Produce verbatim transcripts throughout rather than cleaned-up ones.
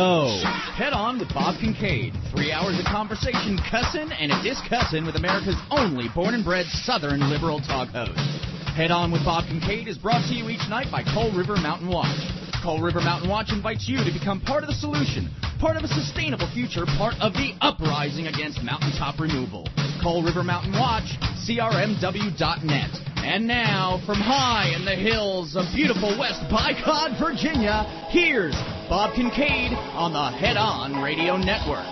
show. Head on with Bob Kincaid. Three hours of conversation, cussin' and a discussin' with America's only born and bred Southern liberal talk host. Head on with Bob Kincaid is brought to you each night by Coal River Mountain Watch. Coal River Mountain Watch invites you to become part of the solution, part of a sustainable future, part of the uprising against mountaintop removal. Coal River Mountain Watch, C R M W dot net. And now, from high in the hills of beautiful West Bicod, Virginia, here's Bob Kincaid on the Head On Radio Network.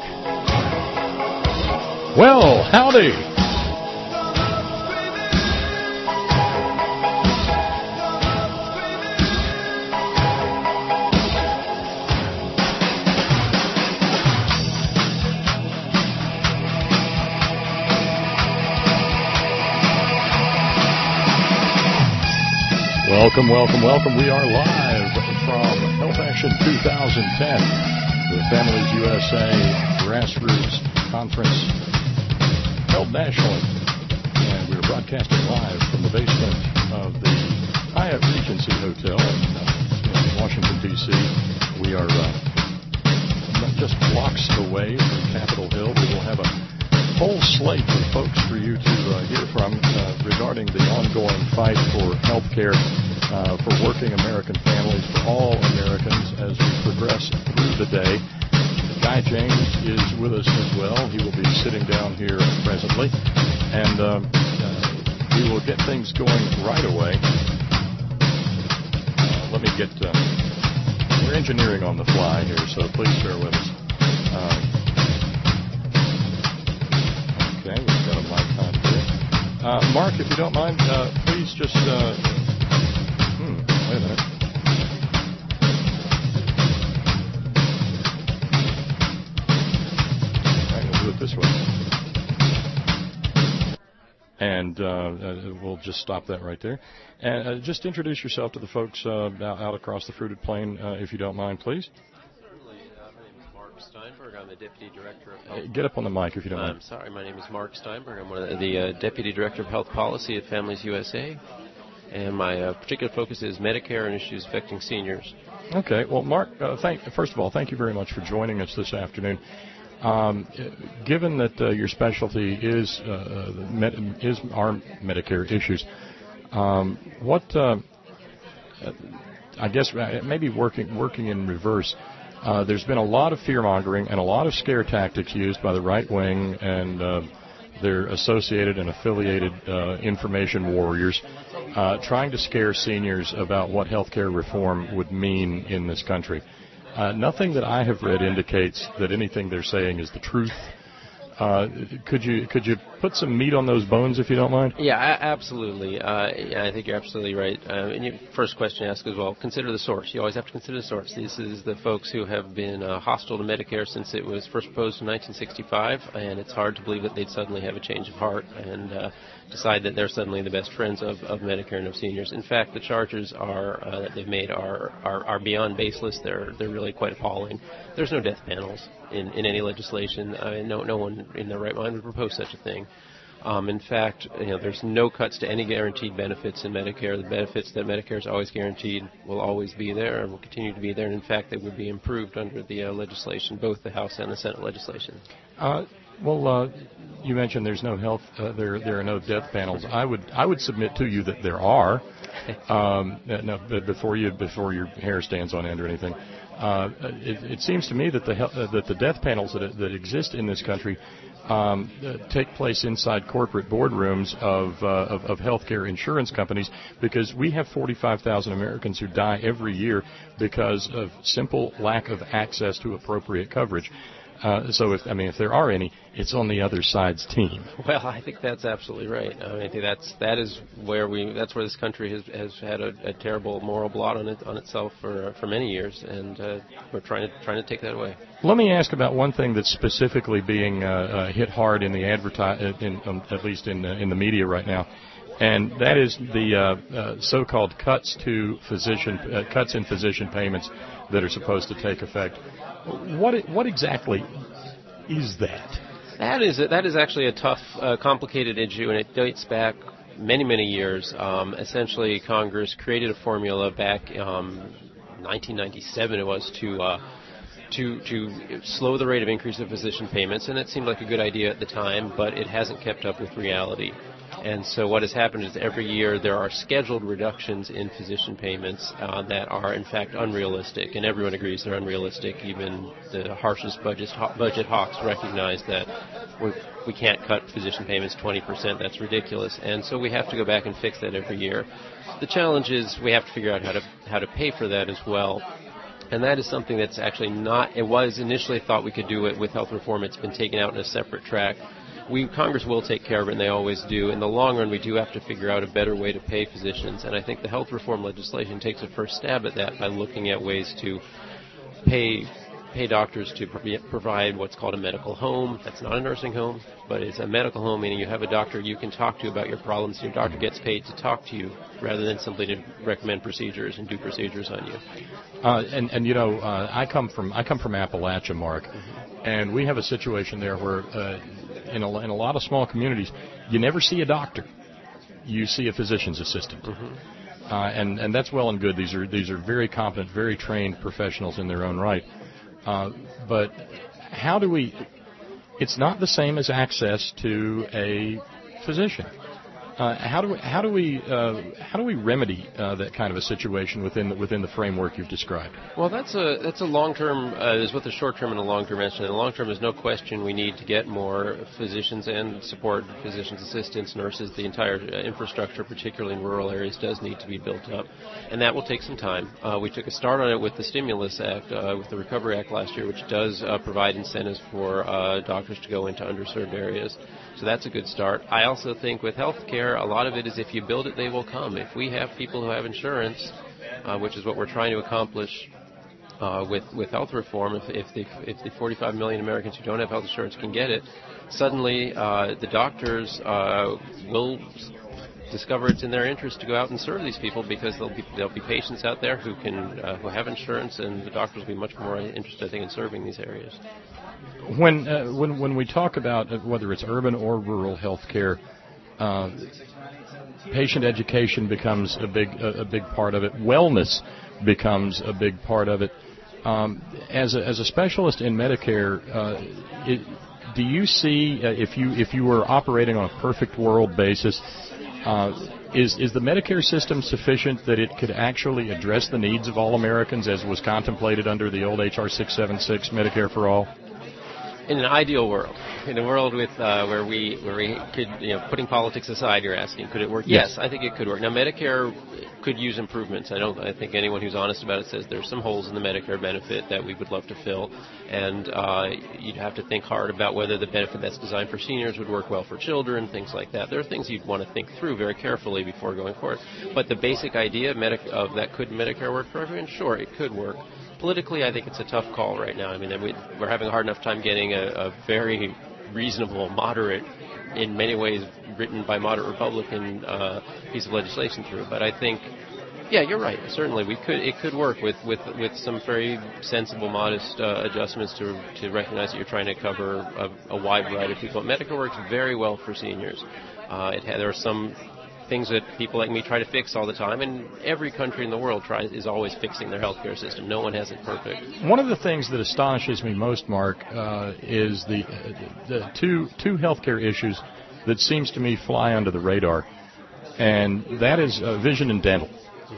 Well, howdy. Welcome, welcome, welcome. We are live from Health Action twenty ten, the Families U S A Grassroots Conference held nationally. And we're broadcasting live from the basement of the Hyatt Regency Hotel in Washington, D C We are uh, just blocks away from Capitol Hill. We will have a whole slate of folks for you to uh, hear from uh, regarding the ongoing fight for health care uh, for working American families, for all Americans as we progress through the day. Guy James is with us as well. He will be sitting down here presently, and uh, uh, we will get things going right away. Uh, let me get... Uh, we're engineering on the fly here, so please bear with us. Uh, Okay, we've got a mic on here. Uh, Mark, if you don't mind, uh, please just, uh, hmm, wait a minute. All right, we'll do it this way. And uh, uh, we'll just stop that right there. And uh, just introduce yourself to the folks uh, out across the fruited plain, uh, if you don't mind, please. Steinberg. I'm the Deputy Director of Health. Get up on the mic if you don't mind. I'm sorry, my name is Mark Steinberg. I'm one of the, the uh, Deputy Director of Health Policy at Families U S A, and my uh, particular focus is Medicare and issues affecting seniors. Okay. Well, Mark, uh, thank, first of all, thank you very much for joining us this afternoon. Um, given that uh, your specialty is uh, med- is our Medicare issues, um, what uh, I guess maybe working working in reverse. Uh, there's been a lot of fear-mongering and a lot of scare tactics used by the right wing and uh, their associated and affiliated uh, information warriors uh, trying to scare seniors about what health care reform would mean in this country. Uh, nothing that I have read indicates that anything they're saying is the truth. Uh, could you could you put some meat on those bones, if you don't mind? Yeah, absolutely. Uh, yeah, I think you're absolutely right. Uh, and your first question you ask as well, consider the source. You always have to consider the source. This is the folks who have been uh, hostile to Medicare since it was first proposed in nineteen sixty-five, and it's hard to believe that they'd suddenly have a change of heart and uh, decide that they're suddenly the best friends of, of Medicare and of seniors. In fact, the charges are uh, that they've made are, are, are beyond baseless. They're they're really quite appalling. There's no death panels in, in any legislation. I mean, no no one in their right mind would propose such a thing. Um, in fact, you know, there's no cuts to any guaranteed benefits in Medicare. The benefits that Medicare is always guaranteed will always be there and will continue to be there. And in fact, they would be improved under the uh, legislation, both the House and the Senate legislation. Uh, well, uh, you mentioned there's no health, uh, there there are no death panels. I would I would submit to you that there are. Um, no, before you before your hair stands on end or anything. Uh, it, it seems to me that the uh, that the death panels that that exist in this country um, uh, take place inside corporate boardrooms of, uh, of of healthcare insurance companies, because we have forty-five thousand Americans who die every year because of simple lack of access to appropriate coverage. Uh, so, if I mean, if there are any, it's on the other side's team. Well, I think that's absolutely right. I mean, I think that's that is where we that's where this country has has had a, a terrible moral blot on it on itself for uh, for many years, and uh, we're trying to trying to take that away. Let me ask about one thing that's specifically being uh, uh, hit hard in the adverti- in um, at least in uh, in the media right now, and that is the uh, uh, so-called cuts to physician uh, cuts in physician payments that are supposed to take effect. What what exactly is that? That is a, that is actually a tough, uh, complicated issue, and it dates back many, many years. Um, essentially, Congress created a formula back um, nineteen ninety-seven. It was to uh, to to slow the rate of increase of physician payments, and it seemed like a good idea at the time, but it hasn't kept up with reality. And so what has happened is every year there are scheduled reductions in physician payments uh, that are in fact unrealistic, and everyone agrees they're unrealistic. Even the harshest budget, budget hawks recognize that we're, we can't cut physician payments twenty percent. That's ridiculous. And so we have to go back and fix that every year. The challenge is we have to figure out how to how to pay for that as well. And that is something that's actually not, it was initially thought we could do it with health reform. It's been taken out in a separate track. We, Congress will take care of it, and they always do. In the long run, we do have to figure out a better way to pay physicians, and I think the health reform legislation takes a first stab at that by looking at ways to pay pay doctors to provide what's called a medical home. That's not a nursing home, but it's a medical home, meaning you have a doctor you can talk to about your problems, and your doctor gets paid to talk to you rather than simply to recommend procedures and do procedures on you. Uh, and, and, you know, uh, I come from I come from Appalachia, Mark, mm-hmm. and we have a situation there where uh, in, a, in a lot of small communities, you never see a doctor. You see a physician's assistant. Mm-hmm. Uh, and, and that's well and good. These are these are very competent, very trained professionals in their own right. Uh, but how do we, it's not the same as access to a physician. Uh, how do we, how do we, uh, how do we remedy uh, that kind of a situation within the, within the framework you've described? Well, that's a that's a long-term, uh, there's both a short-term and a long-term answer. In the long-term, there's no question we need to get more physicians and support, physicians, assistants, nurses. The entire infrastructure, particularly in rural areas, does need to be built up, and that will take some time. Uh, we took a start on it with the Stimulus Act, uh, with the Recovery Act last year, which does uh, provide incentives for uh, doctors to go into underserved areas. So that's a good start. I also think with health care, a lot of it is if you build it, they will come. If we have people who have insurance, uh, which is what we're trying to accomplish uh, with, with health reform, if, if, the, if the forty-five million Americans who don't have health insurance can get it, suddenly uh, the doctors uh, will discover it's in their interest to go out and serve these people because there'll be, there'll be patients out there who can uh, who have insurance, and the doctors will be much more interested, I think, in serving these areas. When uh, when when we talk about uh, whether it's urban or rural health care, uh, patient education becomes a big a, a big part of it. Wellness becomes a big part of it. Um, as a as a specialist in Medicare, uh, it, do you see uh, if you if you were operating on a perfect world basis, uh, is is the Medicare system sufficient that it could actually address the needs of all Americans as was contemplated under the old H R six seventy-six, Medicare for All? In an ideal world, in a world with uh, where we where we could, you know, putting politics aside, you're asking, could it work? Yes, yes, I think it could work. Now, Medicare could use improvements. I don't. I think anyone who's honest about it says there's some holes in the Medicare benefit that we would love to fill, and uh, you'd have to think hard about whether the benefit that's designed for seniors would work well for children, things like that. There are things you'd want to think through very carefully before going forward. But the basic idea of, Medi- of that could Medicare work for everyone? Sure, it could work. Politically, I think it's a tough call right now. I mean, we're having a hard enough time getting a, a very reasonable, moderate, in many ways written by moderate Republican uh, piece of legislation through. But I think, yeah, you're right. Certainly, we could. It could work with, with, with some very sensible, modest uh, adjustments to to recognize that you're trying to cover a, a wide variety of people. Medicare works very well for seniors. Uh, it had, there are some things that people like me try to fix all the time, and every country in the world tries is always fixing their healthcare system. No one has it perfect. One of the things that astonishes me most, Mark, uh, is the uh, the two two healthcare issues that seems to me fly under the radar, and that is uh, vision and dental.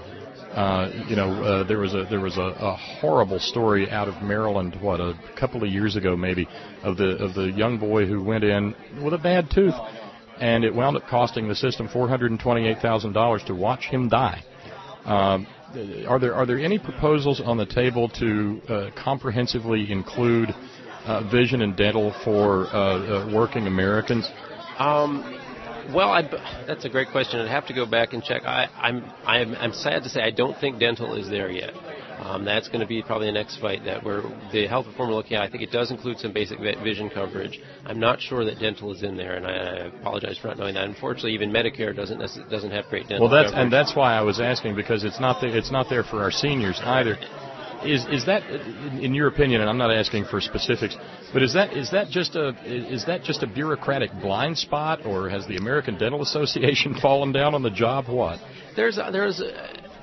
Uh, you know, uh, there was a there was a, a horrible story out of Maryland, what, a couple of years ago maybe, of the of the young boy who went in with a bad tooth. And it wound up costing the system four hundred twenty-eight thousand dollars to watch him die. Um, are there are there any proposals on the table to uh, comprehensively include uh, vision and dental for uh, uh, working Americans? Um, well, I, that's a great question. I'd have to go back and check. I, I'm I'm I'm sad to say I don't think dental is there yet. Um, that's going to be probably the next fight that we're, the health reform we're looking at. I think it does include some basic vision coverage. I'm not sure that dental is in there, and I, I apologize for not knowing that. Unfortunately, even Medicare doesn't doesn't have great dental well, that's, coverage. And that's why I was asking, because it's not there, it's not there for our seniors either. Is is that, in your opinion, and I'm not asking for specifics, but is that is that just a is that just a bureaucratic blind spot, or has the American Dental Association fallen down on the job? What? There's there's. Uh,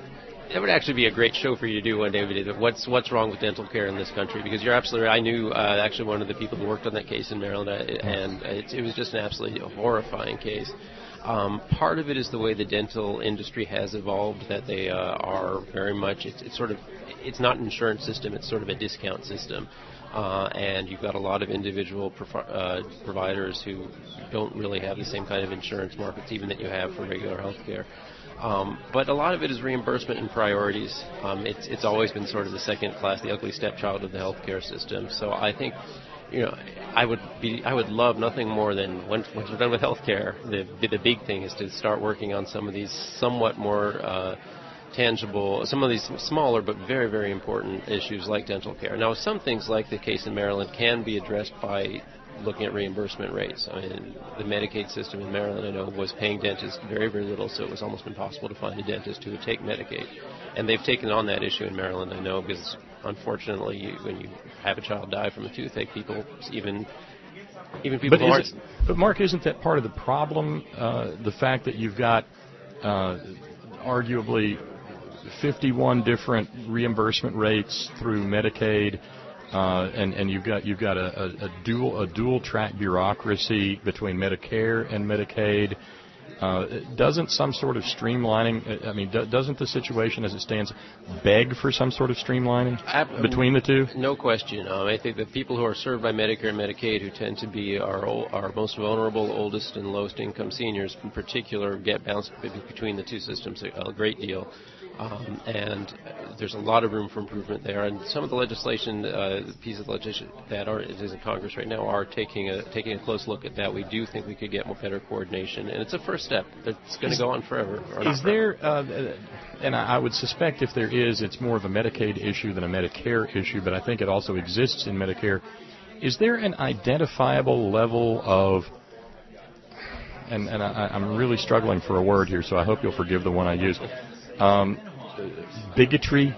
That would actually be a great show for you to do one day. What's what's wrong with dental care in this country? Because you're absolutely right. I knew uh, actually one of the people who worked on that case in Maryland, and it, it was just an absolutely horrifying case. Um, part of it is the way the dental industry has evolved, that they uh, are very much, it's, it's sort of, it's not an insurance system, it's sort of a discount system. Uh, and you've got a lot of individual prof- uh, providers who don't really have the same kind of insurance markets even that you have for regular health care. Um, but a lot of it is reimbursement and priorities. Um, it's, it's always been sort of the second class, the ugly stepchild of the healthcare system. So I think, you know, I would be, I would love nothing more than once, once we're done with healthcare, the the big thing is to start working on some of these somewhat more uh, tangible, some of these smaller but very, very important issues like dental care. Now, some things like the case in Maryland can be addressed by looking at reimbursement rates. I mean, the Medicaid system in Maryland, I know, was paying dentists very, very little, so it was almost impossible to find a dentist who would take Medicaid. And they've taken on that issue in Maryland, I know, because unfortunately, you, when you have a child die from a toothache, people, even even people but who aren't... It, but, Mark, isn't that part of the problem, uh, the fact that you've got uh, arguably fifty-one different reimbursement rates through Medicaid, Uh, and, and you've got you've got a, a, a dual a dual track bureaucracy between Medicare and Medicaid. Uh, doesn't some sort of streamlining? I mean, do, doesn't the situation as it stands beg for some sort of streamlining Ab- between the two? No question. Um, I think the people who are served by Medicare and Medicaid, who tend to be our our most vulnerable, oldest, and lowest income seniors, in particular, get bounced between the two systems a, a great deal. Um, and there's a lot of room for improvement there. And some of the legislation, uh, pieces of legislation that are is in Congress right now, are taking a taking a close look at that. We do think we could get more better coordination, and it's a first step. It's going to go on forever. Is there, uh, and I would suspect if there is, it's more of a Medicaid issue than a Medicare issue, but I think it also exists in Medicare. Is there an identifiable level of, and, and I, I'm really struggling for a word here, so I hope you'll forgive the one I use, um, bigotry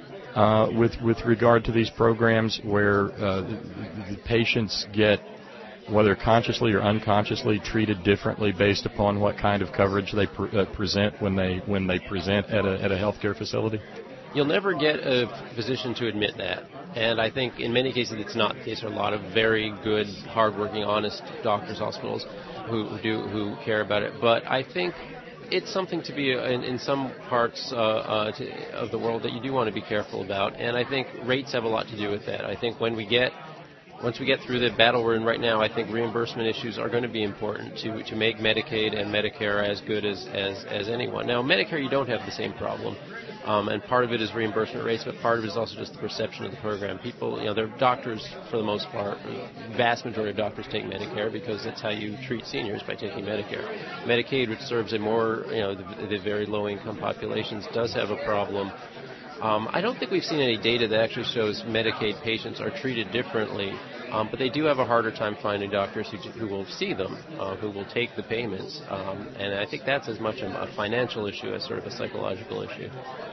uh, with with regard to these programs, where uh, the, the patients get, whether consciously or unconsciously, treated differently based upon what kind of coverage they pre- uh, present when they when they present at a at a healthcare facility? You'll never get a physician to admit that, and I think in many cases it's not the case. There are a lot of very good, hardworking, honest doctors, hospitals who do who care about it. But I think it's something to be, in, in some parts uh, uh, to, of the world, that you do want to be careful about, and I think rates have a lot to do with that. I think when we get Once we get through the battle we're in right now, I think reimbursement issues are going to be important to, to make Medicaid and Medicare as good as, as, as anyone. Now, Medicare, you don't have the same problem, um, and part of it is reimbursement rates, but part of it is also just the perception of the program. People, you know, they're doctors for the most part. The vast majority of doctors take Medicare because that's how you treat seniors, by taking Medicare. Medicaid, which serves a more, you know, the, the very low-income populations, does have a problem. Um, I don't think we've seen any data that actually shows Medicaid patients are treated differently, um, but they do have a harder time finding doctors who, who will see them, uh, who will take the payments, um, and I think that's as much a, a financial issue as sort of a psychological issue.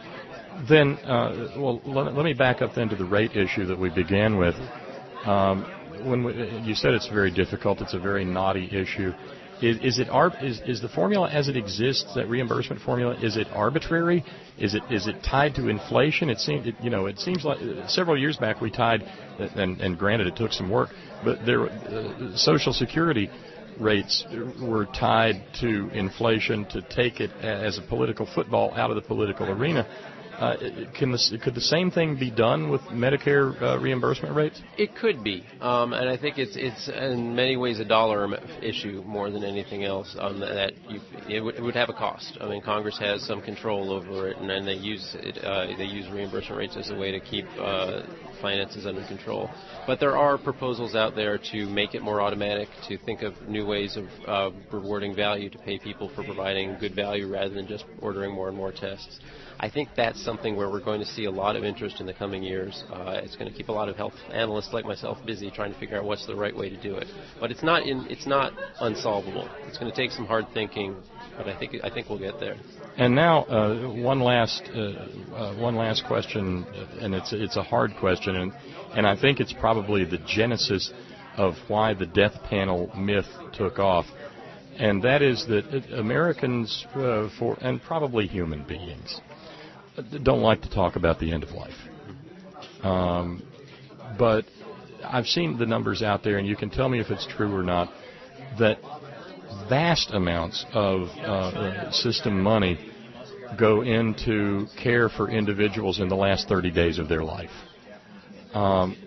Then, uh, well, let, let me back up then to the rate issue that we began with. Um, when we, you said it's very difficult, it's a very knotty issue. Is, is it ar- is, is the formula as it exists, that reimbursement formula, is it arbitrary? Is it is it tied to inflation? It seems it, you know it seems like uh, several years back we tied, and, and granted it took some work, but there uh, Social Security rates were tied to inflation to take it as a political football out of the political arena. Uh, can the, could the same thing be done with Medicare uh, reimbursement rates? It could be, um, and I think it's it's in many ways a dollar issue more than anything else. Um, that you, it, w- it would have a cost. I mean, Congress has some control over it, and then they use it. Uh, they use reimbursement rates as a way to keep uh, finances under control. But there are proposals out there to make it more automatic, to think of new ways of uh, rewarding value, to pay people for providing good value rather than just ordering more and more tests. I think that's something where we're going to see a lot of interest in the coming years. Uh, it's going to keep a lot of health analysts like myself busy trying to figure out what's the right way to do it. But it's not in, it's not unsolvable. It's going to take some hard thinking, but I think I think we'll get there. And now uh, one last uh, uh, one last question, and it's it's a hard question, and and I think it's probably the genesis of why the death panel myth took off. And that is that Americans, uh, for and probably human beings, don't like to talk about the end of life. Um, but I've seen the numbers out there, and you can tell me if it's true or not, that vast amounts of uh, system money go into care for individuals in the last thirty days of their life. Um,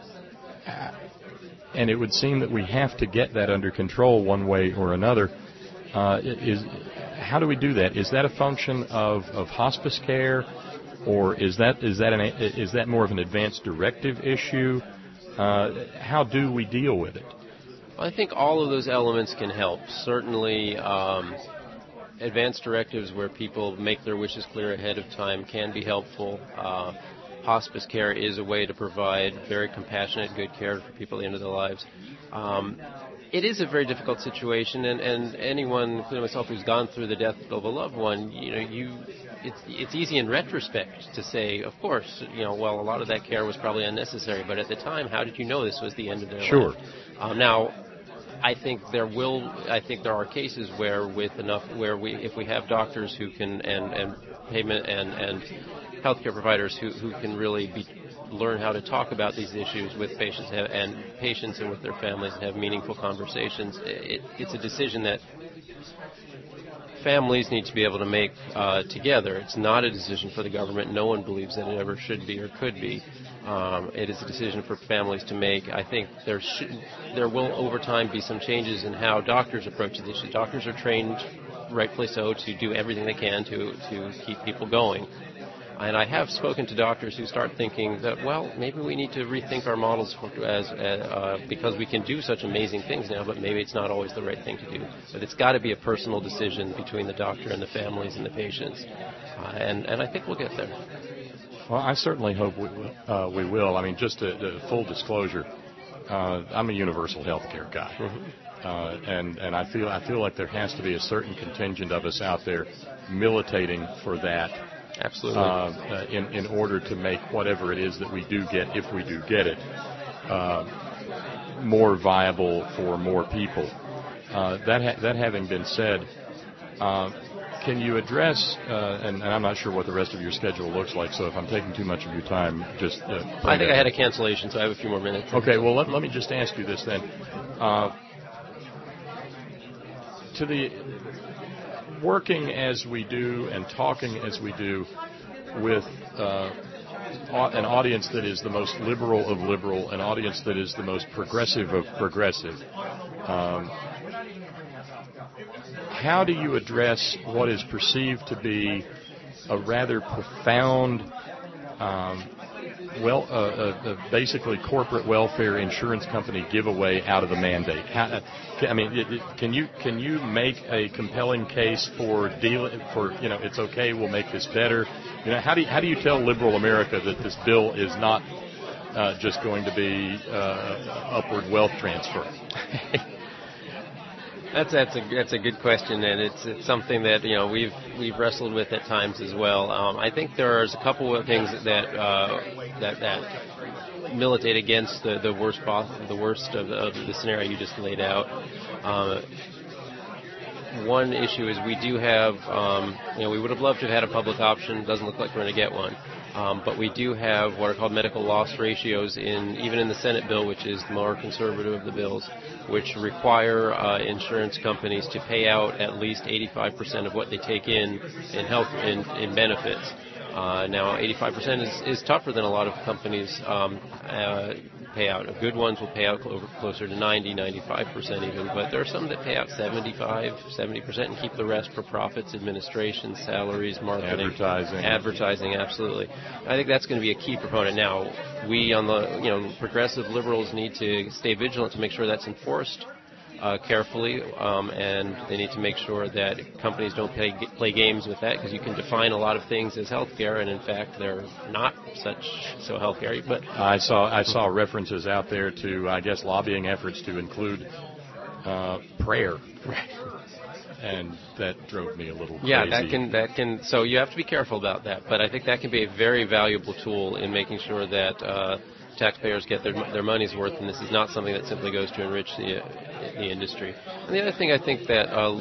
and it would seem that we have to get that under control one way or another. Uh, is how do we do that? Is that a function of, of hospice care, or is that is that an, is that more of an advanced directive issue? Uh, how do we deal with it? Well, I think all of those elements can help. Certainly, um, advanced directives where people make their wishes clear ahead of time can be helpful. Uh, hospice care is a way to provide very compassionate, good care for people at the end of their lives. Um, It is a very difficult situation, and, and anyone, including myself, who's gone through the death of a loved one, you know, you, it's, it's easy in retrospect to say, of course, you know, well, a lot of that care was probably unnecessary, but at the time, how did you know this was the end of their sure. life? Sure. Um, now, I think there will, I think there are cases where, with enough, where we, if we have doctors who can, and and payment and and healthcare providers who who can really be. learn how to talk about these issues with patients and patients and with their families and have meaningful conversations. It, it's a decision that families need to be able to make uh, together. It's not a decision for the government. No one believes that it ever should be or could be. Um, it is a decision for families to make. I think there should, there will over time be some changes in how doctors approach the issue. Doctors are trained, rightfully so, to do everything they can to, to keep people going. And I have spoken to doctors who start thinking that, well, maybe we need to rethink our models for, as, uh, because we can do such amazing things now, but maybe it's not always the right thing to do. But it's got to be a personal decision between the doctor and the families and the patients. Uh, and, and I think we'll get there. Well, I certainly hope we will. Uh, we will. I mean, just to, to full disclosure, uh, I'm a universal health care guy. Mm-hmm. Uh, and, and I feel I feel like there has to be a certain contingent of us out there militating for that. Absolutely. Uh, in, in order to make whatever it is that we do get, if we do get it, uh, more viable for more people. Uh, that ha- that having been said, uh, can you address, uh, and, and I'm not sure what the rest of your schedule looks like, so if I'm taking too much of your time, just... Uh, I think I had a cancellation, so I have a few more minutes. Okay, well, let, let me just ask you this then. Uh, to the... Working as we do and talking as we do with uh, an audience that is the most liberal of liberal, an audience that is the most progressive of progressive, um, how do you address what is perceived to be a rather profound, um, well, uh, uh, uh, basically corporate welfare insurance company giveaway out of the mandate? How, uh, I mean, it, it, can you can you make a compelling case for deal for you know it's okay, we'll make this better? You know, how do you, how do you tell liberal America that this bill is not uh, just going to be uh, upward wealth transfer? That's that's a that's a good question, and it's it's something that you know we've we've wrestled with at times as well. Um, I think there's a couple of things that uh, that that militate against the the worst the worst of the, of the scenario you just laid out. Uh, one issue is we do have um, you know we would have loved to have had a public option. Doesn't look like we're going to get one. Um, but we do have what are called medical loss ratios in even in the Senate bill, which is the more conservative of the bills, which require uh, insurance companies to pay out at least eighty-five percent of what they take in in health in, in benefits. Uh, now, eighty-five percent is, is tougher than a lot of companies um, uh, pay out. Good ones will pay out clo- closer to ninety, ninety-five percent even, but there are some that pay out seventy-five, seventy percent and keep the rest for profits, administration, salaries, marketing. Advertising. Advertising, absolutely. I think that's going to be a key proponent. Now, we on the, you know, progressive liberals need to stay vigilant to make sure that's enforced Uh, carefully, um, and they need to make sure that companies don't play, play games with that, because you can define a lot of things as healthcare, and in fact they're not such so healthcare. But I saw I saw references out there to I guess lobbying efforts to include uh, prayer, and that drove me a little crazy. Yeah, that can that can. So you have to be careful about that. But I think that can be a very valuable tool in making sure that Uh, taxpayers get their their money's worth, and this is not something that simply goes to enrich the uh, the industry. And the other thing I think that uh,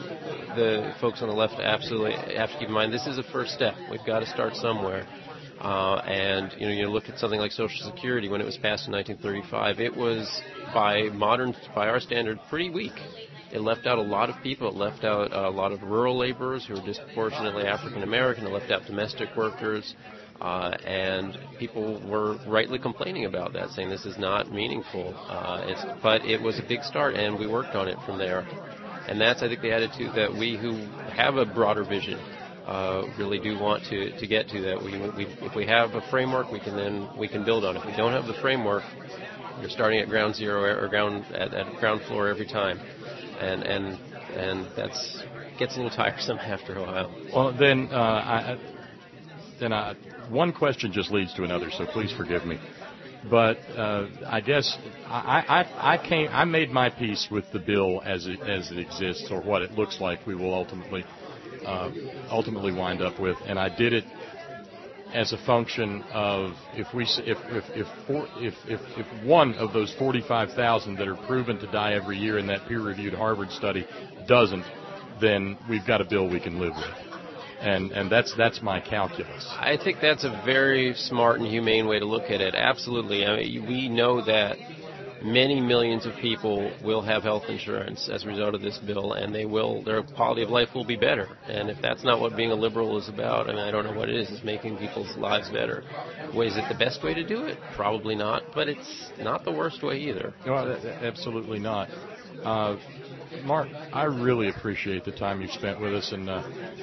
the folks on the left absolutely have to keep in mind this is a first step. We've got to start somewhere. Uh, and, you know, you look at something like Social Security when it was passed in nineteen thirty-five, it was, by modern, by our standard, pretty weak. It left out a lot of people. It left out a lot of rural laborers who were disproportionately African American. It left out domestic workers. Uh, and people were rightly complaining about that, saying this is not meaningful. Uh, it's, but it was a big start, and we worked on it from there. And that's, I think, the attitude that we who have a broader vision uh, really do want to, to get to. That we, we, if we have a framework, we can then we can build on it. If we don't have the framework, you're starting at ground zero or ground at, at ground floor every time, and and and that's gets a little tiresome after a while. Well, then, uh, I, then I. One question just leads to another, so please forgive me. But uh, I guess I, I, I came. I made my peace with the bill as it, as it exists, or what it looks like we will ultimately uh, ultimately wind up with, and I did it as a function of if we if if if four, if, if if one of those forty-five thousand that are proven to die every year in that peer-reviewed Harvard study doesn't, then we've got a bill we can live with. And and that's that's my calculus. I think that's a very smart and humane way to look at it. Absolutely. I mean, we know that many millions of people will have health insurance as a result of this bill, and they will their quality of life will be better. And if that's not what being a liberal is about, I mean, I don't know what it is. It's making people's lives better. Well, is it the best way to do it? Probably not, but it's not the worst way either. No, absolutely not. Uh, Mark, I really appreciate the time you've spent with us, and uh,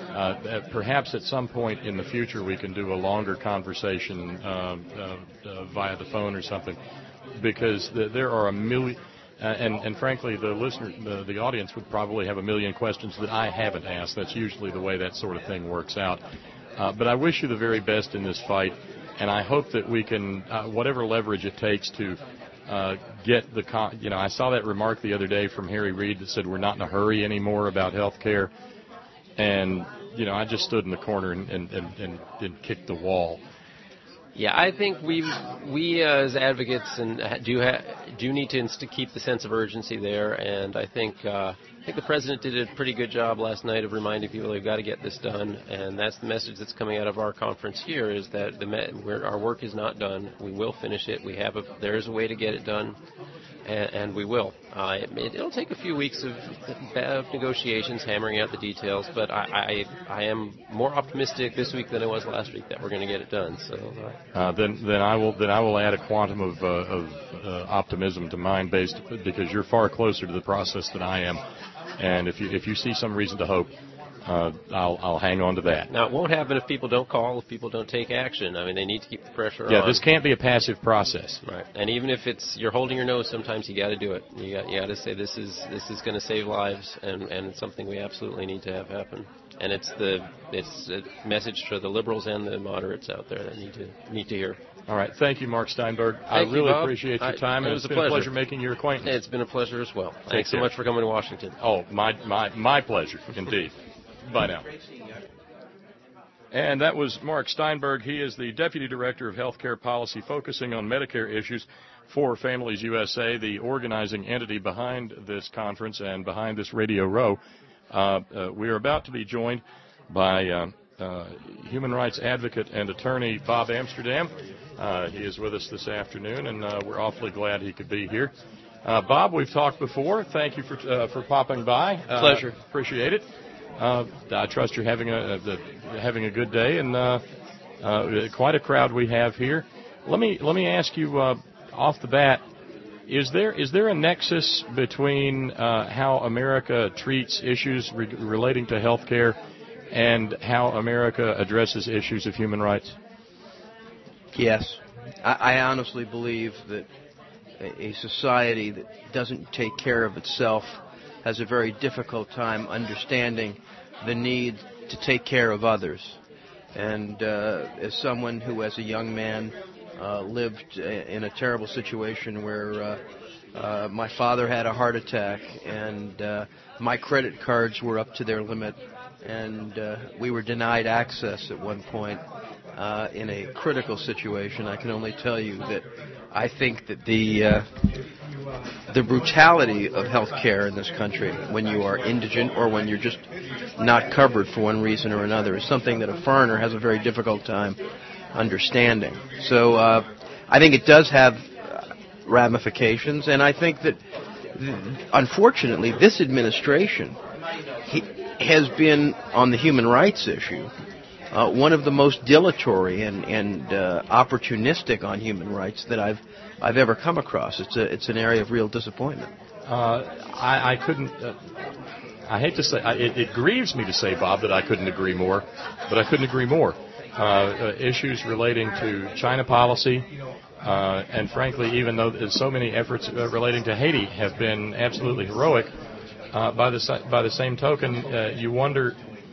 uh, perhaps at some point in the future we can do a longer conversation uh, uh, uh, via the phone or something, because the, there are a million, uh, and, and frankly, the listener, the, the audience would probably have a million questions that I haven't asked. That's usually the way that sort of thing works out. Uh, but I wish you the very best in this fight, and I hope that we can, uh, whatever leverage it takes to Uh, get the, con- you know, I saw that remark the other day from Harry Reid that said we're not in a hurry anymore about health care. And, you know, I just stood in the corner and, and, and, and, and kicked the wall. Yeah, I think we we uh, as advocates and do ha- do need to inst- keep the sense of urgency there, and I think uh, I think the president did a pretty good job last night of reminding people they've got to get this done, and that's the message that's coming out of our conference here: is that the me- we're, our work is not done. We will finish it. We have a there is a way to get it done, and, and we will. Uh, it, it'll take a few weeks of, of negotiations, hammering out the details, but I, I I am more optimistic this week than I was last week that we're going to get it done. So. Uh, Uh, then, then I will then I will add a quantum of, uh, of uh, optimism to mine, based because you're far closer to the process than I am, and if you if you see some reason to hope, uh, I'll I'll hang on to that. Now, it won't happen if people don't call, if people don't take action. I mean, they need to keep the pressure yeah, on. Yeah, this can't be a passive process. Right, and even if it's you're holding your nose, sometimes you got to do it. You got you got to say this is this is going to save lives, and and it's something we absolutely need to have happen. And it's the it's a message to the liberals and the moderates out there that need to need to hear. All right, thank you, Mark Steinberg. Thank I really you, Bob. appreciate your time, I, and it was it's a been pleasure. a pleasure making your acquaintance. It's been a pleasure as well. Take Thanks care. so much for coming to Washington. Oh, my my my pleasure, indeed. Bye now. And that was Mark Steinberg. He is the Deputy Director of Healthcare Policy, focusing on Medicare issues for Families U S A, the organizing entity behind this conference and behind this Radio Row. Uh, uh, we are about to be joined by uh, uh, human rights advocate and attorney Bob Amsterdam. Uh, he is with us this afternoon, and uh, we're awfully glad he could be here. Uh, Bob, we've talked before. Thank you for uh, for popping by. Uh, Pleasure. Appreciate it. Uh, I trust you're having a, a the, having a good day, and uh, uh, quite a crowd we have here. Let me let me ask you uh, off the bat: is there is there a nexus between uh, how America treats issues re- relating to health care and how America addresses issues of human rights? Yes, I, I honestly believe that a, a society that doesn't take care of itself has a very difficult time understanding the need to take care of others. And uh, as someone who, as a young man, uh, lived in a terrible situation where uh, uh, my father had a heart attack and uh, my credit cards were up to their limit and uh, we were denied access at one point, uh, in a critical situation. I can only tell you that I think that the uh, the brutality of health care in this country, when you are indigent or when you're just not covered for one reason or another, is something that a foreigner has a very difficult time understanding. So uh, I think it does have ramifications, and I think that, unfortunately, this administration he, has been, on the human rights issue, uh, one of the most dilatory and, and uh, opportunistic on human rights that I've I've ever come across. It's a it's an area of real disappointment. Uh, I, I couldn't. Uh, I hate to say I, it, it grieves me to say, Bob, that I couldn't agree more, but I couldn't agree more. Uh, uh, issues relating to China policy, uh, and frankly, even though so many efforts uh, relating to Haiti have been absolutely heroic, uh, by the by the same token, uh, you wonder.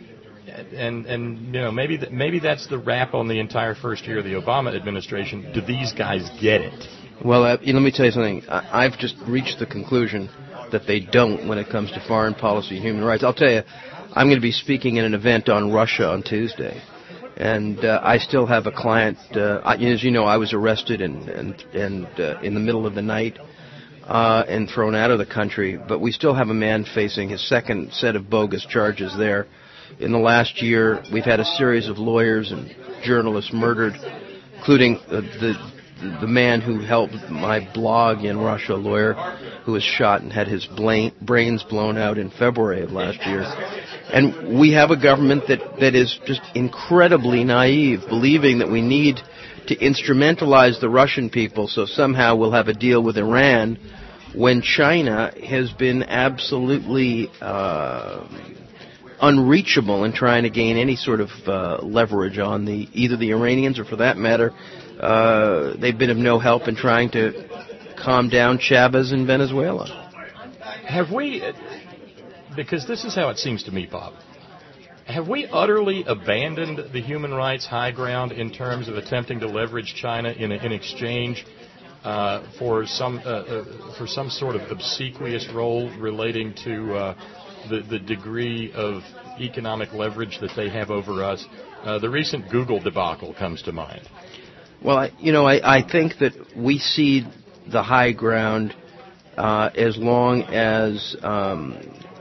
And and you know maybe th- maybe that's the rap on the entire first year of the Obama administration. Do these guys get it? Well, uh, let me tell you something. I, I've just reached the conclusion that they don't when it comes to foreign policy and human rights. I'll tell you, I'm going to be speaking at an event on Russia on Tuesday, and uh, I still have a client. Uh, I, as you know, I was arrested and and and uh, in the middle of the night uh, and thrown out of the country. But we still have a man facing his second set of bogus charges there. In the last year, we've had a series of lawyers and journalists murdered, including uh, the the man who helped my blog in Russia, a lawyer who was shot and had his brains blown out in February of last year. And we have a government that, that is just incredibly naive, believing that we need to instrumentalize the Russian people so somehow we'll have a deal with Iran, when China has been absolutely uh, unreachable in trying to gain any sort of uh, leverage on the either the Iranians or, for that matter, uh, they've been of no help in trying to calm down Chavez in Venezuela. Have we, because this is how it seems to me, Bob, have we utterly abandoned the human rights high ground in terms of attempting to leverage China in, a, in exchange uh, for some uh, uh, for some sort of obsequious role relating to uh, the, the degree of economic leverage that they have over us? Uh, the recent Google debacle comes to mind. Well, I, you know, I, I think that we see the high ground uh, as long as um,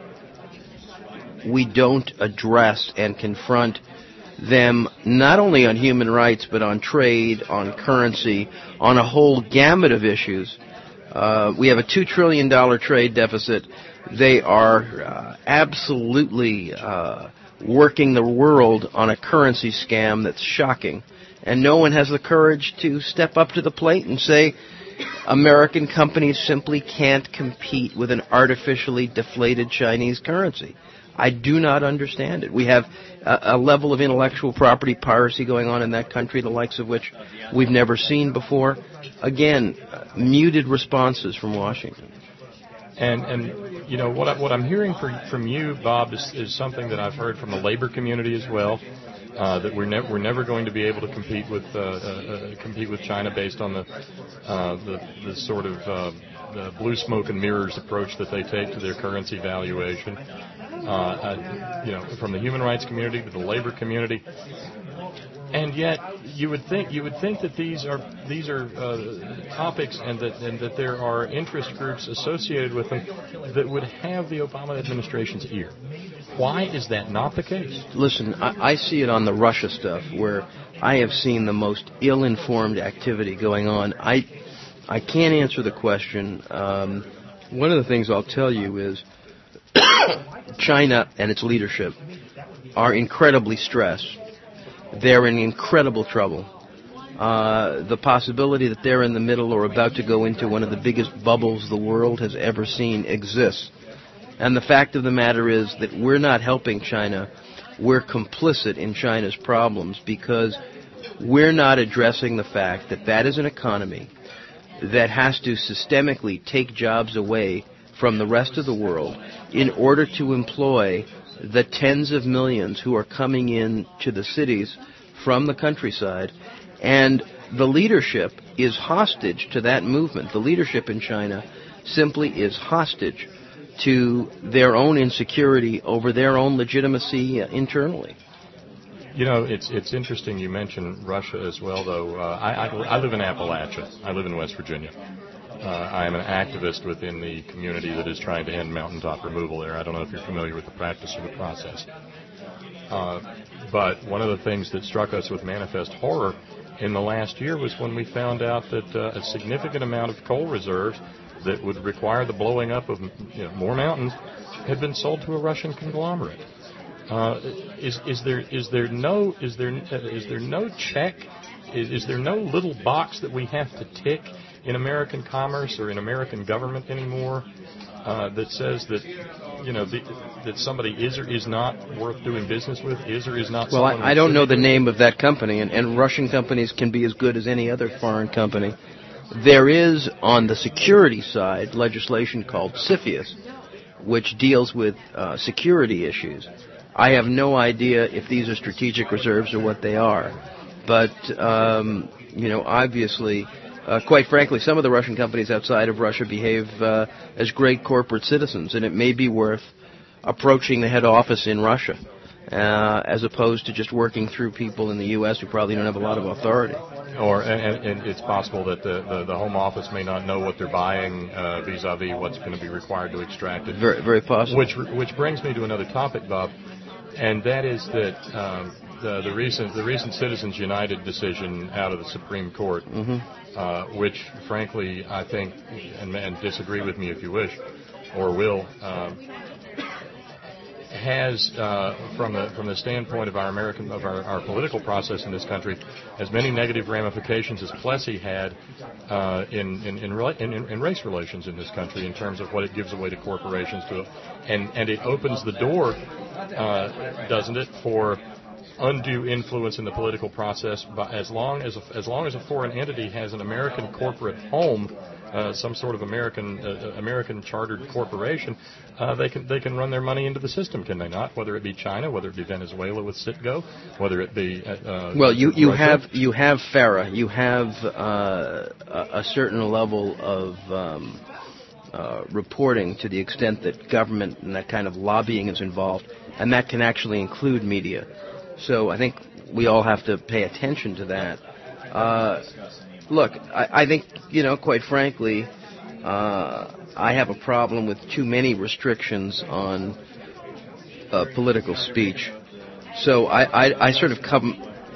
we don't address and confront them not only on human rights but on trade, on currency, on a whole gamut of issues. Uh, we have a two trillion dollars trade deficit. They are uh, absolutely uh, working the world on a currency scam that's shocking. And no one has the courage to step up to the plate and say American companies simply can't compete with an artificially deflated Chinese currency. I do not understand it. We have a, a level of intellectual property piracy going on in that country, the likes of which we've never seen before. Again, uh, muted responses from Washington. And, and you know, what, I, what I'm hearing for, from you, Bob, is, is something that I've heard from the labor community as well. Uh, that we're never we're never going to be able to compete with uh, uh, compete with China based on the uh, the, the sort of uh, the blue smoke and mirrors approach that they take to their currency valuation. Uh, uh, you know, from the human rights community to the labor community, and yet you would think you would think that these are these are uh, topics and that and that there are interest groups associated with them that would have the Obama administration's ear. Why is that not the case? Listen, I, I see it on the Russia stuff, where I have seen the most ill-informed activity going on. I I can't answer the question. Um, one of the things I'll tell you is China and its leadership are incredibly stressed. They're in incredible trouble. Uh, the possibility that they're in the middle or about to go into one of the biggest bubbles the world has ever seen exists. And the fact of the matter is that we're not helping China. We're complicit in China's problems because we're not addressing the fact that that is an economy that has to systemically take jobs away from the rest of the world in order to employ the tens of millions who are coming in to the cities from the countryside. And the leadership is hostage to that movement. The leadership in China simply is hostage to their own insecurity over their own legitimacy internally. You know, it's it's interesting you mentioned Russia as well, though. Uh, I, I, I live in Appalachia. I live in West Virginia. Uh, I am an activist within the community that is trying to end mountaintop removal there. I don't know if you're familiar with the practice or the process. Uh, but one of the things that struck us with manifest horror in the last year was when we found out that uh, a significant amount of coal reserves that would require the blowing up of you know, more mountains had been sold to a Russian conglomerate. Uh, is, is there is there no is there is there no check? Is, is there no little box that we have to tick in American commerce or in American government anymore uh, that says that you know the, that somebody is or is not worth doing business with, is or is not? Well, I, I don't know the name of that company, and, and Russian companies can be as good as any other foreign company. There is, on the security side, legislation called CFIUS, which deals with uh, security issues. I have no idea if these are strategic reserves or what they are. But, um, you know, obviously, uh, quite frankly, some of the Russian companies outside of Russia behave uh, as great corporate citizens, and it may be worth approaching the head office in Russia uh, as opposed to just working through people in the U S who probably don't have a lot of authority. Or and, and it's possible that the, the, the Home Office may not know what they're buying uh, vis-a-vis what's going to be required to extract it. Very, very possible. Which which brings me to another topic, Bob, and that is that um, the, the recent the recent Citizens United decision out of the Supreme Court, mm-hmm. uh, which frankly I think, and, and disagree with me if you wish, or will. Um, has, uh, from the from the standpoint of our American of our, our political process in this country, as many negative ramifications as Plessy had uh, in in, in, in in race relations in this country, in terms of what it gives away to corporations to, and and it opens the door, uh, doesn't it, for undue influence in the political process. But as long as a, as long as a foreign entity has an American corporate home. Uh, some sort of American uh, American chartered corporation, uh, they can they can run their money into the system, can they not? Whether it be China, whether it be Venezuela with Citgo, whether it be uh, well, you you Russia. have you have FARA, you have uh, a, a certain level of um, uh, reporting to the extent that government and that kind of lobbying is involved, and that can actually include media. So I think we all have to pay attention to that. Uh, Look, I, I think, you know, quite frankly, uh, I have a problem with too many restrictions on uh, political speech. So I, I, I sort of come,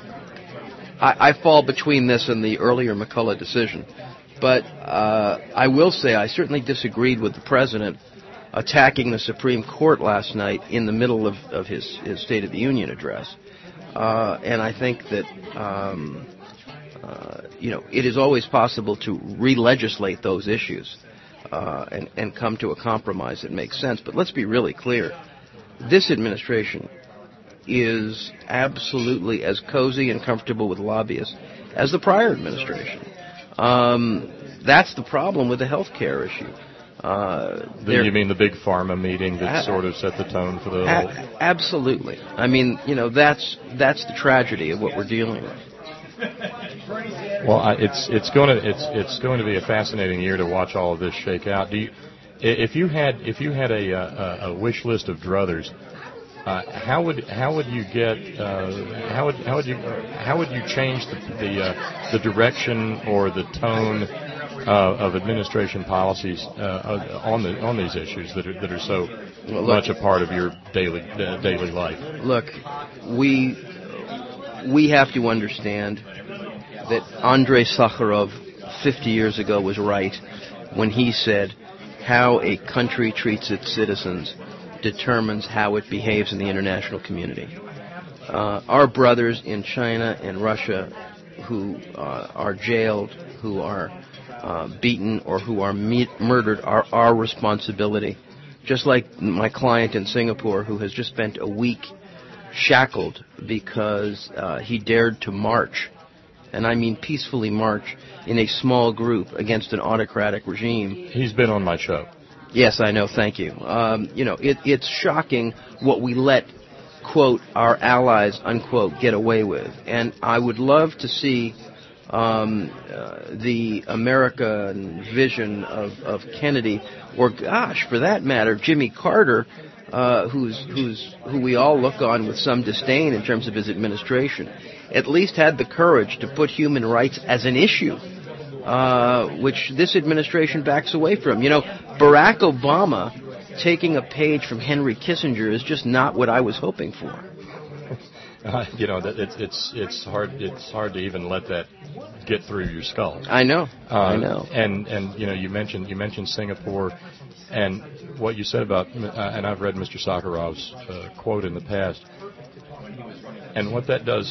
I, I fall between this and the earlier McCullough decision. But uh, I will say I certainly disagreed with the president attacking the Supreme Court last night in the middle of, of his, his State of the Union address. Uh, and I think that... Um, Uh, you know, it is always possible to re-legislate those issues uh, and, and come to a compromise that makes sense. But let's be really clear. This administration is absolutely as cozy and comfortable with lobbyists as the prior administration. Um, that's the problem with the health care issue. Uh, you mean the big pharma meeting that a- sort of set the tone for the a- whole... Absolutely. I mean, you know, that's that's the tragedy of what we're dealing with. Well, I, it's it's going to it's it's going to be a fascinating year to watch all of this shake out. Do you, if you had if you had a a, a wish list of druthers, uh, how would how would you get uh, how would how would you how would you change the the, uh, the direction or the tone uh, of administration policies uh, on the on these issues that are that are so well, look, much a part of your daily uh, daily life? Look, we. We have to understand that Andrei Sakharov fifty years ago was right when he said how a country treats its citizens determines how it behaves in the international community. Uh, our brothers in China and Russia who uh, are jailed, who are uh, beaten, or who are me- murdered are our responsibility. Just like my client in Singapore who has just spent a week shackled because uh, he dared to march, and I mean peacefully march, in a small group against an autocratic regime. He's been on my show. Yes, I know, thank you. Um, you know, it, it's shocking what we let, quote, our allies, unquote, get away with. And I would love to see um, uh, the American vision of, of Kennedy, or gosh, for that matter, Jimmy Carter, uh, who's who's who we all look on with some disdain in terms of his administration, at least had the courage to put human rights as an issue, uh, which this administration backs away from. You know, Barack Obama taking a page from Henry Kissinger is just not what I was hoping for. Uh, you know, that it's it's it's hard it's hard to even let that get through your skull. I know. Uh, I know. And and you know, you mentioned you mentioned Singapore, and what you said about, uh, and I've read Mister Sakharov's uh, quote in the past, and what that does,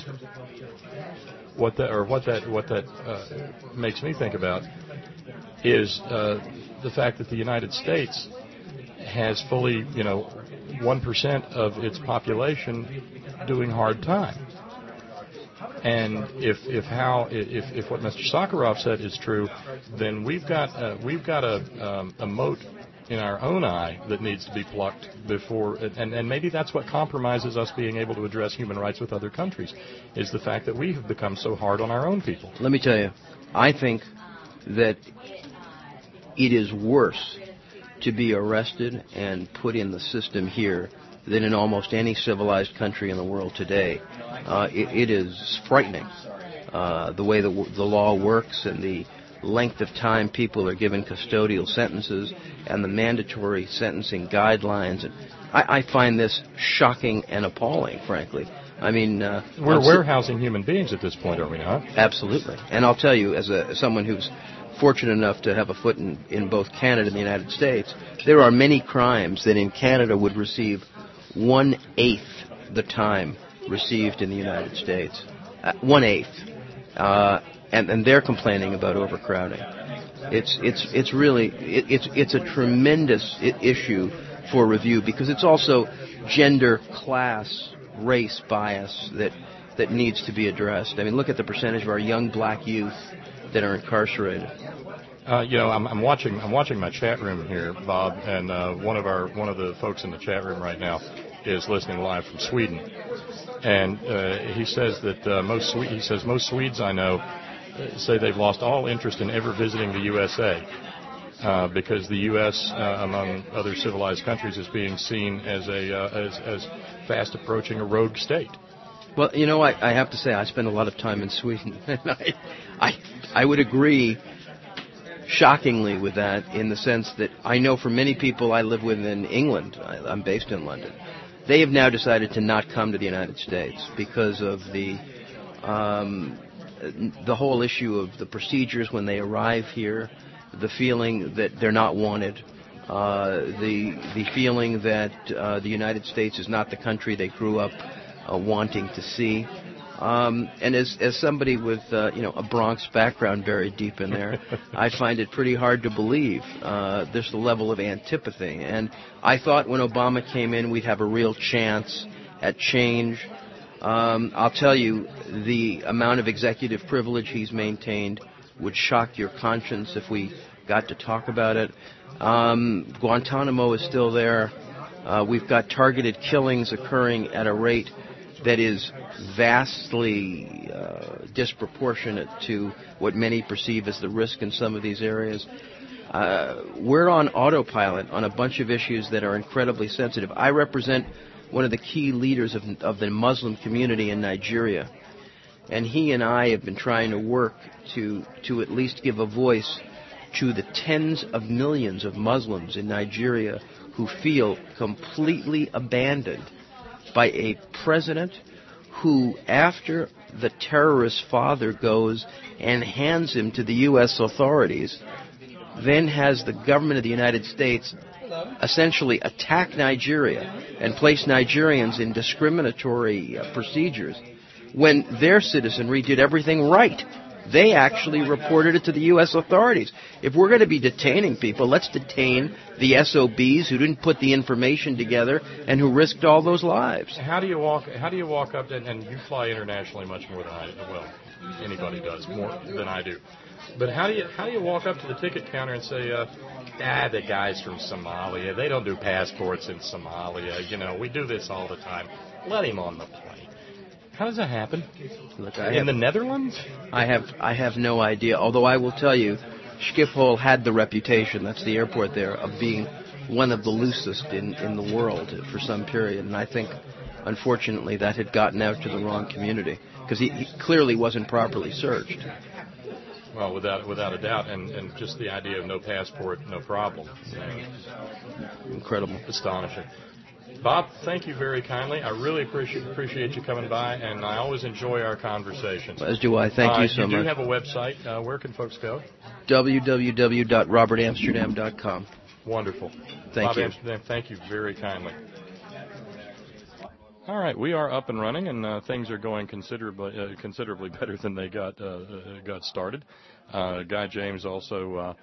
what that or what that what that uh, makes me think about is uh, the fact that the United States has fully, you know, one percent of its population doing hard time. And if if how if if what Mister Sakharov said is true, then we've got uh, we've got a um, a mote in our own eye that needs to be plucked before, and and maybe that's what compromises us being able to address human rights with other countries, is the fact that we have become so hard on our own people. Let me tell you, I think that it is worse to be arrested and put in the system here than in almost any civilized country in the world today. Uh, it, it is frightening, uh, the way the, the law works and the length of time people are given custodial sentences and the mandatory sentencing guidelines. And I, I find this shocking and appalling, frankly. I mean, uh, we're warehousing human beings at this point, are we not? Absolutely. And I'll tell you, as a as someone who's fortunate enough to have a foot in, in both Canada and the United States, there are many crimes that in Canada would receive one-eighth the time received in the United States. Uh, one-eighth. Uh, and, and they're complaining about overcrowding. It's it's it's really it, it's it's a tremendous I- issue for review because it's also gender, class, race bias that that needs to be addressed. I mean, look at the percentage of our young black youth that are incarcerated. Uh, you know, I'm, I'm watching. I'm watching my chat room here, Bob, and uh, one of our one of the folks in the chat room right now is listening live from Sweden, and uh, he says that uh, most Swe- he says most Swedes I know uh, say they've lost all interest in ever visiting the U S A uh, because the U S, uh, among other civilized countries, is being seen as a uh, as as fast approaching a rogue state. Well, you know, I, I have to say I spend a lot of time in Sweden, and I I, I would agree shockingly with that, in the sense that I know for many people I live with in England, I, I'm based in London, they have now decided to not come to the United States because of the um, the whole issue of the procedures when they arrive here, the feeling that they're not wanted, uh, the the feeling that uh, the United States is not the country they grew up uh, wanting to see. Um, and as as somebody with uh, you know a Bronx background buried deep in there, I find it pretty hard to believe uh, there's the level of antipathy. And I thought when Obama came in, we'd have a real chance at change. Um, I'll tell you, the amount of executive privilege he's maintained would shock your conscience if we got to talk about it. Um, Guantanamo is still there. Uh, we've got targeted killings occurring at a rate that is vastly uh, disproportionate to what many perceive as the risk in some of these areas. Uh, we're on autopilot on a bunch of issues that are incredibly sensitive. I represent one of the key leaders of, of the Muslim community in Nigeria, and he and I have been trying to work to to at least give a voice to the tens of millions of Muslims in Nigeria who feel completely abandoned by a president who, after the terrorist's father goes and hands him to the U S authorities, then has the government of the United States essentially attack Nigeria and place Nigerians in discriminatory uh, procedures when their citizenry did everything right. They actually reported it to the U S authorities. If we're going to be detaining people, let's detain the S O Bs who didn't put the information together and who risked all those lives. How do you walk? How do you walk up? And, and you fly internationally much more than I. Well, anybody does more than I do. But how do you how do you walk up to the ticket counter and say, uh, ah, the guy's from Somalia. They don't do passports in Somalia. You know, we do this all the time. Let him on the plane. How does that happen? Look, I in have, the Netherlands? I have I have no idea. Although I will tell you, Schiphol had the reputation, that's the airport there, of being one of the loosest in, in the world for some period. And I think, unfortunately, that had gotten out to the wrong community because he, he clearly wasn't properly searched. Well, without without a doubt, and, and just the idea of no passport, no problem. You know, incredible. Astonishing. Bob, thank you very kindly. I really appreciate appreciate you coming by, and I always enjoy our conversations. As do I. Thank uh, you so you much. You do have a website. Uh, where can folks go? w w w dot robert amsterdam dot com. Wonderful. Thank Bob you. Amsterdam, thank you very kindly. All right, we are up and running, and uh, things are going considerably uh, considerably better than they got uh, uh, got started. Uh, Guy James also uh,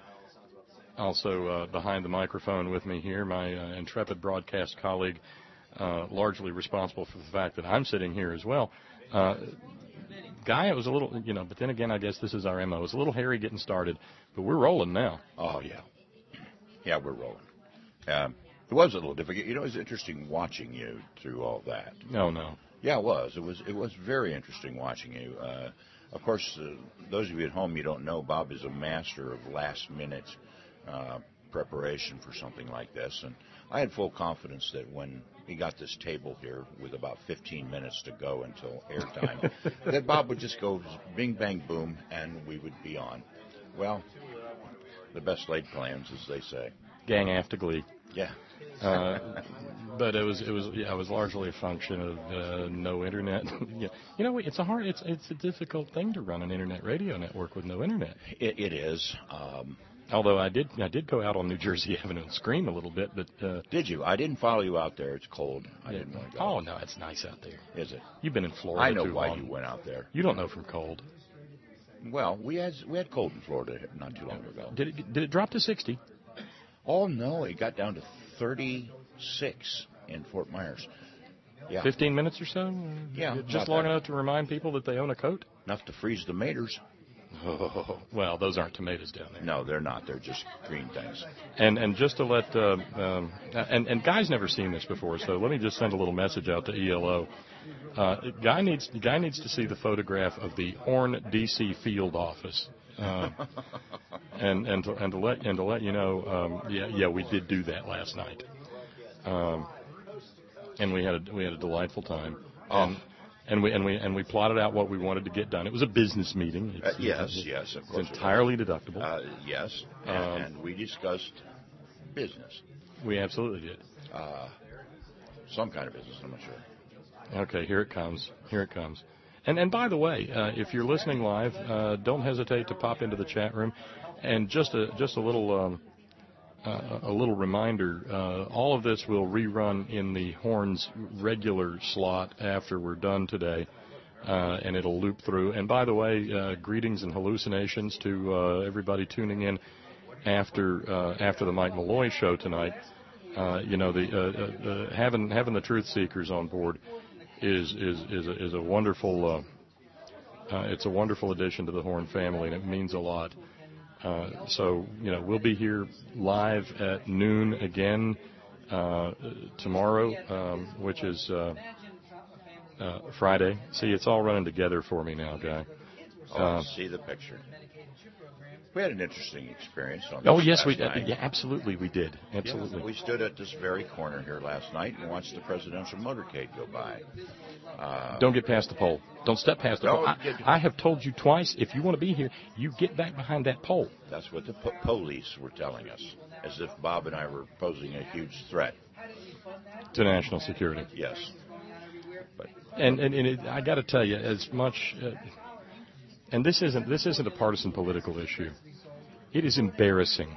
also uh, behind the microphone with me here, my uh, intrepid broadcast colleague, uh, largely responsible for the fact that I'm sitting here as well. Uh, Guy, it was a little, you know, but then again, I guess this is our M O. It's a little hairy getting started, but we're rolling now. Oh yeah, yeah, we're rolling. Um, It was a little difficult. You know, it was interesting watching you through all that. No, no. Yeah, it was. It was. It was very interesting watching you. Uh, of course, uh, those of you at home, you don't know, Bob is a master of last-minute uh, preparation for something like this, and I had full confidence that when he got this table here with about fifteen minutes to go until airtime, that Bob would just go bing, bang, boom, and we would be on. Well, the best laid plans, as they say. Gang after glee. Yeah. uh, but it was it was yeah it was largely a function of uh, no internet. yeah. You know, it's a hard it's it's a difficult thing to run an internet radio network with no internet. It, it is. Um, Although I did I did go out on New Jersey Avenue and scream a little bit, but uh, did you? I didn't follow you out there. It's cold. I yeah, didn't want to go. Oh no, it's nice out there. Is it? You've been in Florida. I know too why long. you went out there. You don't know from cold. Well, we had we had cold in Florida not too long ago. Did it did it drop to sixty? Oh no, it got down to thirty-six in Fort Myers. Yeah. Fifteen minutes or so? Yeah. Just long enough to remind people that they own a coat? Enough to freeze the maters. Oh, well, those aren't tomatoes down there. No, they're not. They're just green things. And and just to let uh, um, and and Guy's never seen this before, so let me just send a little message out to E L O. Uh, Guy needs Guy needs to see the photograph of the Horn D C field office. Uh, and and to, and to let and to let you know, um, yeah, yeah, we did do that last night, um, and we had a we had a delightful time. Oh. And, and we and we and we plotted out what we wanted to get done. It was a business meeting. Uh, yes, it's, yes, of course. It's entirely deductible. Uh, yes, and, Um, and we discussed business. We absolutely did. Uh, some kind of business, I'm not sure. Okay, here it comes. Here it comes. And and by the way, uh, if you're listening live, uh, don't hesitate to pop into the chat room. And just a just a little um, uh, a little reminder: uh, all of this will rerun in the Horns regular slot after we're done today, uh, and it'll loop through. And by the way, uh, greetings and hallucinations to uh, everybody tuning in after uh, after the Mike Malloy show tonight. Uh, you know, the uh, uh, uh, having having the truth seekers on board is is is a, is a wonderful uh, uh, it's a wonderful addition to the Horn family, and it means a lot. Uh, so you know, we'll be here live at noon again uh, tomorrow, um, which is uh, uh, Friday. See, it's all running together for me now, Guy. Oh, Uh, see the picture. We had an interesting experience on this oh yes, last we night. yeah, absolutely we did, absolutely. Yeah, we stood at this very corner here last night and watched the presidential motorcade go by. Uh, Don't get past the pole. Don't step past the No, pole. I, get- I have told you twice, if you want to be here, you get back behind that pole. That's what the po- police were telling us, as if Bob and I were posing a huge threat. To national security. Yes. But And and, and it, I got to tell you, as much, uh, and this isn't this isn't a partisan political issue. It is embarrassing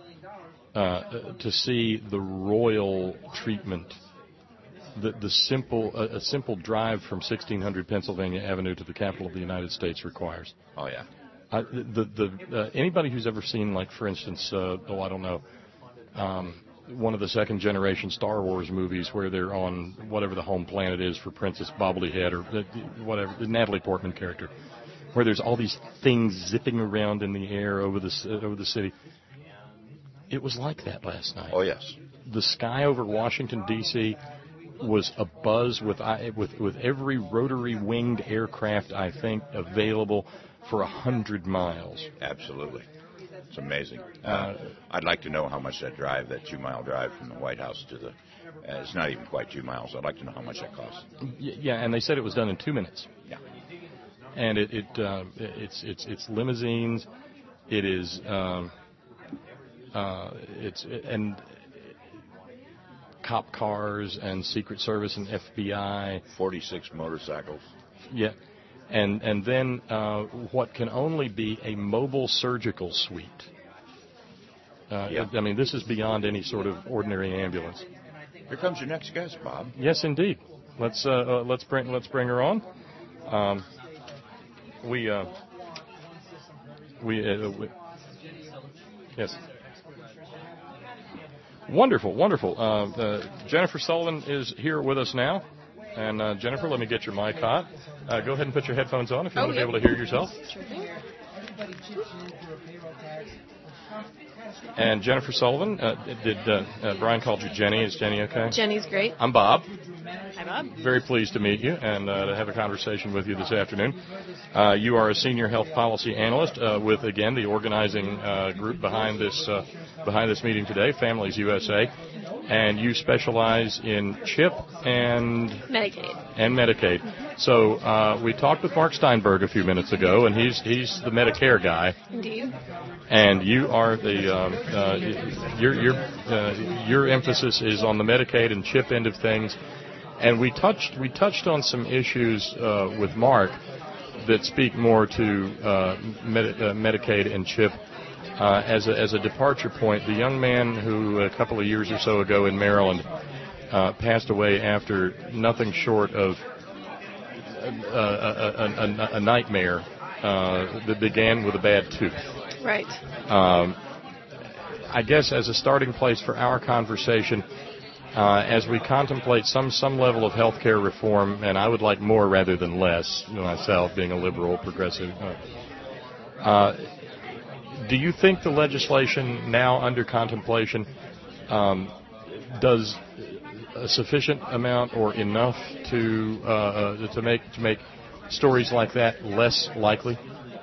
uh, to see the royal treatment, the the simple uh, a simple drive from sixteen hundred Pennsylvania Avenue to the Capitol of the United States requires. oh yeah. Uh, the the uh, anybody who's ever seen, like, for instance, uh, oh I don't know, um, one of the second generation Star Wars movies where they're on whatever the home planet is for Princess Bobblehead or uh, whatever, the Natalie Portman character, where there's all these things zipping around in the air over the uh, over the city. It was like that last night. Oh yes. The sky over Washington D C was abuzz with I, with with every rotary winged aircraft I think available for a hundred miles. Absolutely. It's amazing. Uh, I'd like to know how much that drive, that two-mile drive from the White House to the, uh, it's not even quite two miles. I'd like to know how much that costs. Yeah, and they said it was done in two minutes. Yeah. And it, it uh, it's it's it's limousines. It is um, uh, it's and cop cars and Secret Service and F B I. forty-six motorcycles. Yeah. And and then uh, what can only be a mobile surgical suite. Uh, yeah. I mean, this is beyond any sort of ordinary ambulance. Here comes your next guest, Bob. Yes, indeed. Let's uh, uh, let's bring let's bring her on. Um, we uh, we, uh, we yes. Wonderful, wonderful. Uh, uh, Jennifer Sullivan is here with us now. And, uh, Jennifer, let me get your mic hot. Uh, go ahead and put your headphones on if you oh, want to yeah. be able to hear yourself. Sure thing. And Jennifer Sullivan, uh, did uh, uh, Brian called you Jenny? Is Jenny okay? Jenny's great. I'm Bob. Hi, Bob. Very pleased to meet you and uh, to have a conversation with you this afternoon. Uh, you are a senior health policy analyst uh, with, again, the organizing uh, group behind this uh, behind this meeting today, Families U S A. And you specialize in CHIP and Medicaid. And Medicaid. So uh, we talked with Mark Steinberg a few minutes ago, and he's he's the Medicare guy. Indeed. And you are the um, uh, your your uh, your emphasis is on the Medicaid and CHIP end of things. And we touched we touched on some issues uh, with Mark that speak more to uh, Medi- uh, Medicaid and CHIP. Uh, as a as a departure point, the young man who a couple of years or so ago in Maryland uh, passed away after nothing short of a, a, a, a nightmare uh, that began with a bad tooth. Right. Um, I guess as a starting place for our conversation, uh, as we contemplate some some level of health care reform, and I would like more rather than less, myself being a liberal, progressive. Uh, uh, Do you think the legislation now under contemplation um, does a sufficient amount or enough to uh, to make to make stories like that less likely?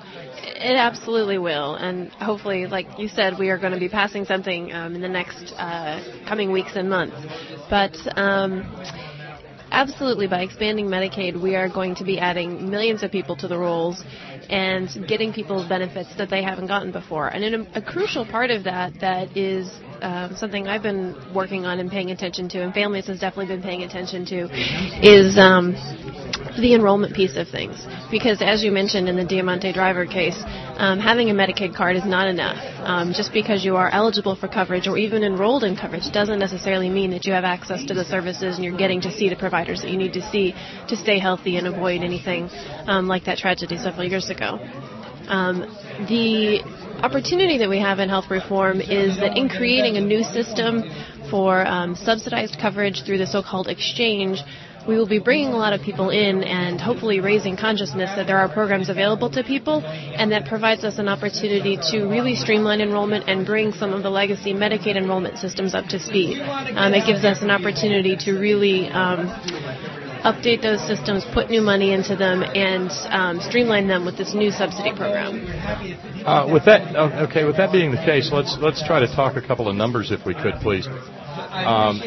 It absolutely will, and hopefully, like you said, we are going to be passing something um, in the next uh, coming weeks and months. But um, absolutely, by expanding Medicaid, we are going to be adding millions of people to the rolls and getting people benefits that they haven't gotten before. And in a, a crucial part of that that is um, something I've been working on and paying attention to, and Families has definitely been paying attention to, is um, the enrollment piece of things. Because as you mentioned in the Diamante Driver case, um, having a Medicaid card is not enough. Um, just because you are eligible for coverage or even enrolled in coverage doesn't necessarily mean that you have access to the services and you're getting to see the providers that you need to see to stay healthy and avoid anything um, like that tragedy several years ago. Um, the opportunity that we have in health reform is that in creating a new system for um, subsidized coverage through the so-called exchange, we will be bringing a lot of people in and hopefully raising consciousness that there are programs available to people, and that provides us an opportunity to really streamline enrollment and bring some of the legacy Medicaid enrollment systems up to speed. Um, it gives us an opportunity to really um, update those systems, put new money into them, and um, streamline them with this new subsidy program. Uh, with that, okay, with that being the case, let's let's try to talk a couple of numbers, if we could, please. Um,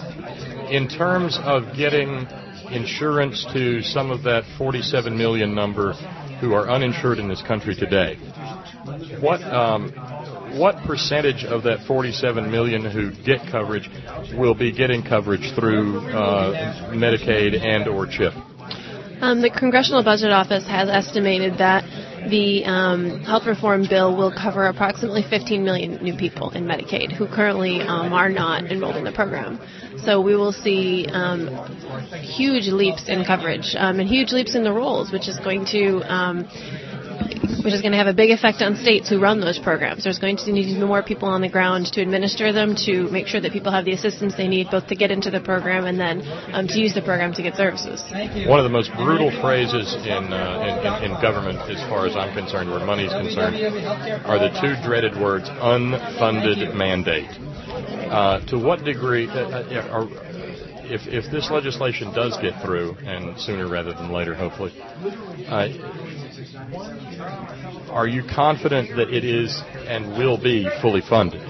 in terms of getting insurance to some of that forty-seven million number who are uninsured in this country today, what um, what percentage of that forty-seven million who get coverage will be getting coverage through uh, Medicaid and or CHIP? Um, the Congressional Budget Office has estimated that the um, health reform bill will cover approximately fifteen million new people in Medicaid who currently um, are not enrolled in the program. So we will see um, huge leaps in coverage um, and huge leaps in the rolls, which is going to um, which is going to have a big effect on states who run those programs. There's going to need more people on the ground to administer them, to make sure that people have the assistance they need both to get into the program and then um, to use the program to get services. One of the most brutal phrases in, uh, in, in government, as far as I'm concerned, where money is concerned, are the two dreaded words, unfunded mandate. Uh, to what degree, uh, are, if, if this legislation does get through, and sooner rather than later, hopefully, uh, are you confident that it is and will be fully funded?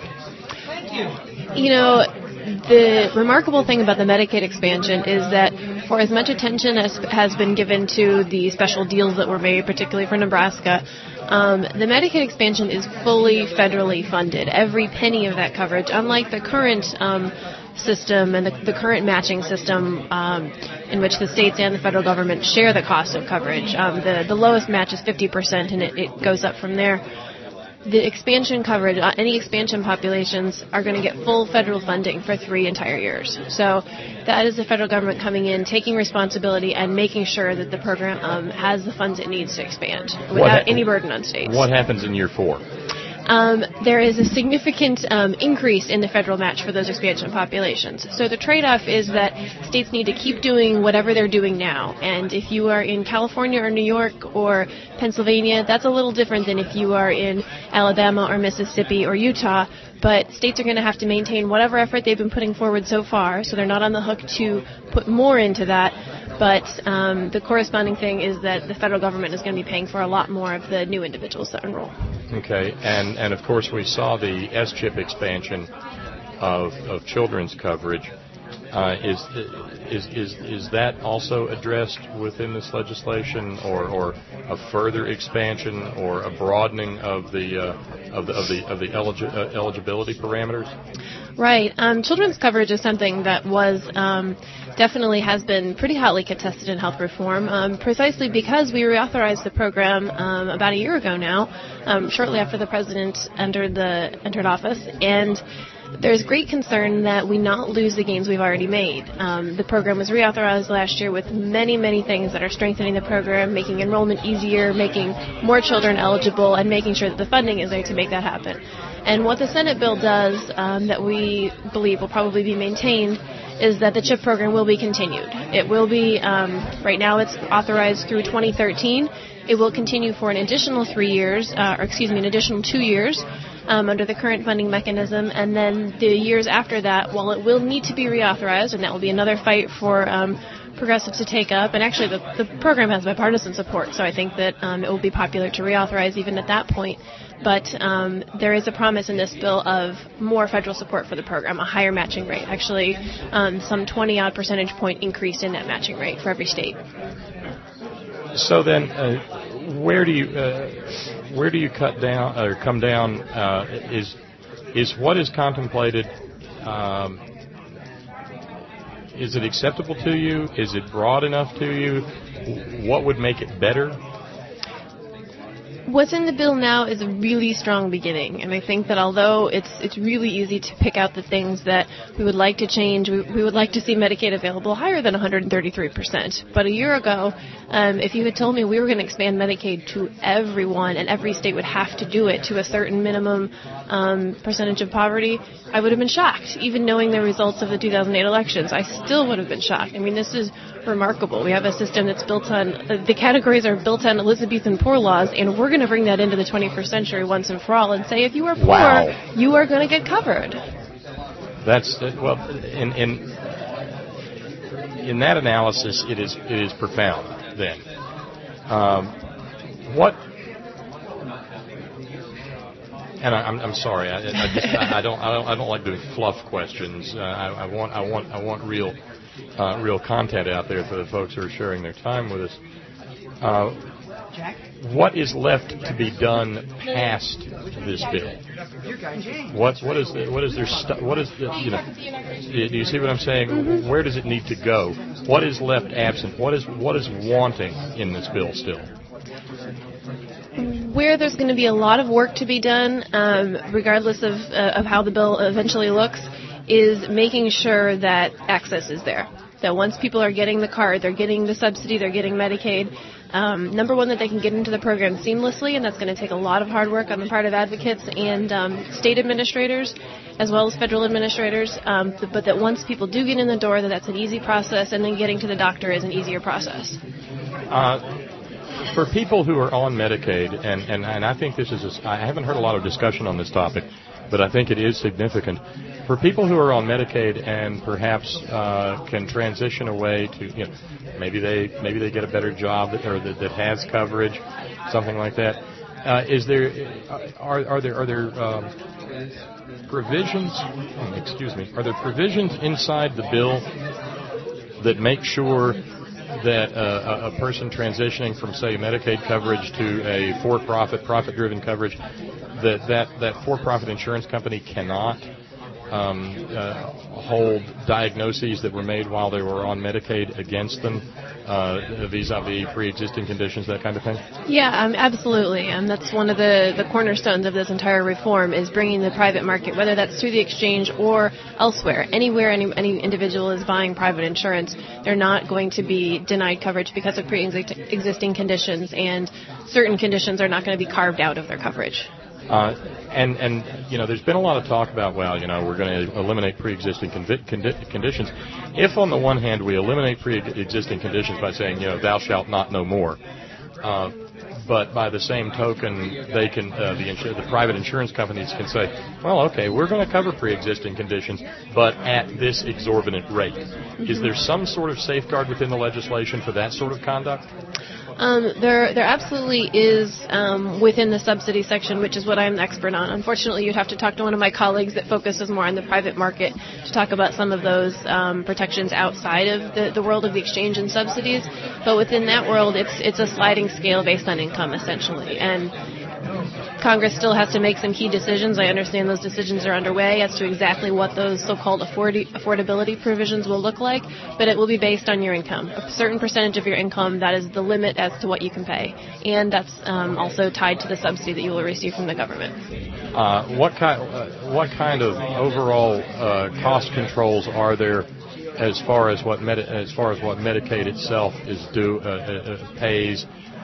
You know, the remarkable thing about the Medicaid expansion is that for as much attention as has been given to the special deals that were made, particularly for Nebraska, um, the Medicaid expansion is fully federally funded. Every penny of that coverage, unlike the current um, system and the, the current matching system um, in which the states and the federal government share the cost of coverage. Um, the, the lowest match is fifty percent, and it, it goes up from there. The expansion coverage, uh, any expansion populations are going to get full federal funding for three entire years. So that is the federal government coming in, taking responsibility, and making sure that the program um, has the funds it needs to expand without ha- any burden on states. What happens in year four? Um, there is a significant um, increase in the federal match for those expansion populations. So the trade-off is that states need to keep doing whatever they're doing now. And if you are in California or New York or Pennsylvania, that's a little different than if you are in Alabama or Mississippi or Utah. But states are going to have to maintain whatever effort they've been putting forward so far, so they're not on the hook to put more into that. But um, the corresponding thing is that the federal government is going to be paying for a lot more of the new individuals that enroll. Okay, and, and of course we saw the S CHIP expansion of, of children's coverage. Uh, is, is is is that also addressed within this legislation, or, or a further expansion, or a broadening of the uh, of the of the of the eligi- uh, eligibility parameters? Right. Um, children's coverage is something that was um, definitely has been pretty hotly contested in health reform, um, precisely because we reauthorized the program um, about a year ago now, um, shortly after the president entered the entered office, and there's great concern that we not lose the gains we've already made. Um, the program was reauthorized last year with many, many things that are strengthening the program, making enrollment easier, making more children eligible, and making sure that the funding is there to make that happen. And what the Senate bill does um, that we believe will probably be maintained is that the CHIP program will be continued. It will be, um, right now it's authorized through twenty thirteen. It will continue for an additional three years, uh, or excuse me, an additional two years. Um, under the current funding mechanism, and then the years after that, while it will need to be reauthorized, and that will be another fight for um, progressives to take up, and actually the, the program has bipartisan support, so I think that um, it will be popular to reauthorize even at that point. But um, there is a promise in this bill of more federal support for the program, a higher matching rate, actually um, some twenty-odd percentage point increase in that matching rate for every state. So then, uh, where do you uh, where do you cut down or come down? Uh, is is what is contemplated? Um, is it acceptable to you? Is it broad enough to you? What would make it better? What's in the bill now is a really strong beginning, and I think that although it's it's really easy to pick out the things that we would like to change, we, we would like to see Medicaid available higher than one hundred thirty-three percent. But a year ago, um, if you had told me we were going to expand Medicaid to everyone and every state would have to do it to a certain minimum um, percentage of poverty, I would have been shocked. Even knowing the results of the two thousand eight elections, I still would have been shocked. I mean, this is remarkable. We have a system that's built on, uh, the categories are built on Elizabethan poor laws, and we're going to bring that into the twenty-first century once and for all and say if you are poor, wow. you are going to get covered. That's, uh, well, in, in in that analysis, it is it is profound then. Um, what, and I, I'm, I'm sorry, I, I, just, I, I don't I don't I don't like doing fluff questions. Uh, I, I want I want I want real uh, real content out there for the folks who are sharing their time with us. Uh, What is left to be done past this bill? What what is the, what is there stu- what is the, you know? Do you see what I'm saying? Mm-hmm. Where does it need to go? What is left absent? What is what is wanting in this bill still? Where there's going to be a lot of work to be done, um, regardless of uh, of how the bill eventually looks, is making sure that access is there. That once people are getting the card, they're getting the subsidy, they're getting Medicaid. Um, number one, that they can get into the program seamlessly, and that's going to take a lot of hard work on the part of advocates and um, state administrators, as well as federal administrators. Um, but that once people do get in the door, that that's an easy process, and then getting to the doctor is an easier process. Uh, for people who are on Medicaid, and, and, and I think this is, a, I haven't heard a lot of discussion on this topic, but I think it is significant. For people who are on Medicaid and perhaps uh, can transition away to, you know, maybe they maybe they get a better job that, or that, that has coverage, something like that. Uh, is there are are there are there um, provisions? Excuse me. Are there provisions inside the bill that make sure that uh, a, a person transitioning from, say, Medicaid coverage to a for-profit, profit-driven coverage, that that, that for-profit insurance company cannot um, uh, hold diagnoses that were made while they were on Medicaid against them, uh, vis-a-vis pre-existing conditions, that kind of thing? Yeah, um, absolutely. And that's one of the, the cornerstones of this entire reform is bringing the private market, whether that's through the exchange or elsewhere. Anywhere any, any individual is buying private insurance, they're not going to be denied coverage because of pre-existing conditions, and certain conditions are not going to be carved out of their coverage. Uh, and, and, you know, there's been a lot of talk about, well, you know, we're going to eliminate pre-existing convi- condi- conditions. If, on the one hand, we eliminate pre-existing conditions by saying, you know, thou shalt not no more, uh, but by the same token, they can, uh, the, insur- the private insurance companies can say, well, okay, we're going to cover pre-existing conditions, but at this exorbitant rate. Mm-hmm. Is there some sort of safeguard within the legislation for that sort of conduct? Um, there, there absolutely is um, within the subsidy section, which is what I'm an expert on. Unfortunately, you'd have to talk to one of my colleagues that focuses more on the private market to talk about some of those um, protections outside of the, the world of the exchange and subsidies. But within that world, it's it's a sliding scale based on income, essentially. And Congress still has to make some key decisions. I understand those decisions are underway as to exactly what those so-called afford- affordability provisions will look like, but it will be based on your income. A certain percentage of your income, that is the limit as to what you can pay. And that's um, also tied to the subsidy that you will receive from the government. Uh, what, kind, uh, what kind of overall uh, cost controls are there as far as what Medi- as far as what Medicaid itself is due uh, uh, pays?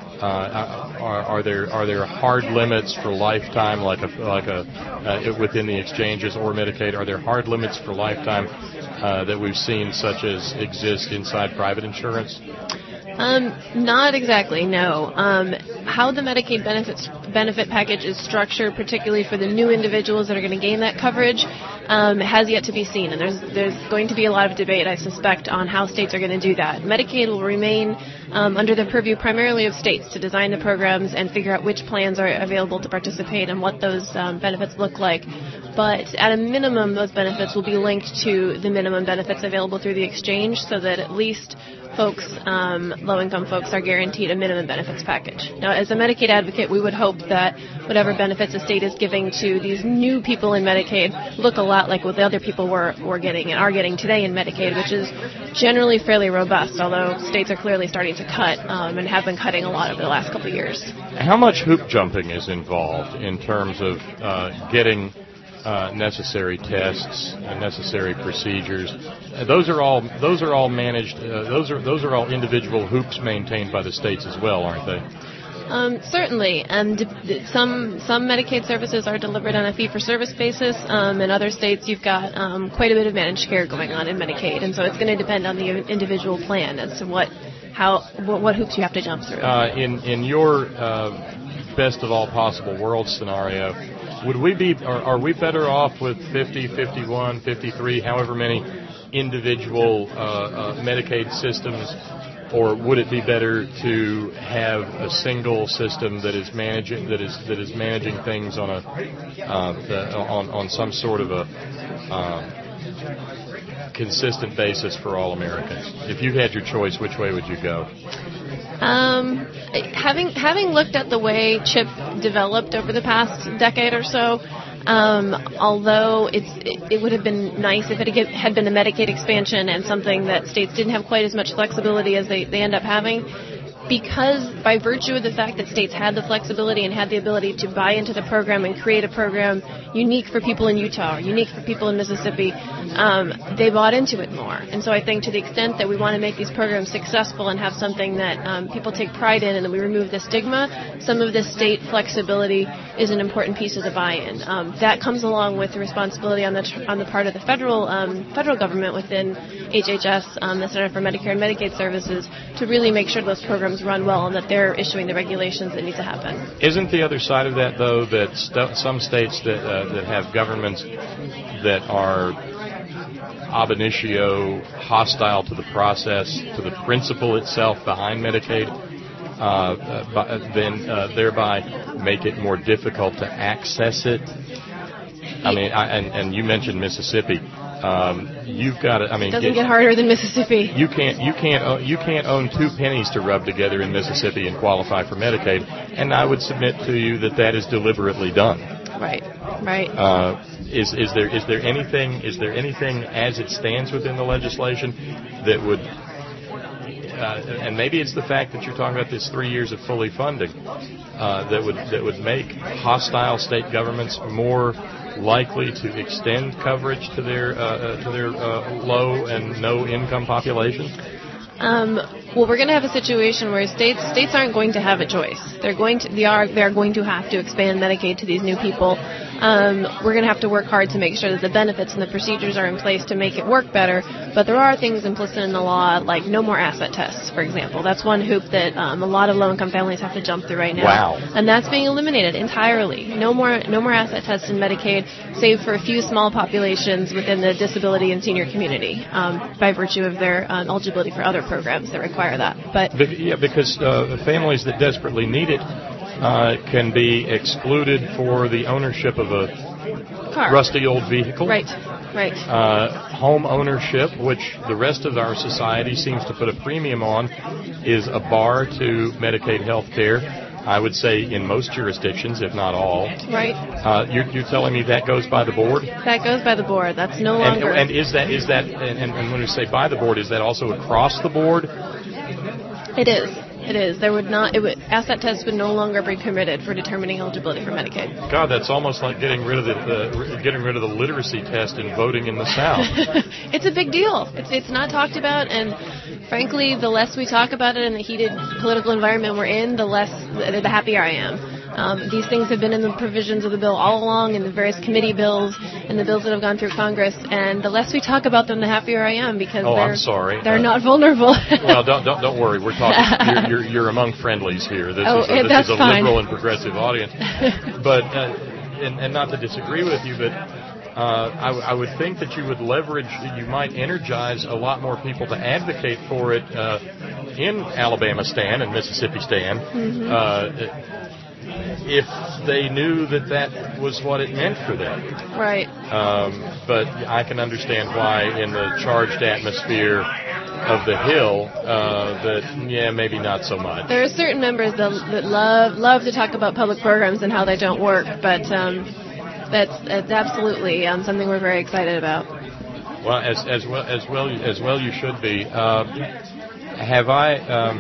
Uh, are, are there are there hard limits for lifetime, like a like a uh, within the exchanges or Medicaid? Are there hard limits for lifetime uh, that we've seen, such as exist inside private insurance? Um, not exactly, no. Um, how the Medicaid benefits benefit package is structured, particularly for the new individuals that are going to gain that coverage, um, has yet to be seen. And there's there's going to be a lot of debate, I suspect, on how states are going to do that. Medicaid will remain um, under the purview primarily of states to design the programs and figure out which plans are available to participate and what those um, benefits look like. But at a minimum, those benefits will be linked to the minimum benefits available through the exchange, so that at least folks, um, low-income folks, are guaranteed a minimum benefits package. Now, as a Medicaid advocate, we would hope that whatever benefits the state is giving to these new people in Medicaid look a lot like what the other people were, were getting and are getting today in Medicaid, which is generally fairly robust, although states are clearly starting to cut um, and have been cutting a lot over the last couple of years. How much hoop jumping is involved in terms of uh, getting Uh, necessary tests and necessary procedures? Uh, those are all those are all managed. Uh, those are those are all individual hoops maintained by the states as well, aren't they? Um, certainly, and some some Medicaid services are delivered on a fee-for-service basis. Um, in other states, you've got um, quite a bit of managed care going on in Medicaid, and so it's going to depend on the individual plan as to what how what, what hoops you have to jump through. Uh, in in your uh, best of all possible world scenario, would we be, are, are we better off with fifty, fifty-one, fifty-three, however many individual uh, uh, Medicaid systems, or would it be better to have a single system that is managing that is that is managing things on a uh, the, on on some sort of a uh, consistent basis for all Americans? If you had your choice, which way would you go? Um, having having looked at the way CHIP developed over the past decade or so, um, although it's it, it would have been nice if it had been a Medicaid expansion and something that states didn't have quite as much flexibility as they, they end up having, because by virtue of the fact that states had the flexibility and had the ability to buy into the program and create a program unique for people in Utah or unique for people in Mississippi, um, they bought into it more. And so I think to the extent that we want to make these programs successful and have something that um, people take pride in and that we remove the stigma, some of this state flexibility is an important piece of the buy-in. Um, that comes along with the responsibility on the tr- on the part of the federal um, federal government within H H S, um, the Center for Medicare and Medicaid Services, to really make sure those programs programs run well and that they're issuing the regulations that need to happen. Isn't the other side of that, though, that st- some states that uh, that have governments that are ab initio hostile to the process, to the principle itself behind Medicaid, uh, uh, then uh, thereby make it more difficult to access it? I mean, I, and, and you mentioned Mississippi. Um, you've got to. I mean, it doesn't get, get harder than Mississippi. You can't. You can't. You can't own two pennies to rub together in Mississippi and qualify for Medicaid. And I would submit to you that that is deliberately done. Right. Right. Uh, is is there is there anything is there anything as it stands within the legislation that would, uh, and maybe it's the fact that you're talking about this three years of fully funding, uh, that would that would make hostile state governments more likely to extend coverage to their uh, to their uh, low and no income populations? Um, well, we're going to have a situation where states states aren't going to have a choice. They're going to they are they're going to have to expand Medicaid to these new people. Um, we're going to have to work hard to make sure that the benefits and the procedures are in place to make it work better. But there are things implicit in the law, like no more asset tests, for example. That's one hoop that um, a lot of low-income families have to jump through right now. Wow. And that's being eliminated entirely. No more no more asset tests in Medicaid, save for a few small populations within the disability and senior community, um, by virtue of their um, eligibility for other programs that require that. But yeah, because uh, families that desperately need it uh, can be excluded for the ownership of a car. rusty old vehicle. Right, right. Uh, home ownership, which the rest of our society seems to put a premium on, is a bar to Medicaid health care. I would say in most jurisdictions, if not all. Right. Uh, you're, you're telling me that goes by the board? That goes by the board. That's no longer. And, and is that is that and, and when we say by the board, is that also across the board? It is. It is. There would not. It would, asset tests would no longer be permitted for determining eligibility for Medicaid. God, that's almost like getting rid of the, the getting rid of the literacy test and voting in the South. It's a big deal. It's it's not talked about, and frankly, the less we talk about it in the heated political environment we're in, the less the, the happier I am. Um, these things have been in the provisions of the bill all along, in the various committee bills, and the bills that have gone through Congress. And the less we talk about them, the happier I am, because oh, they're I'm sorry. they're uh, not vulnerable. Well, don't don't don't worry. We're talking. You're you're, you're among friendlies here. This oh, is a, this that's is a fine. liberal and progressive audience. But uh, and, and not to disagree with you, but. Uh, I, w- I would think that you would leverage, you might energize a lot more people to advocate for it uh, in Alabama Stan and Mississippi Stan, mm-hmm. uh, if they knew that that was what it meant for them. Right. Um, but I can understand why in the charged atmosphere of the Hill, uh, that, yeah, maybe not so much. There are certain members that, that love love to talk about public programs and how they don't work, but... Um, That's, that's absolutely um, something we're very excited about. Well, as as well as well as well you should be. Uh, have I? Um,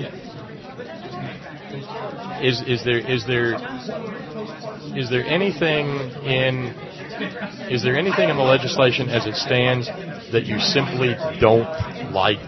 is is there is there is there anything in is there anything in the legislation as it stands that you simply don't like?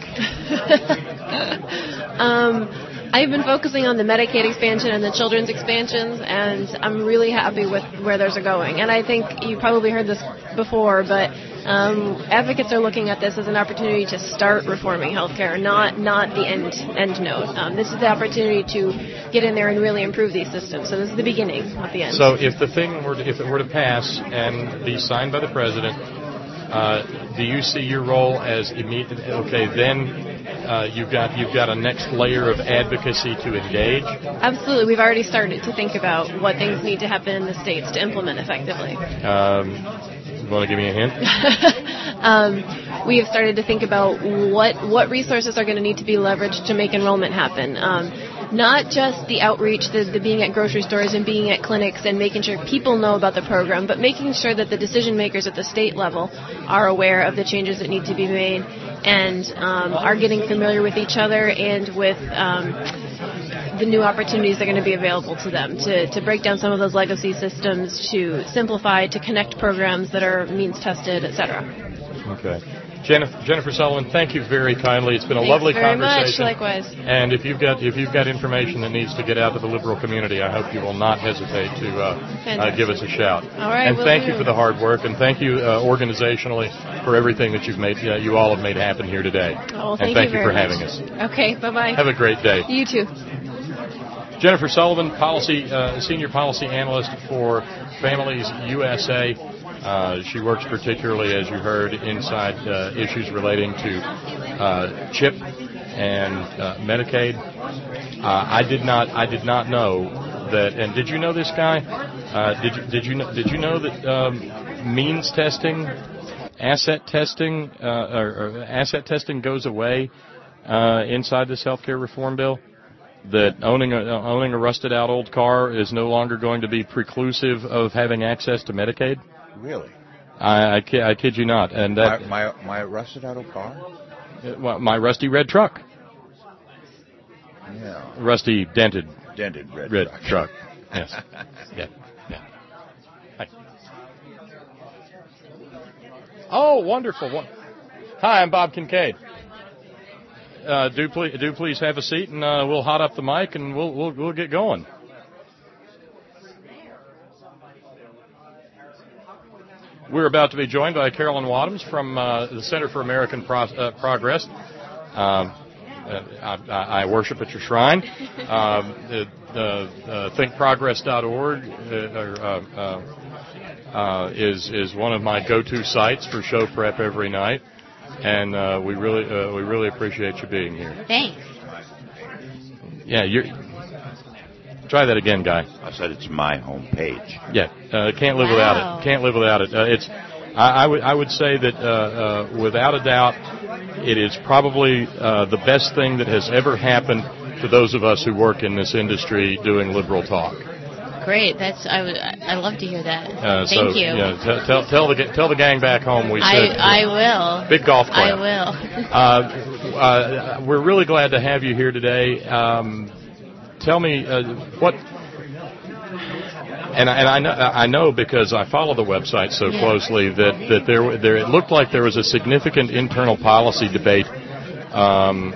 um. I've been focusing on the Medicaid expansion and the children's expansions, and I'm really happy with where those are going. And I think you probably heard this before, but um, advocates are looking at this as an opportunity to start reforming healthcare, not not the end end note. Um, this is the opportunity to get in there and really improve these systems. So this is the beginning, not the end. So if the thing were to, if it were to pass and be signed by the president, uh, do you see your role as immediate? Okay, then. Uh, you've got you've got a next layer of advocacy to engage? Absolutely. We've already started to think about what things need to happen in the states to implement effectively. Um, you want to give me a hint? um, we have started to think about what what resources are going to need to be leveraged to make enrollment happen. Um, not just the outreach, the, the being at grocery stores and being at clinics and making sure people know about the program, but making sure that the decision makers at the state level are aware of the changes that need to be made and um, are getting familiar with each other and with um, the new opportunities that are going to be available to them to, to break down some of those legacy systems, to simplify, to connect programs that are means tested, et cetera. Okay. Jennifer, Jennifer Sullivan, thank you very kindly. It's been a Thanks lovely very conversation. Much, likewise. And if you've got if you've got information that needs to get out to the liberal community, I hope you will not hesitate to uh, uh, give us a shout. All right. And we'll thank do. you for the hard work, and thank you uh, organizationally for everything that you've made. Uh, you all have made happen here today. Oh, and thank thank you, you for very having much. us. Okay. Bye bye. Have a great day. You too. Jennifer Sullivan, policy uh, senior policy analyst for Families U S A. Uh, she works particularly, as you heard, inside uh, issues relating to uh, CHIP and uh, Medicaid. Uh, I did not, I did not know that. And did you know this guy? Uh, did you, did you know, did you know that um, means testing, asset testing, uh, or, or asset testing goes away uh, inside this healthcare reform bill? That owning a owning a rusted out old car is no longer going to be preclusive of having access to Medicaid? Really? I, I, kid, I kid you not. And that, my, my my rusted out old car? Uh, my rusty red truck. Yeah. Rusty dented. Dented red, red truck. truck. Yes. Yeah. Yeah. Hi. Oh, wonderful. Hi, I'm Bob Kincaid. Uh, do please do please have a seat, and uh, we'll hot up the mic, and we'll we'll we'll get going. We're about to be joined by Carolyn Wadhams from uh, the Center for American Pro- uh, Progress. Um, uh, I, I worship at your shrine. Um, the, the, uh, think progress dot org uh, uh, uh, is is one of my go-to sites for show prep every night, and uh, we really uh, we really appreciate you being here. Thanks. Yeah, you're. Try that again, Guy. I said it's my home page. Yeah, uh, can't live Wow. without it. Can't live without it. Uh, it's. I, I would. I would say that uh, uh, without a doubt, it is probably uh, the best thing that has ever happened to those of us who work in this industry doing liberal talk. Great. That's I would I love to hear that. Uh, Thank so, you. Yeah, t- tell tell the ga- tell the gang back home we I said. I will. Big golf clap. I will. uh, uh, we're really glad to have you here today. Um, tell me uh, what. And I, and I know I know because I follow the website so Yeah. closely that, that there there it looked like there was a significant internal policy debate um,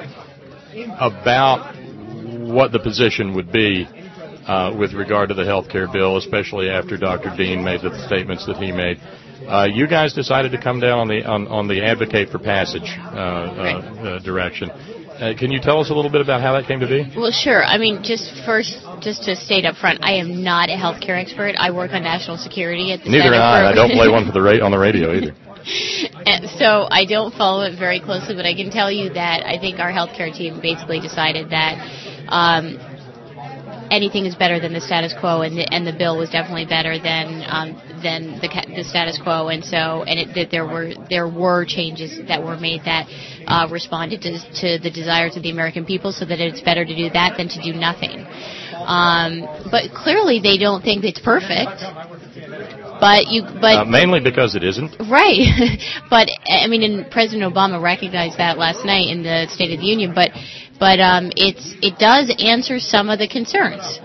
about what the position would be uh, with regard to the health care bill, especially after Doctor Dean made the statements that he made. Uh, you guys decided to come down on the on, on the advocate for passage uh, Right. uh, uh, direction. Uh, can you tell us a little bit about how that came to be? Well, sure. I mean, just first, just to state up front, I am not a healthcare expert. I work on national security at the Neither Center am I. for- I don't play one for the ra- on the radio either. And so I don't follow it very closely, but I can tell you that I think our healthcare team basically decided that um, anything is better than the status quo, and the, and the bill was definitely better than um, than the, ca- the status quo, and so and it, that there were there were changes that were made that uh, responded to, to the desires of the American people, so that it's better to do that than to do nothing. Um, but clearly, they don't think it's perfect. But you, but Uh, mainly because it isn't. right. But I mean, and President Obama recognized that last night in the State of the Union. But but um, it's it does answer some of the concerns.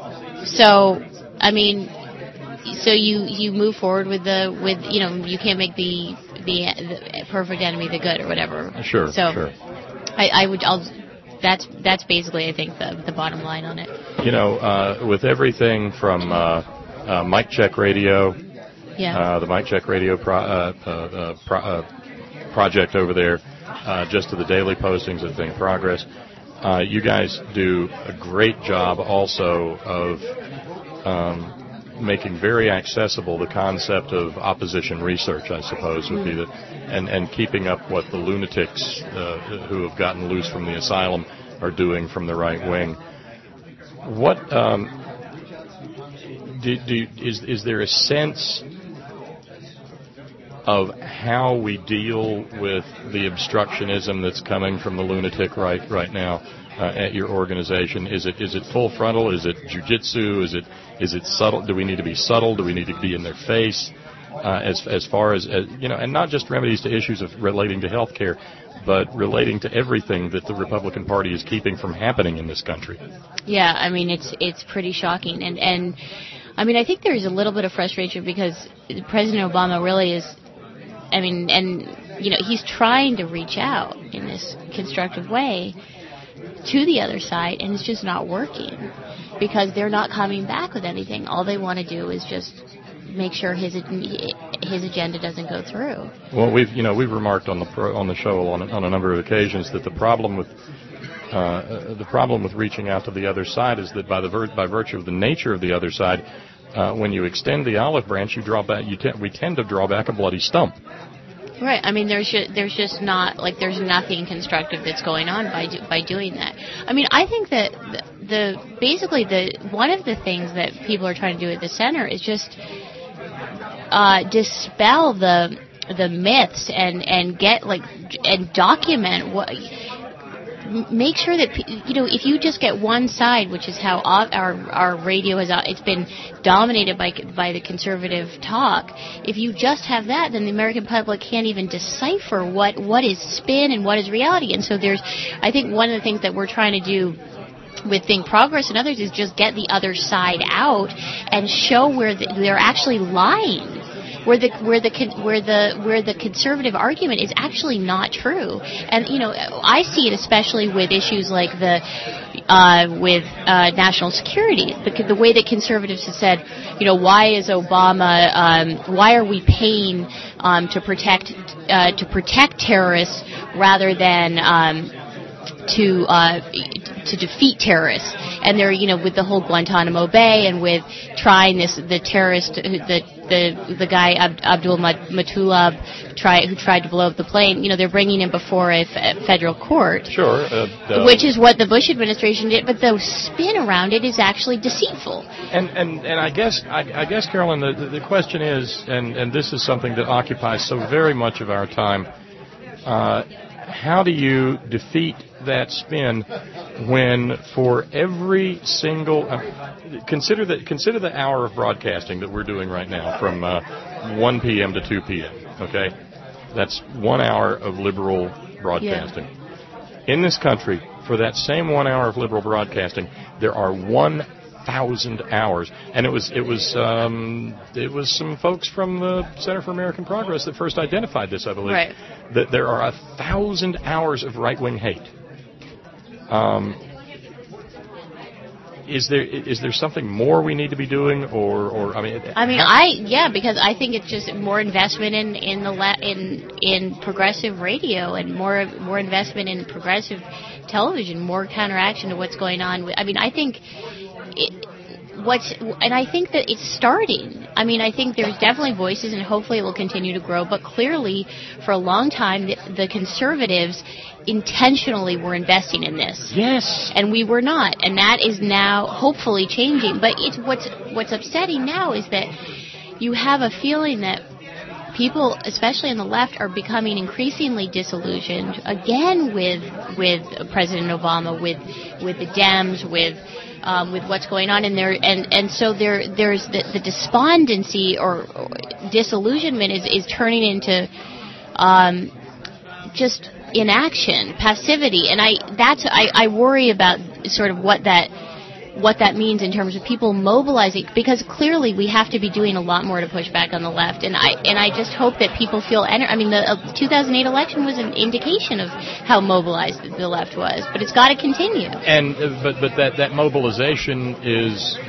So I mean, so you you move forward with the with you know you can't make the the, the perfect enemy the good or whatever. Sure, So sure. I, I would I'll. That's that's basically I think the the bottom line on it. You know, uh, with everything from uh, uh, Mic Check Radio, Yeah. uh, the Mic Check Radio pro- uh, uh, uh, pro- uh, project over there, uh, just to the daily postings of Think Progress, uh, you guys do a great job also of um, making very accessible the concept of opposition research, I suppose, would be the, and, and keeping up what the lunatics uh, who have gotten loose from the asylum are doing from the right wing. What um, do, do, is is there a sense of how we deal with the obstructionism that's coming from the lunatic right right now uh, at your organization? Is it is it full frontal? Is it jujitsu? Is it is it subtle? Do we need to be subtle? Do we need to be in their face? Uh, as as far as, as you know, and not just remedies to issues of relating to health care, but relating to everything that the Republican Party is keeping from happening in this country. Yeah, I mean it's it's pretty shocking, and and I mean I think there's a little bit of frustration because President Obama really is, I mean, and you know, he's trying to reach out in this constructive way to the other side, and it's just not working because they're not coming back with anything. All they want to do is just make sure his his agenda doesn't go through. Well, we've you know we've remarked on the pro, on the show on on a number of occasions that the problem with uh, the problem with reaching out to the other side is that by the vir- by virtue of the nature of the other side, uh, when you extend the olive branch, you draw back. You te- we tend to draw back a bloody stump. Right. I mean, there's just, there's just not like there's nothing constructive that's going on by do, by doing that. I mean, I think that the, the basically the one of the things that people are trying to do at the center is just uh, dispel the the myths and and get like and document what. Make sure that, you know, if you just get one side, which is how our our radio has, it's been dominated by by the conservative talk. If you just have that, then the American public can't even decipher what what is spin and what is reality. And so there's, I think one of the things that we're trying to do with Think Progress and others is just get the other side out and show where the, they're actually lying. Where the where the where the where the conservative argument is actually not true, and you know I see it especially with issues like the uh, with uh, national security. The, the way that conservatives have said, you know, why is Obama? Um, why are we paying um, to protect uh, to protect terrorists rather than um, to uh, to defeat terrorists? And they're, you know, with the whole Guantanamo Bay and with trying this, the terrorist, the the the guy Ab- Abdul Muttalib, try who tried to blow up the plane. You know, they're bringing him before a f- federal court. Sure. Uh, uh, which is what the Bush administration did, but the spin around it is actually deceitful. And and, and I guess I, I guess Carolyn, the the question is, and and this is something that occupies so very much of our time. Uh, how do you defeat that spin when for every single uh, consider that consider the hour of broadcasting that we're doing right now from uh, one p.m. to two p.m. Okay, that's one hour of liberal broadcasting. Yeah. In this country, for that same one hour of liberal broadcasting, there are one thousand hours, and it was it was um, it was some folks from the Center for American Progress that first identified this, I believe. Right. That there are a thousand hours of right-wing hate. Um, is there is there something more we need to be doing, or, or I mean? I mean, I yeah, because I think it's just more investment in in the la- in in progressive radio and more more investment in progressive television, more counteraction to what's going on. With, I mean, I think. It, What's and I think that it's starting. I mean, I think there's definitely voices, and hopefully it will continue to grow. But clearly, for a long time, the, the conservatives intentionally were investing in this. Yes, and we were not, and that is now hopefully changing. But it's what's what's upsetting now is that you have a feeling that people, especially on the left, are becoming increasingly disillusioned again with with President Obama, with with the Dems, with. Um, with what's going on in there, and, and so there there's the, the despondency or, or disillusionment is, is turning into um, just inaction, passivity, and I that's I, I worry about sort of what that what that means in terms of people mobilizing, because clearly we have to be doing a lot more to push back on the left, and I and I just hope that people feel. Ener- I mean, the uh, two thousand eight election was an indication of how mobilized the left was, but it's got to continue. And uh, but but that that mobilization is.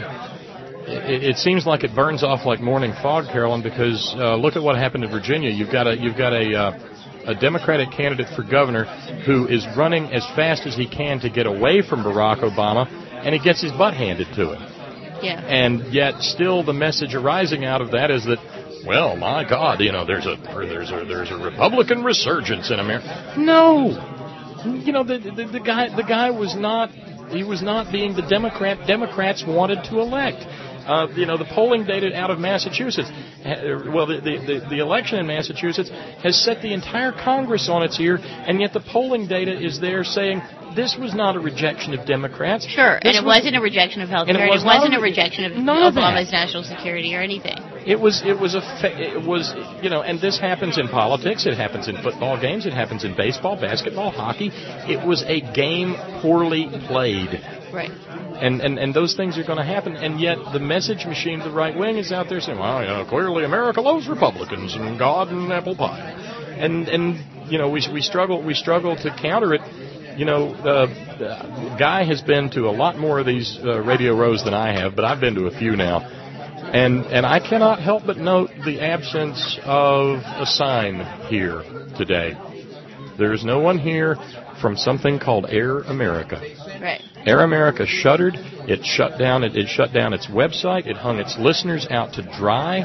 It, it seems like it burns off like morning fog, Carolyn, because uh, look at what happened in Virginia. You've got a you've got a. Uh, a Democratic candidate for governor who is running as fast as he can to get away from Barack Obama, and he gets his butt handed to him. Yeah. And yet still the message arising out of that is that, well, my God, you know, there's a there's a there's a Republican resurgence in America. No. You know, the the, the guy the guy was not he was not being the Democrat Democrats wanted to elect. Uh, you know, the polling data out of Massachusetts, well, the, the, the election in Massachusetts has set the entire Congress on its ear, and yet the polling data is there saying this was not a rejection of Democrats. Sure, this and it was, wasn't a rejection of health care, and it, was it wasn't a, a rejection of Obama's national security or anything. It was, it was a, it was, you know, and this happens in politics, it happens in football games, it happens in baseball, basketball, hockey. It was a game poorly played. Right. And, and and those things are going to happen, and yet the message machine of the right wing is out there saying, well, you know, clearly America loves Republicans and God and apple pie. and and you know we we struggle we struggle to counter it. You know, uh, Guy has been to a lot more of these uh, Radio Rows than I have, but I've been to a few now, and and I cannot help but note the absence of a sign here today. There is no one here from something called Air America. Right. Air America shuttered. It shut down. It, it shut down its website. It hung its listeners out to dry.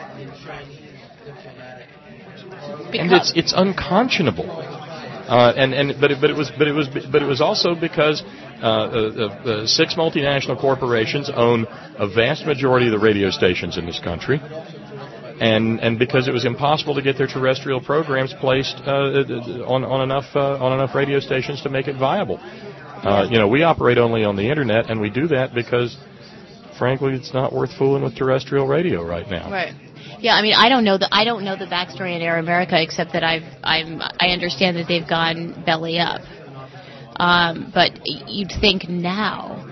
Because and it's it's unconscionable. Uh, and and but it, but it was but it was but it was also because uh, uh, uh, six multinational corporations own a vast majority of the radio stations in this country. And and because it was impossible to get their terrestrial programs placed uh, on on enough uh, on enough radio stations to make it viable, uh, you know, we operate only on the internet, and we do that because, frankly, it's not worth fooling with terrestrial radio right now. Right. Yeah. I mean, I don't know the I don't know the backstory in Air America except that I've I'm I understand that they've gone belly up. Um, but you'd think now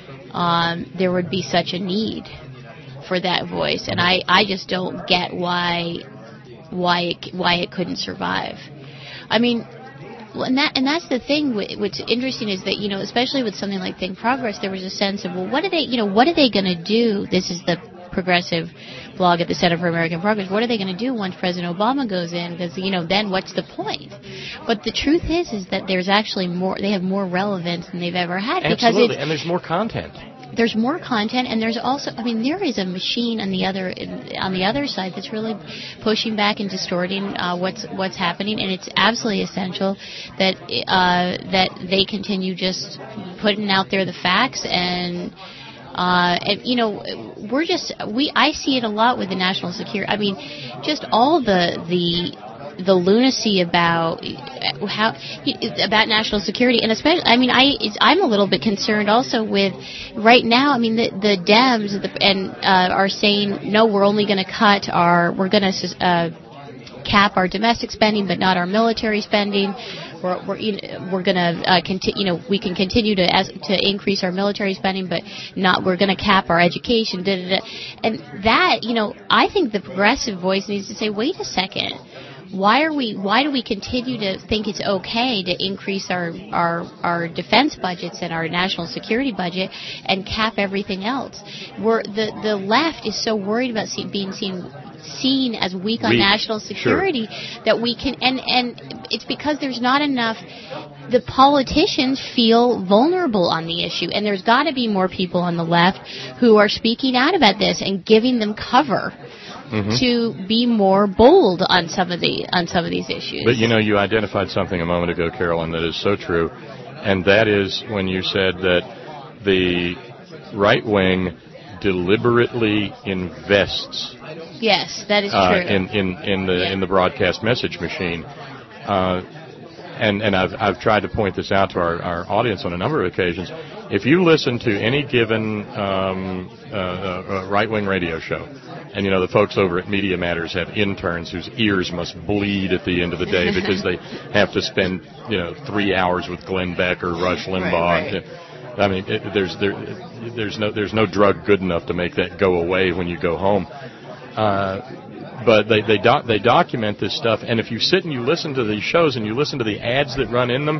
um, there would be such a need for that voice, and I, I just don't get why why it why it couldn't survive. I mean, and that and that's the thing. What's interesting is that, you know, especially with something like Think Progress, there was a sense of, well, what are they you know what are they going to do? This is the progressive blog at the Center for American Progress. What are they going to do once President Obama goes in? Because, you know, then what's the point? But the truth is, is that there's actually more. They have more relevance than they've ever had. Absolutely, because and there's more content. There's more content, and there's also, I mean, there is a machine on the other on the other side that's really pushing back and distorting uh, what's what's happening, and it's absolutely essential that uh, that they continue just putting out there the facts, and uh, and you know, we're just we I see it a lot with the national security. I mean, just all the the. the lunacy about how about national security, and especially, I mean, I I'm a little bit concerned also with right now. I mean, the the Dems the, and uh, are saying no, we're only going to cut our we're going to uh, cap our domestic spending, but not our military spending. We're we're you know, we're going to uh, continue. You know, we can continue to as, to increase our military spending, but not. We're going to cap our education. Da, da, da. And that, you know, I think the progressive voice needs to say, wait a second. Why are we? Why do we continue to think it's okay to increase our, our our defense budgets and our national security budget and cap everything else? We're, the the left is so worried about see, being seen seen as weak on weak. national security Sure. that we can and and it's because there's not enough. The politicians feel vulnerable on the issue, and there's got to be more people on the left who are speaking out about this and giving them cover. Mm-hmm. To be more bold on some of the on some of these issues. But you know, you identified something a moment ago, Carolyn, that is so true, and that is when you said that the right wing deliberately invests. Yes, that is uh, true. In in in the yeah. in the broadcast message machine. Uh, And, and I've, I've tried to point this out to our, our audience on a number of occasions. If you listen to any given um, uh, uh, right-wing radio show, and, you know, the folks over at Media Matters have interns whose ears must bleed at the end of the day because they have to spend, you know, three hours with Glenn Beck or Rush Limbaugh. Right, right. I mean, it, there's there, there's no there's no drug good enough to make that go away when you go home. Uh, But they they, doc, they document this stuff, and if you sit and you listen to these shows and you listen to the ads that run in them,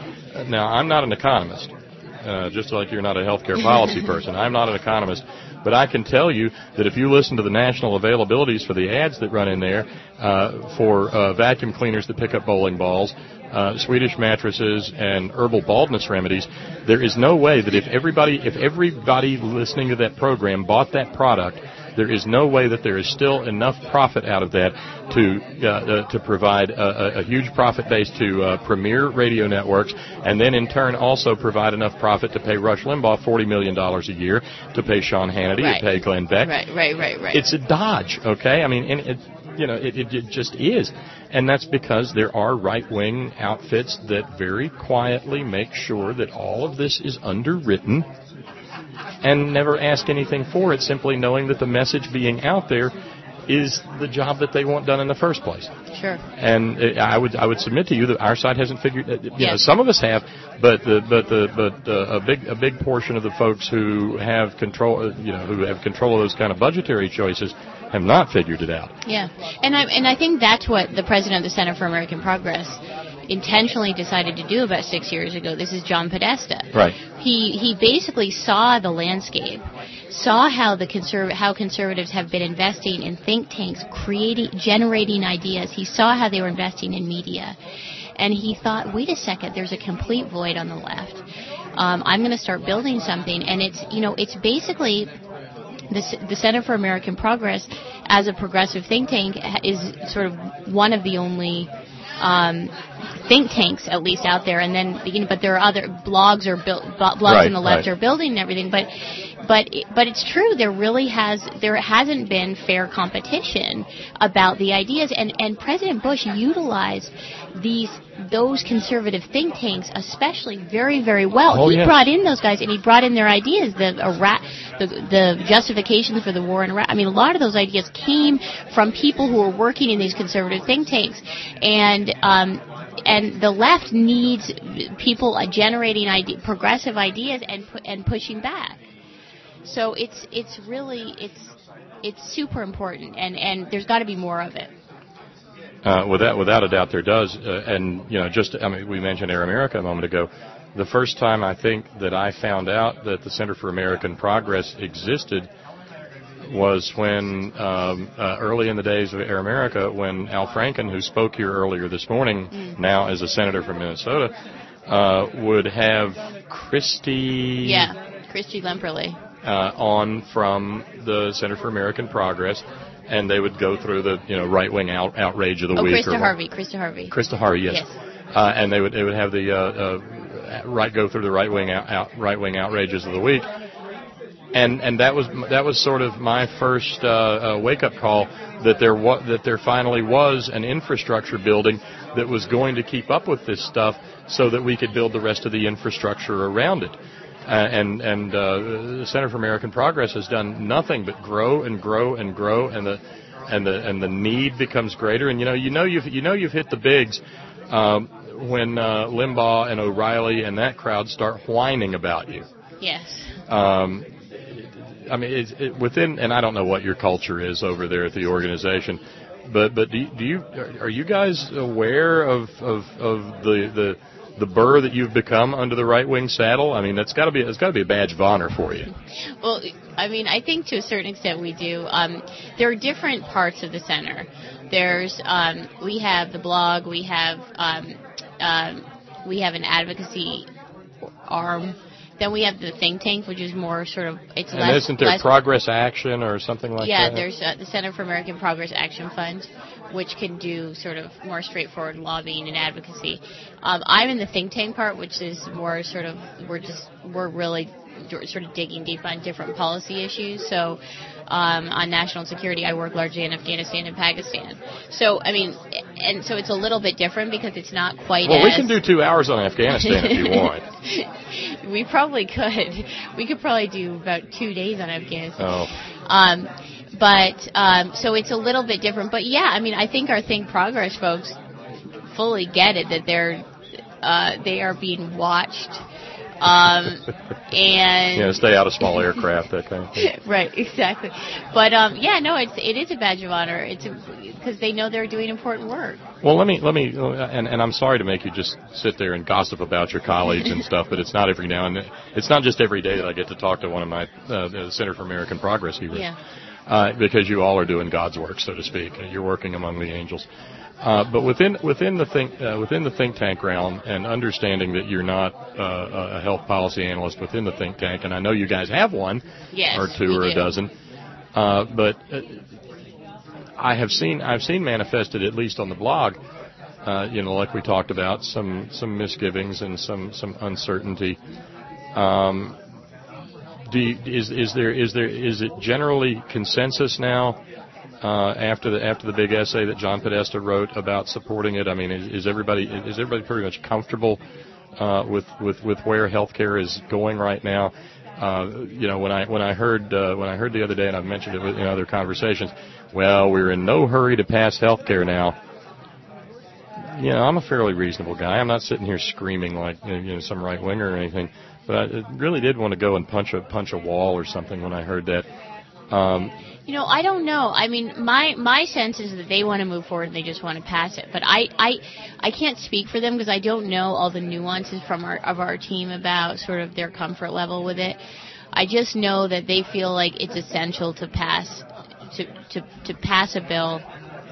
now I'm not an economist, uh, just like you're not a healthcare policy person. I'm not an economist, but I can tell you that if you listen to the national availabilities for the ads that run in there uh, for uh, vacuum cleaners that pick up bowling balls, uh, Swedish mattresses, and herbal baldness remedies, there is no way that if everybody if everybody listening to that program bought that product, there is no way that there is still enough profit out of that to uh, uh, to provide a, a huge profit base to uh, premier radio networks, and then in turn also provide enough profit to pay Rush Limbaugh forty million dollars a year, to pay Sean Hannity, right. to pay Glenn Beck. Right, right, right, right. It's a dodge, okay? I mean, and it, you know, it, it, it just is. And that's because there are right-wing outfits that very quietly make sure that all of this is underwritten and never ask anything for it, simply knowing that the message being out there is the job that they want done in the first place. Sure. And it, I would I would submit to you that our side hasn't figured. You yes. know, some of us have, but the but the but uh, a big a big portion of the folks who have control, you know, who have control of those kind of budgetary choices, have not figured it out. Yeah, and I and I think that's what the president of the Center for American Progress intentionally decided to do about six years ago. This is John Podesta. Right. He he basically saw the landscape, saw how the conserv- how conservatives have been investing in think tanks, creating, generating ideas. He saw how they were investing in media, and he thought, wait a second, there's a complete void on the left. Um, I'm going to start building something, and it's you know it's basically the the Center for American Progress as a progressive think tank is sort of one of the only Um, think tanks, at least out there, and then you know, but there are other blogs or built, blogs right, on the left right. are building and everything. But but but it's true. There really has there hasn't been fair competition about the ideas, and and President Bush utilized these those conservative think tanks especially very very well. Oh, he yes. brought in those guys and he brought in their ideas. The Iraq, the the justifications for the war in Iraq. I mean, a lot of those ideas came from people who were working in these conservative think tanks, and um, and the left needs people generating ide- progressive ideas and pu- and pushing back. So it's it's really it's it's super important, and, and there's got to be more of it. Uh, without without a doubt, there does. Uh, and you know, just I mean, we mentioned Air America a moment ago. The first time I think that I found out that the Center for American Progress existed was when um, uh, early in the days of Air America, when Al Franken, who spoke here earlier this morning, mm. now as a senator from Minnesota, uh, would have Christy. Yeah, Christy Lemperle. Uh, on from the Center for American Progress, and they would go through the you know right wing out, outrage of the oh, week. Krista or Harvey, Krista Harvey. Krista Harvey, yes. yes. Uh, and they would they would have the uh, uh, right go through the right wing out, out, right wing outrages of the week, and and that was that was sort of my first uh, uh, wake up call that there wa- that there finally was an infrastructure building that was going to keep up with this stuff, so that we could build the rest of the infrastructure around it. Uh, and and uh, the Center for American Progress has done nothing but grow and grow and grow, and the and the and the need becomes greater. And you know you know you've you know you've hit the bigs um, when uh, Limbaugh and O'Reilly and that crowd start whining about you. Yes. Um, I mean, it's, it, within, and I don't know what your culture is over there at the organization, but but do you, do you are you guys aware of of, of the the the burr that you've become under the right-wing saddle? I mean, that's got to be it's got to be a badge of honor for you. Well, I mean, I think to a certain extent we do. Um, there are different parts of the center. There's um, we have the blog, we have um, um, we have an advocacy arm. Then we have the think tank, which is more sort of it's and less. isn't there less, Progress Action or something like yeah, that? Yeah, there's uh, the Center for American Progress Action Fund, which can do sort of more straightforward lobbying and advocacy. Um, I'm in the think tank part, which is more sort of we're just we're really sort of digging deep on different policy issues. So um, on national security, I work largely in Afghanistan and Pakistan. So I mean, and so it's a little bit different because it's not quite. Well, as we can do two hours on Afghanistan if you want. We probably could. We could probably do about two days on Afghanistan. Oh. Um, but um, so it's a little bit different. But yeah, I mean, I think our Think Progress folks fully get it that they're uh, they are being watched. Um, and yeah, stay out of small aircraft, that kind of thing. Right, exactly. But um, yeah, no, it's it is a badge of honor. It's because they know they're doing important work. Well, let me let me, and, and I'm sorry to make you just sit there and gossip about your colleagues and stuff, but it's not every now and then. It's not just every day that I get to talk to one of my uh, the Center for American Progress heroes. Yeah. Uh, because you all are doing God's work, so to speak. You're working among the angels. Uh, but within within the think uh, within the think tank realm, and understanding that you're not uh, a health policy analyst within the think tank, and I know you guys have one, yes, or two, or do. a dozen. Uh, but uh, I have seen I've seen manifested, at least on the blog, uh, you know, like we talked about, some some misgivings and some some uncertainty. Um, do you, is is there is there is it generally consensus now? Uh, after the after the big essay that John Podesta wrote about supporting it, I mean, is, is everybody is everybody pretty much comfortable uh, with with with where healthcare is going right now? Uh, you know, when I when I heard uh, when I heard the other day, and I've mentioned it in other conversations, well, we're in no hurry to pass health care now. You know, I'm a fairly reasonable guy. I'm not sitting here screaming like you know some right winger or anything, but I really did want to go and punch a punch a wall or something when I heard that. Um, You know, I don't know. I mean, my my sense is that they want to move forward and they just want to pass it. But I I, I can't speak for them because I don't know all the nuances from our of our team about sort of their comfort level with it. I just know that they feel like it's essential to pass to to, to pass a bill.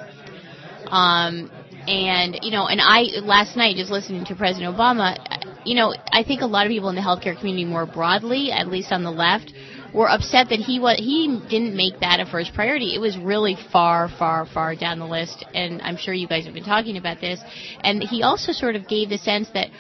Um, and you know, and I last night just listening to President Obama, you know, I think a lot of people in the healthcare community more broadly, at least on the left, were upset that he was he didn't make that a first priority. It was really far, far, far down the list, and I'm sure you guys have been talking about this. And he also sort of gave the sense that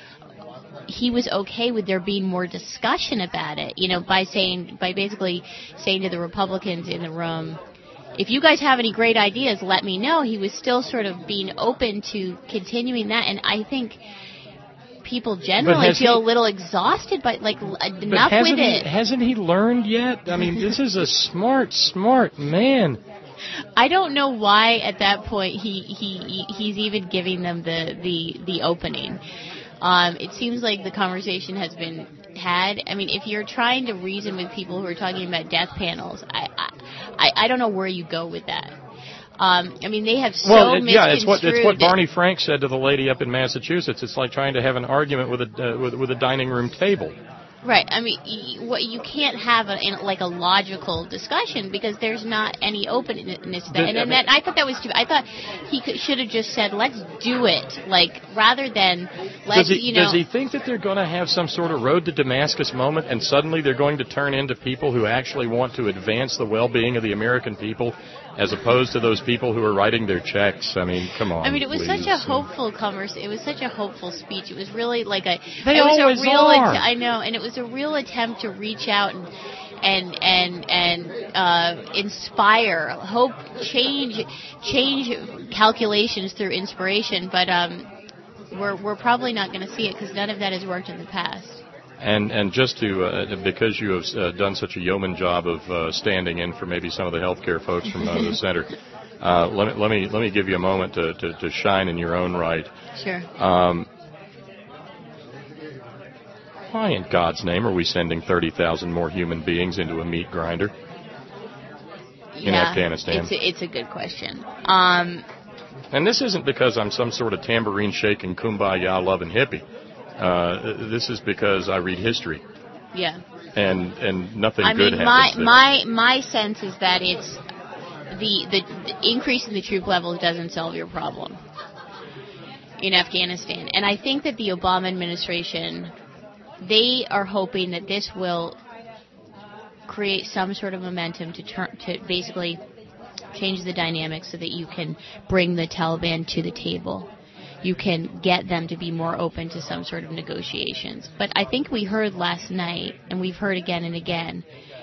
he was okay with there being more discussion about it, you know, by saying by basically saying to the Republicans in the room, if you guys have any great ideas, let me know. He was still sort of being open to continuing that, and I think people generally feel he, a little exhausted, but like enough with it. He, hasn't he learned yet? I mean, this is a smart, smart man. I don't know why at that point he he he's even giving them the the the opening. Um, it seems like the conversation has been had. I mean, if you're trying to reason with people who are talking about death panels, I I, I don't know where you go with that. Um, I mean, they have so well, it, misconstrued. yeah, it's what it's what Barney Frank said to the lady up in Massachusetts. It's like trying to have an argument with a uh, with, with a dining room table. Right. I mean, you, what you can't have a, in, like a logical discussion because there's not any openness to that. And, and that, I thought that was stupid. I thought he could, should have just said, "Let's do it," like rather than let's. Does he, you know, does he think that they're going to have some sort of road to Damascus moment, and suddenly they're going to turn into people who actually want to advance the well-being of the American people, as opposed to those people who are writing their checks? I mean, come on. I mean, it was please. such a hopeful conversation. It was such a hopeful speech. It was really like a. They it was always a real are. Att- I know, and it was a real attempt to reach out and and and and uh, inspire, hope, change, change calculations through inspiration. But um, we're we're probably not going to see it because none of that has worked in the past. And and just to uh, because you have uh, done such a yeoman job of uh, standing in for maybe some of the healthcare folks from uh, the center, uh, let me let me let me give you a moment to, to, to shine in your own right. Sure. Um, why in God's name are we sending thirty thousand more human beings into a meat grinder in yeah, Afghanistan? It's a, it's a good question. Um, and this isn't because I'm some sort of tambourine shaking, kumbaya loving hippie. Uh, this is because I read history. Yeah. And and nothing I good mean, happens my there. my my sense is that it's the, the the increase in the troop levels doesn't solve your problem in Afghanistan, and I think that the Obama administration, they are hoping that this will create some sort of momentum to turn to basically change the dynamics so that you can bring the Taliban to the table. You can get them to be more open to some sort of negotiations. But I think we heard last night, and we've heard again and again,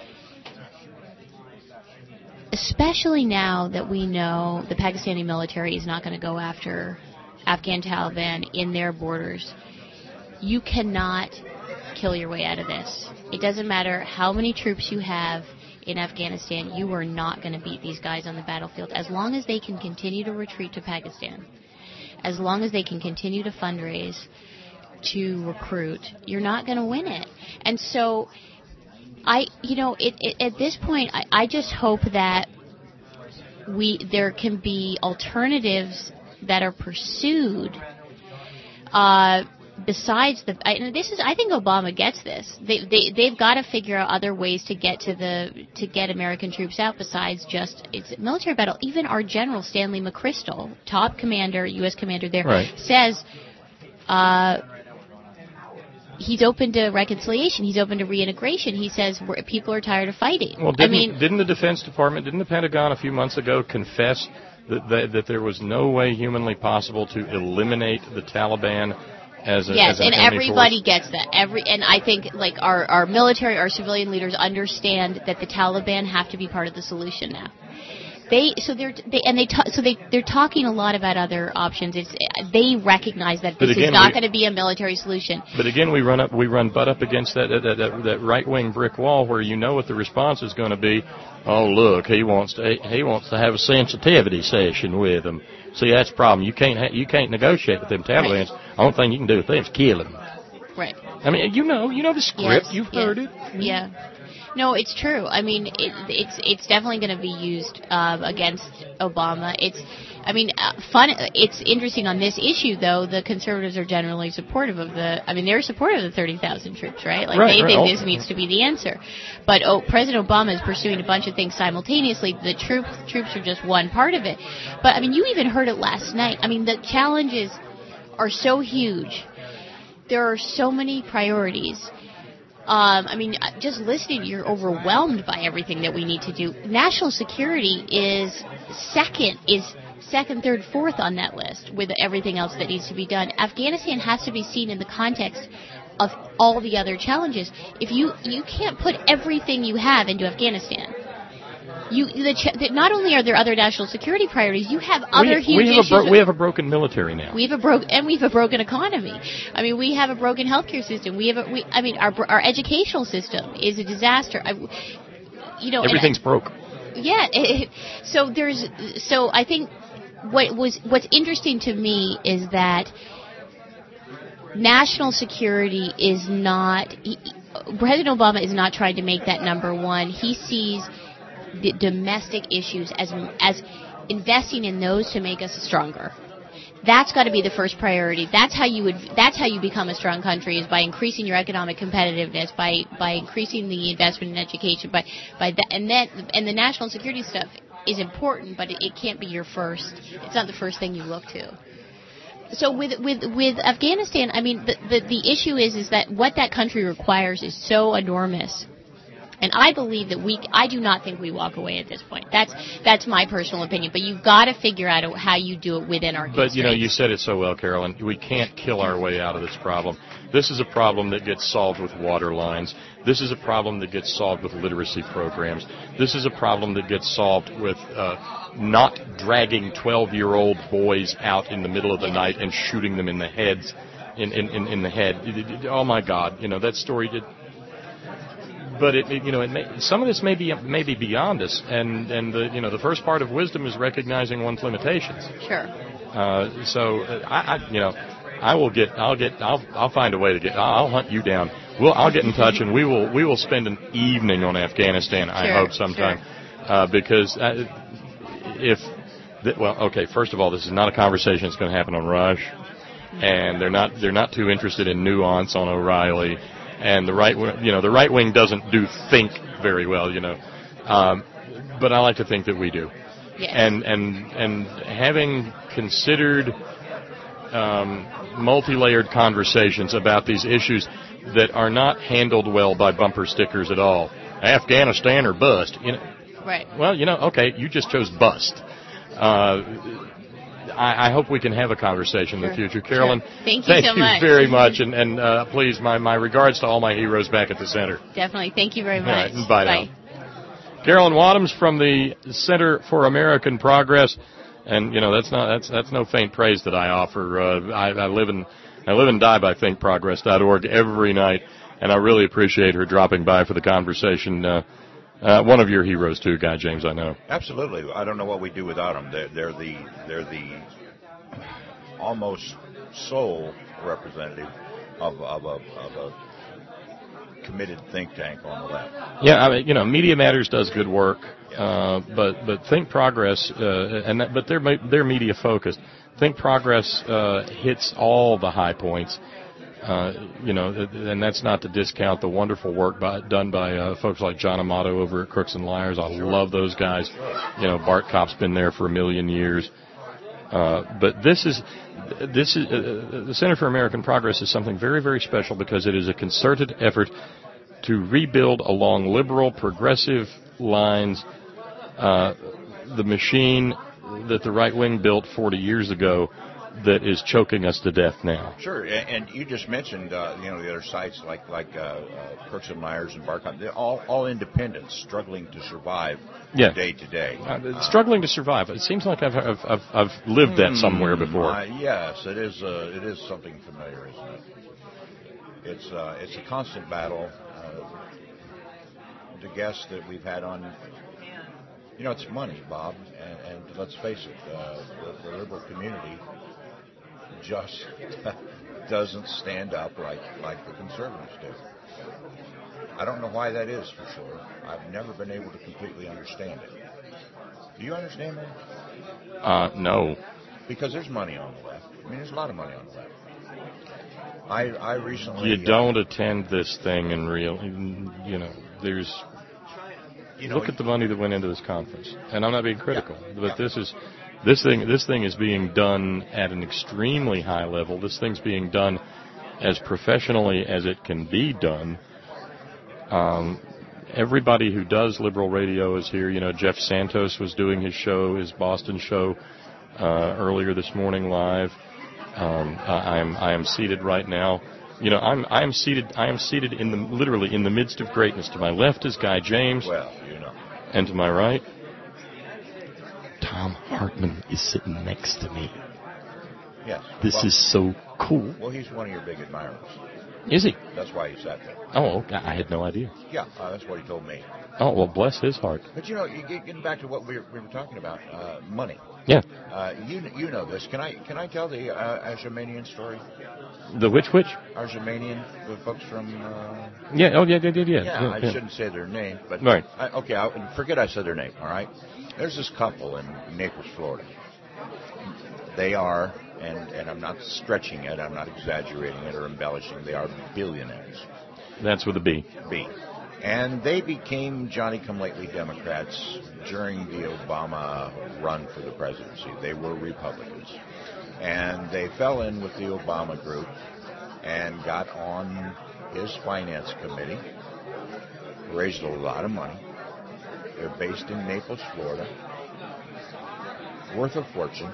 especially now that we know the Pakistani military is not going to go after Afghan Taliban in their borders, you cannot kill your way out of this. It doesn't matter how many troops you have in Afghanistan, you are not going to beat these guys on the battlefield as long as they can continue to retreat to Pakistan. As long as they can continue to fundraise, to recruit, you're not going to win it. And so, I, you know, it, it, at this point, I, I just hope that we there can be alternatives that are pursued. Uh, besides the, I, and this is, I think Obama gets this. They, they, they've got to figure out other ways to get to the, to get American troops out besides just, it's a military battle. Even our General Stanley McChrystal, top commander, U S commander there, right. says, uh, he's open to reconciliation. He's open to reintegration. He says we're, people are tired of fighting. Well, didn't, I mean, didn't the Defense Department, didn't the Pentagon a few months ago confess that, that, that there was no way humanly possible to eliminate the Taliban as a yes, as an and enemy everybody force. gets that. Every and I think like our our military, our civilian leaders understand that the Taliban have to be part of the solution now. They so they're they and they ta- so they they're talking a lot about other options. It's they recognize that this again, is not we, going to be a military solution. But again, we run up we run butt up against that that, that, that right wing brick wall where you know what the response is going to be. Oh look, he wants to he wants to have a sensitivity session with them. See, that's the problem. You can't ha- you can't negotiate with them Talibans. Right. The only thing you can do with them is kill them. Right. I mean, you know, you know the script. Yes, You've yes, heard it. Yeah. No, it's true. I mean, it, it's it's definitely going to be used uh, against Obama. It's, I mean, uh, fun. It's interesting on this issue, though. The conservatives are generally supportive of the. I mean, they're supportive of the thirty thousand troops, right? Like right, they right. think Oh. this needs to be the answer. But oh, President Obama is pursuing a bunch of things simultaneously. The troops troops are just one part of it. But I mean, you even heard it last night. I mean, the challenges are so huge. There are so many priorities. Um, I mean, just listening, you're overwhelmed by everything that we need to do. National security is second, is second, third, fourth on that list with everything else that needs to be done. Afghanistan has to be seen in the context of all the other challenges. If you you can't put everything you have into Afghanistan. You the, ch- not only are there other national security priorities, you have other we, huge we have issues. A bro- we have a broken military now. We have a broken and we have a broken economy. I mean, we have a broken healthcare system. We have a we. I mean, our our educational system is a disaster. I, you know, everything's and, broke. Yeah. It, so there's so I think what was what's interesting to me is that national security is not. He, President Obama is not trying to make that number one. He sees the domestic issues as as investing in those to make us stronger. That's got to be the first priority. That's how you would. That's how you become a strong country, is by increasing your economic competitiveness, by by increasing the investment in education, by by that, and that and the national security stuff is important, but it, it can't be your first. It's not the first thing you look to. So with with with Afghanistan, I mean, the the, the issue is is that what that country requires is so enormous. And I believe that we, I do not think we walk away at this point. That's that's my personal opinion. But you've got to figure out how you do it within our constraints. But, you know, you said it so well, Carolyn. We can't kill our way out of this problem. This is a problem that gets solved with water lines. This is a problem that gets solved with literacy programs. This is a problem that gets solved with uh, not dragging twelve-year-old boys out in the middle of the night and shooting them in the heads, in, in, in, in the head. Oh, my God. You know, that story did... But it, it, you know, it may, some of this may be may be beyond us, and and the you know the first part of wisdom is recognizing one's limitations. Sure. Uh, so I, I, you know, I will get, I'll get, I'll I'll find a way to get, I'll hunt you down. We'll I'll get in touch, and we will we will spend an evening on Afghanistan. Sure, I hope sometime, sure. uh, because uh, if th- well, okay, first of all, this is not a conversation that's going to happen on Rush, and they're not they're not too interested in nuance on O'Reilly. And the right, you know, the right wing doesn't do think very well, you know, um, but I like to think that we do. Yes. And and and having considered um, multi-layered conversations about these issues that are not handled well by bumper stickers at all, Afghanistan or bust, you know. Right. Well, you know, okay, you just chose bust. Uh, I, I hope we can have a conversation Sure. in the future. Carolyn, Sure. Thank you thank so you much. very much. And, and uh, please, my, my regards to all my heroes back at the center. Definitely. Thank you very All much. right, bye now. Carolyn Wadhams from the Center for American Progress. And, you know, that's not that's that's no faint praise that I offer. Uh, I, I live and I live and die by think progress dot org every night, and I really appreciate her dropping by for the conversation. Uh, Uh, one of your heroes too, Guy James, I know. Absolutely. I don't know what we do without them. They're, they're the they're the almost sole representative of of a, of a committed think tank on the left. Yeah, I mean, you know, Media Matters does good work, uh, but but Think Progress, uh, and that, but they're they're media focused. Think Progress uh, hits all the high points. Uh, you know, and that's not to discount the wonderful work by, done by uh, folks like John Amato over at Crooks and Liars. I love those guys. You know, Bart Kopp's been there for a million years. Uh, but this is, this is uh, the Center for American Progress is something very, very special because it is a concerted effort to rebuild along liberal, progressive lines uh, the machine that the right wing built forty years ago that is choking us to death now. Sure, and you just mentioned, uh, you know, the other sites like like uh, uh, Crooks and Myers and Barcom. They're all all independents struggling to survive yeah. day to day. Uh, struggling to survive. It seems like I've I've I've, I've lived that somewhere before. Uh, yes, it is. Uh, it is something familiar, isn't it? It's uh, it's a constant battle. Uh, the guests that we've had on. You know, it's money, Bob, and, and let's face it, uh, the, the liberal community just doesn't stand up like, like the conservatives do. I don't know why that is, for sure. I've never been able to completely understand it. Do you understand that? Uh, no. Because there's money on the left. I mean, there's a lot of money on the left. I, I recently... You don't uh, attend this thing in real... You know, there's... You know, Look at the money that went into this conference, and I'm not being critical, yeah, but yeah. this is this thing. This thing is being done at an extremely high level. This thing's being done as professionally as it can be done. Um, everybody who does liberal radio is here. You know, Jeff Santos was doing his show, his Boston show, uh, earlier this morning live. Um, I am I am seated right now. You know, I'm I am seated I am seated in the literally in the midst of greatness. To my left is Guy James. Well, you know. And to my right, Thom Hartmann is sitting next to me. Yes. This well, is so cool. Well, he's one of your big admirers. Is he? That's why he sat there. Oh, okay. I had no idea. Yeah, uh, that's what he told me. Oh, well, bless his heart. But, you know, you get, getting back to what we were, we were talking about, uh, money. Yeah. Uh, you you know this. Can I can I tell the uh, Arjamanian story? The which which? Arjamanian, the folks from... Uh, yeah, oh, yeah, yeah, yeah. Yeah, yeah, yeah I yeah. shouldn't say their name, but... Right. I, okay, I, forget I said their name, all right? There's this couple in Naples, Florida. They are, and, and I'm not stretching it, I'm not exaggerating it or embellishing, they are billionaires. That's with a B. B. And they became Johnny-come-lately Democrats during the Obama run for the presidency. They were Republicans. And they fell in with the Obama group and got on his finance committee, raised a lot of money. They're based in Naples, Florida, worth a fortune.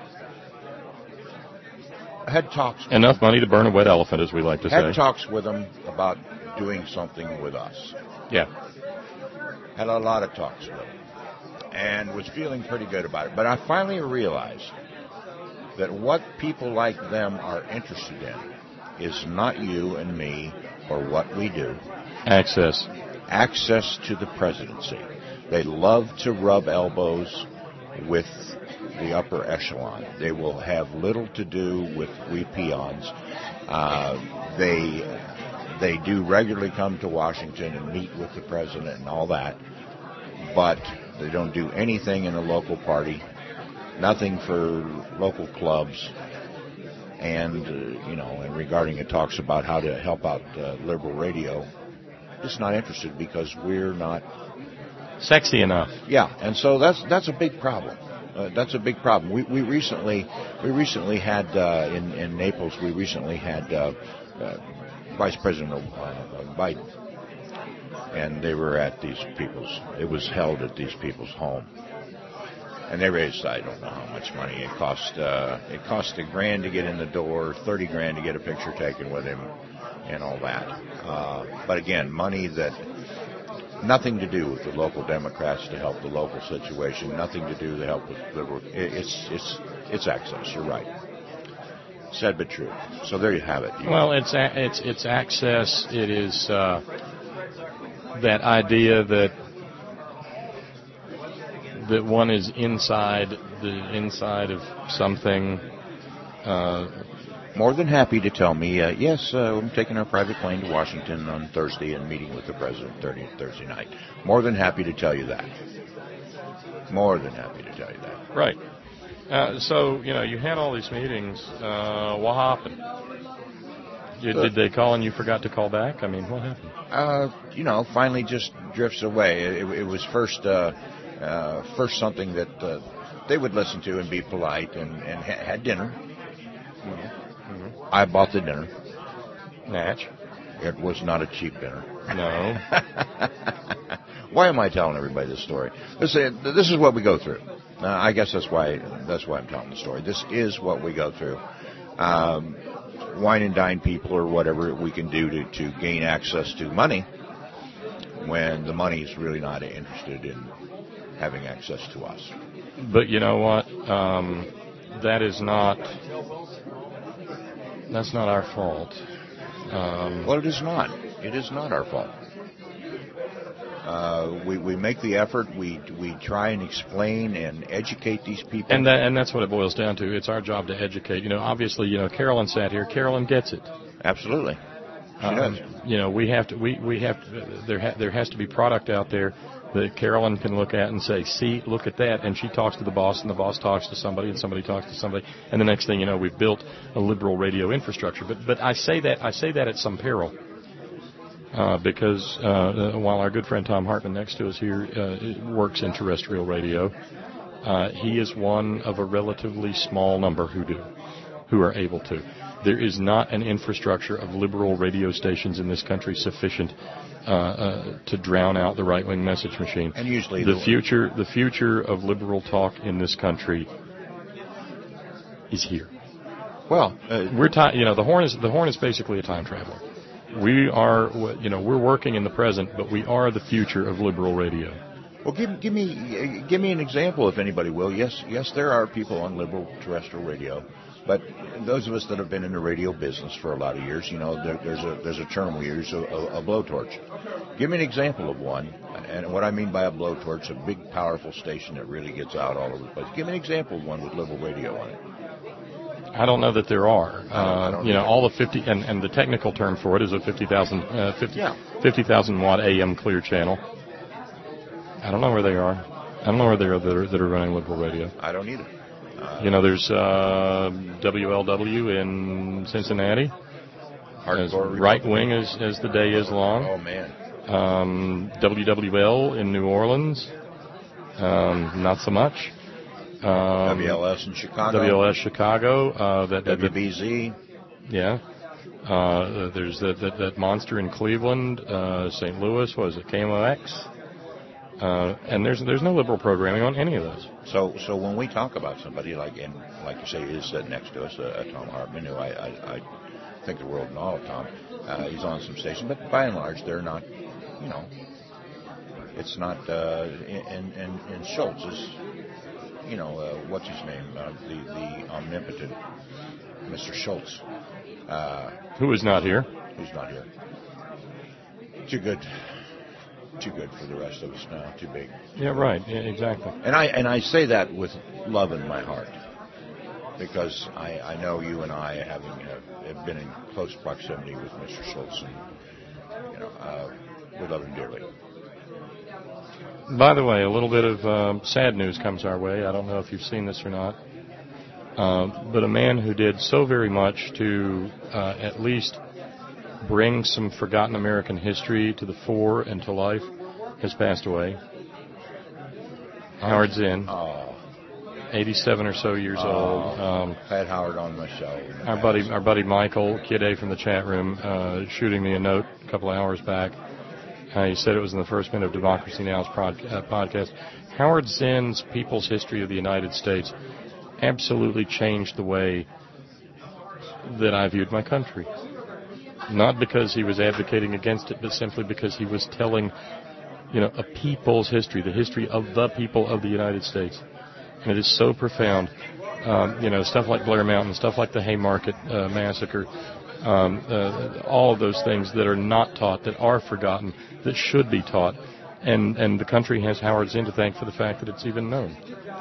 I had talks with Enough them. money to burn a wet elephant, as we like to had say. Had talks with them about doing something with us. Yeah. Had a lot of talks with them. And was feeling pretty good about it. But I finally realized that what people like them are interested in is not you and me or what we do. Access. Access to the presidency. They love to rub elbows with the upper echelon. They will have little to do with we peons. Uh, they they do regularly come to Washington and meet with the president and all that, but they don't do anything in a local party, nothing for local clubs, and uh, you know, and regarding it talks about how to help out uh, liberal radio, just not interested because we're not sexy enough. Yeah, and so that's that's a big problem. Uh, that's a big problem. We we recently we recently had uh, in in Naples. We recently had uh, uh, Vice President uh, Biden, and they were at these people's. It was held at these people's home, and they raised I don't know how much money it cost. Uh, it cost a grand to get in the door, thirty grand to get a picture taken with him, and all that. Uh, but again, money that. Nothing to do with the local Democrats to help the local situation. Nothing to do to help with liberal. It's it's it's access. You're right. Said but true. So there you have it. You well, it's a, it's it's access. It is uh, that idea that that one is inside the inside of something. Uh, More than happy to tell me, uh, yes, uh, I'm taking our private plane to Washington on Thursday and meeting with the president Thursday, Thursday night. More than happy to tell you that. More than happy to tell you that. Right. Uh, so, you know, you had all these meetings. Uh, what happened? Did, did they call and you forgot to call back? I mean, what happened? Uh, you know, finally just drifts away. It, it was first uh, uh, first something that uh, they would listen to and be polite and, and ha- had dinner. Mm-hmm. I bought the dinner. Natch. It was not a cheap dinner. No. why am I telling everybody this story? This, this is what we go through. Uh, I guess that's why that's why I'm telling the story. This is what we go through. Um, wine and dine people or whatever we can do to, to gain access to money when the money is really not interested in having access to us. But you know what? Um, that is not that's not our fault. Um, well, it is not. It is not our fault. Uh, we we make the effort. We we try and explain and educate these people. And that, and that's what it boils down to. It's our job to educate. You know, obviously, you know, Carolyn sat here. Carolyn gets it. Absolutely. She um, does. You know, we have to. We we have to, there. Ha, there has to be product out there that Carolyn can look at and say, "See, look at that." And she talks to the boss, and the boss talks to somebody, and somebody talks to somebody, and the next thing you know, we've built a liberal radio infrastructure. But but I say that I say that at some peril. Uh, because uh, while our good friend Tom Hartman next to us here uh, works in terrestrial radio, uh, he is one of a relatively small number who do, who are able to. There is not an infrastructure of liberal radio stations in this country sufficient uh, uh, to drown out the right-wing message machine. And usually the the future, the future of liberal talk in this country is here. Well, uh, we're ti- you know the horn is the horn is basically a time traveler. We are, you know, we're working in the present, but we are the future of liberal radio. Well, give, give me give me an example, if anybody will. Yes, yes, there are people on liberal terrestrial radio, but those of us that have been in the radio business for a lot of years, you know, there, there's a there's a term we use, a, a blowtorch. Give me an example of one, and what I mean by a blowtorch, a big, powerful station that really gets out all over the place. Give me an example of one with liberal radio on it. I don't know that there are. Uh, don't you know, know. all the fifty, and, and the technical term for it is a fifty thousand uh, fifty, Yeah. fifty thousand watt A M clear channel. I don't know where they are. I don't know where they are that are, that are running liberal radio. I don't either. Uh, You know, there's uh, W L W in Cincinnati, as Hardcore right wing as, as the day is long. Oh, man. Um, W W L in New Orleans, um, not so much. Um, W L S in Chicago. W L S Chicago. Uh, that, that, W B Z. Yeah. Uh, there's that, that, that monster in Cleveland, uh, Saint Louis, what is it, K M O X? Uh, and there's there's no liberal programming on any of those. So so when we talk about somebody like, and like you say, he is sitting next to us, uh, Tom Hartman, who I, I, I think the world knows Tom. Uh, he's on some station, but by and large, they're not, you know, it's not, uh, and, and, and Schultz is, you know, uh, what's his name, uh, the, the omnipotent Mister Schultz. Uh, Who is not here? Who's not here. Too good. Too good for the rest of us now. Too big. Yeah, right. Yeah, exactly. And I and I say that with love in my heart, because I, I know you and I, having uh, have been in close proximity with Mister Schultz, and you know, uh, we love him dearly. By the way, a little bit of um, sad news comes our way. I don't know if you've seen this or not. Uh, but a man who did so very much to uh, at least bring some forgotten American history to the fore and to life has passed away. Howard Zinn, Oh, eighty-seven or so years oh, old. Um, I had Howard on my show. our buddy, our buddy Michael, Kid A from the chat room, uh, shooting me a note a couple of hours back. Uh, he said it was in the first minute of Democracy Now's prod, uh, podcast. Howard Zinn's People's History of the United States absolutely changed the way that I viewed my country. Not because he was advocating against it, but simply because he was telling, you know, a people's history, the history of the people of the United States. And it is so profound. Um, you know, stuff like Blair Mountain, stuff like the Haymarket uh, Massacre, um, uh, all of those things that are not taught, that are forgotten, that should be taught. And, and the country has Howard Zinn to thank for the fact that it's even known.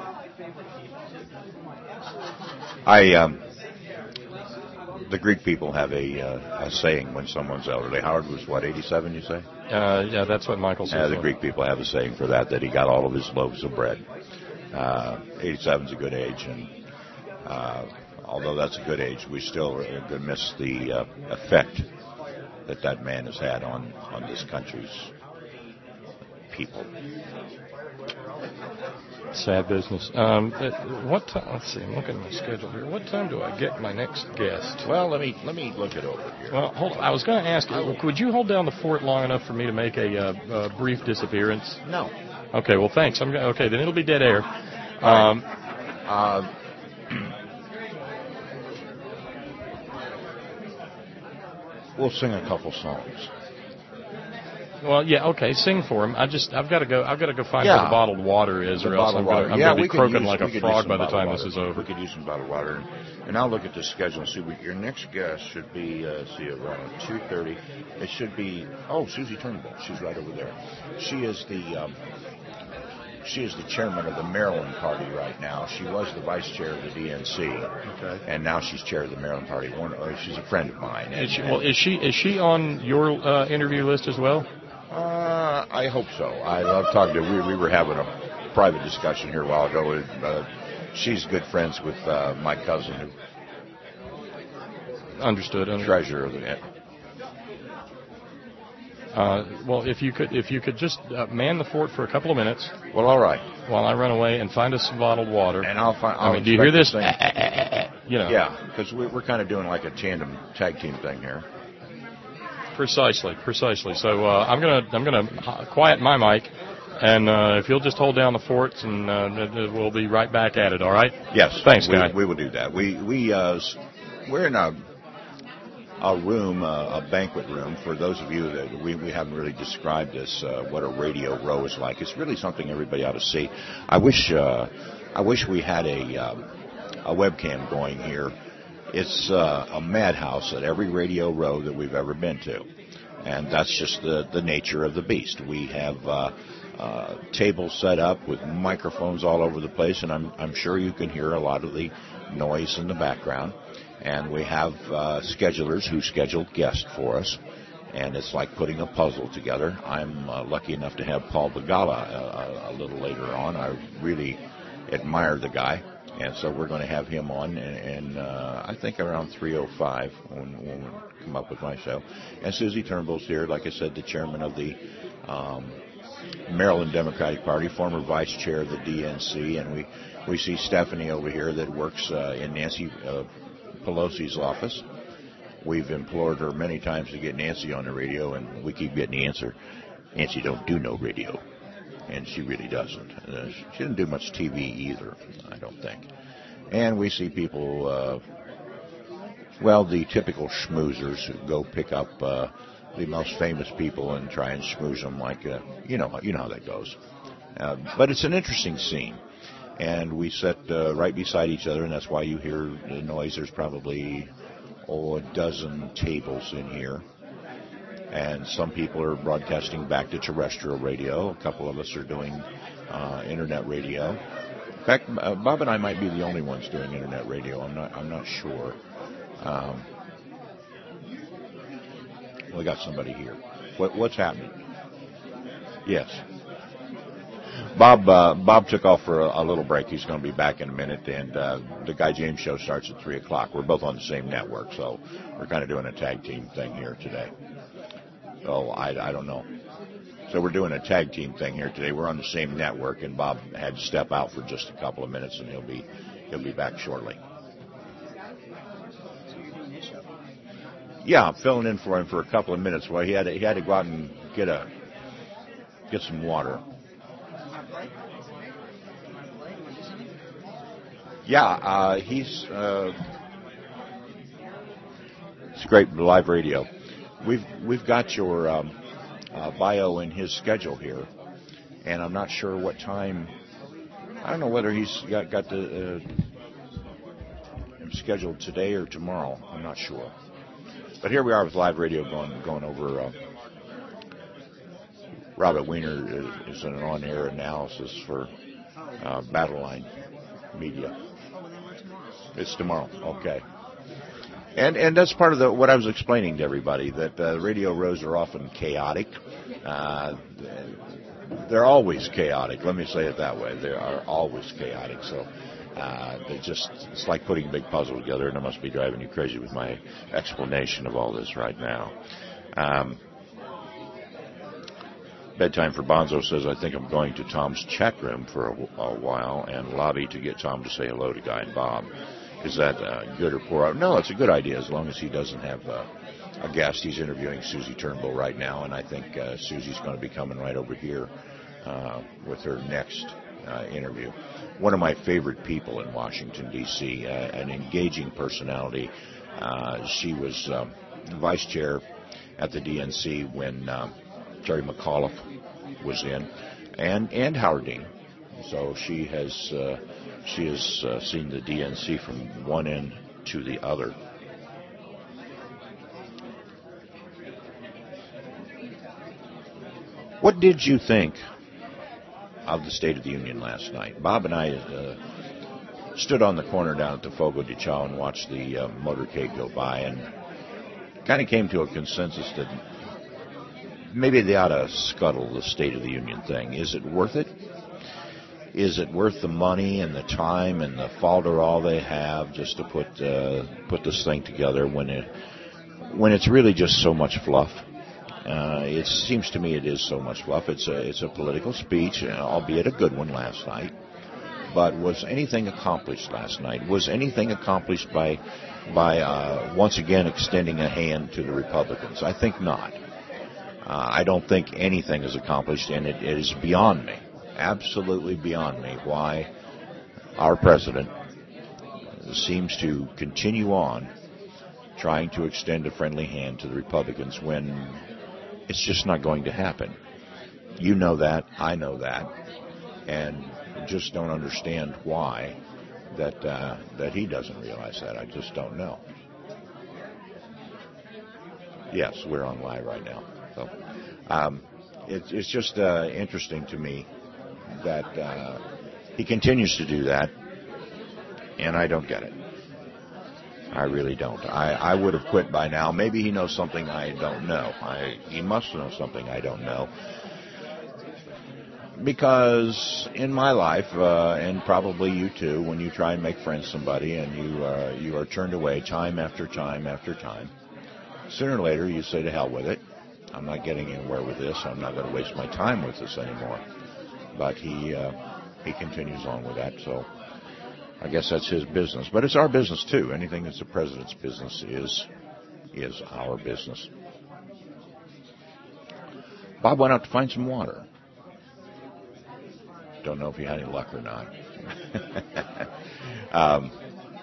I, um, the Greek people have a, uh, a saying when someone's elderly. Howard was, what, eighty-seven, you say? Uh, yeah, that's what Michael says. Yeah, the Greek people have a saying for that, that he got all of his loaves of bread. Uh, eighty-seven is a good age, and uh, although that's a good age, we still are going to miss the uh, effect that that man has had on, on this country's people. Sad business. Um, what time? Let's see. I'm looking at my schedule here. What time do I get my next guest? Well, let me let me look it over here. Well, hold on. I was going to ask you, would you hold down the fort long enough for me to make a, uh, a brief disappearance? No. Okay. Well, thanks. I'm okay. Then it'll be dead air. Um, uh, we'll sing a couple songs. Well, yeah, okay, sing for him. I just, I've got to go. I've got to go find yeah. where the bottled water is, the or else I'm going yeah, to be croaking use, like a frog by the time water. this is over. We could use some bottled water, and, and I'll look at the schedule and see. What, your next guest should be, uh, see, around two thirty. It should be. Oh, Susie Turnbull. She's right over there. She is the. Um, She is the chairman of the Maryland Party right now. She was the vice chair of the D N C, okay. and now she's chair of the Maryland Party. One, uh, she's a friend of mine. And, is she, well, is she is she on your uh, interview list as well? Uh, I hope so. I love talking to her. We, we were having a private discussion here a while ago. Uh, she's good friends with uh, my cousin, who understood, understood. treasurer of the. Uh, well, if you could, if you could just uh, man the fort for a couple of minutes. Well, all right. While I run away and find us some bottled water. And I'll find. I'll I mean, do you hear this? Thing. You know. Yeah, because we, we're kind of doing like a tandem tag team thing here. Precisely, precisely. So uh, I'm gonna, I'm gonna quiet my mic, and uh, if you'll just hold down the forts, and uh, we'll be right back at it. All right? Yes. Thanks, we, guy. We will do that. We we uh, we're in a. A room, uh, a banquet room. For those of you that we, we haven't really described this, uh, what a radio row is like. It's really something everybody ought to see. I wish, uh, I wish we had a um, a webcam going here. It's uh, a madhouse at every radio row that we've ever been to, and that's just the the nature of the beast. We have uh, uh, tables set up with microphones all over the place, and I'm I'm sure you can hear a lot of the noise in the background. And we have uh, schedulers who schedule guests for us, and it's like putting a puzzle together. I'm uh, lucky enough to have Paul Begala a, a little later on. I really admire the guy, and so we're going to have him on, and, and uh, I think around three oh five when, when we come up with my show. And Susie Turnbull's here, like I said, the chairman of the um, Maryland Democratic Party, former vice chair of the D N C, and we, we see Stephanie over here that works uh, in Nancy uh, Pelosi's office. We've implored her many times to get Nancy on the radio, and we keep getting the answer, Nancy don't do no radio. And she really doesn't. Uh, she didn't do much T V either, I don't think. And we see people, uh, well, the typical schmoozers who go pick up uh, the most famous people and try and schmooze them like, uh, you know, you know how that goes. Uh, but it's an interesting scene. And we sit uh, right beside each other, and that's why you hear the noise. There's probably, oh, a dozen tables in here. And some people are broadcasting back to terrestrial radio. A couple of us are doing uh, internet radio. In fact, uh, Bob and I might be the only ones doing internet radio. I'm not. I'm not sure. Um, we got somebody here. What, what's happening? Yes. Bob uh, Bob took off for a, a little break. He's going to be back in a minute, and uh, the Guy James show starts at three o'clock. We're both on the same network, so we're kind of doing a tag team thing here today. So I, I don't know. So we're doing a tag team thing here today. We're on the same network, and Bob had to step out for just a couple of minutes, and he'll be he'll be back shortly. Yeah, I'm filling in for him for a couple of minutes. Well, he had to, he had to go out and get a get some water. Yeah, uh, he's uh, it's great live radio. We've we've got your um, uh, bio in his schedule here, and I'm not sure what time. I don't know whether he's got got the uh, scheduled today or tomorrow. I'm not sure. But here we are with live radio going going over. Uh, Robert Wiener is, is an on-air analysis for uh, Battle Line Media. It's tomorrow. Okay. And and that's part of the what I was explaining to everybody, that uh, radio rows are often chaotic. Uh, they're always chaotic. Let me say it that way. They are always chaotic. So uh, they just it's like putting a big puzzle together, and I must be driving you crazy with my explanation of all this right now. Um, Bedtime for Bonzo says, I think I'm going to Tom's chat room for a, a while and lobby to get Tom to say hello to Guy and Bob. Is that uh, good or poor? No, it's a good idea as long as he doesn't have uh, a guest. He's interviewing Susie Turnbull right now, and I think uh, Susie's going to be coming right over here uh, with her next uh, interview. One of my favorite people in Washington, D C, uh, an engaging personality. Uh, she was um, vice chair at the D N C when uh, Terry McAuliffe was in, and, and Howard Dean. So she has uh, she has uh, seen the D N C from one end to the other. What did you think of the State of the Union last night? Bob and I uh, stood on the corner down at the Fogo de Chao and watched the uh, motorcade go by, and kind of came to a consensus that maybe they ought to scuttle the State of the Union thing. Is it worth it? Is it worth the money and the time and the falderall they have just to put uh, put this thing together when it when it's really just so much fluff? Uh, it seems to me it is so much fluff. It's a it's a political speech, albeit a good one last night. But was anything accomplished last night? Was anything accomplished by by uh, once again extending a hand to the Republicans? I think not. Uh, I don't think anything is accomplished, and it, it is beyond me, absolutely beyond me, why our president seems to continue on trying to extend a friendly hand to the Republicans when it's just not going to happen. You know that, I know that, and just don't understand why that uh, that he doesn't realize that. I just don't know. Yes, we're on live right now. So um, it, it's just uh, interesting to me that uh, he continues to do that, and I don't get it. I really don't. I, I would have quit by now. Maybe he knows something I don't know. I, he must know something I don't know. Because in my life, uh, and probably you too, when you try and make friends with somebody and you, uh, you are turned away time after time after time, sooner or later you say to hell with it. I'm not getting anywhere with this. I'm not going to waste my time with this anymore. But he uh, he continues on with that, so I guess that's his business. But it's our business, too. Anything that's the president's business is is our business. Bob went out to find some water. Don't know if he had any luck or not. um,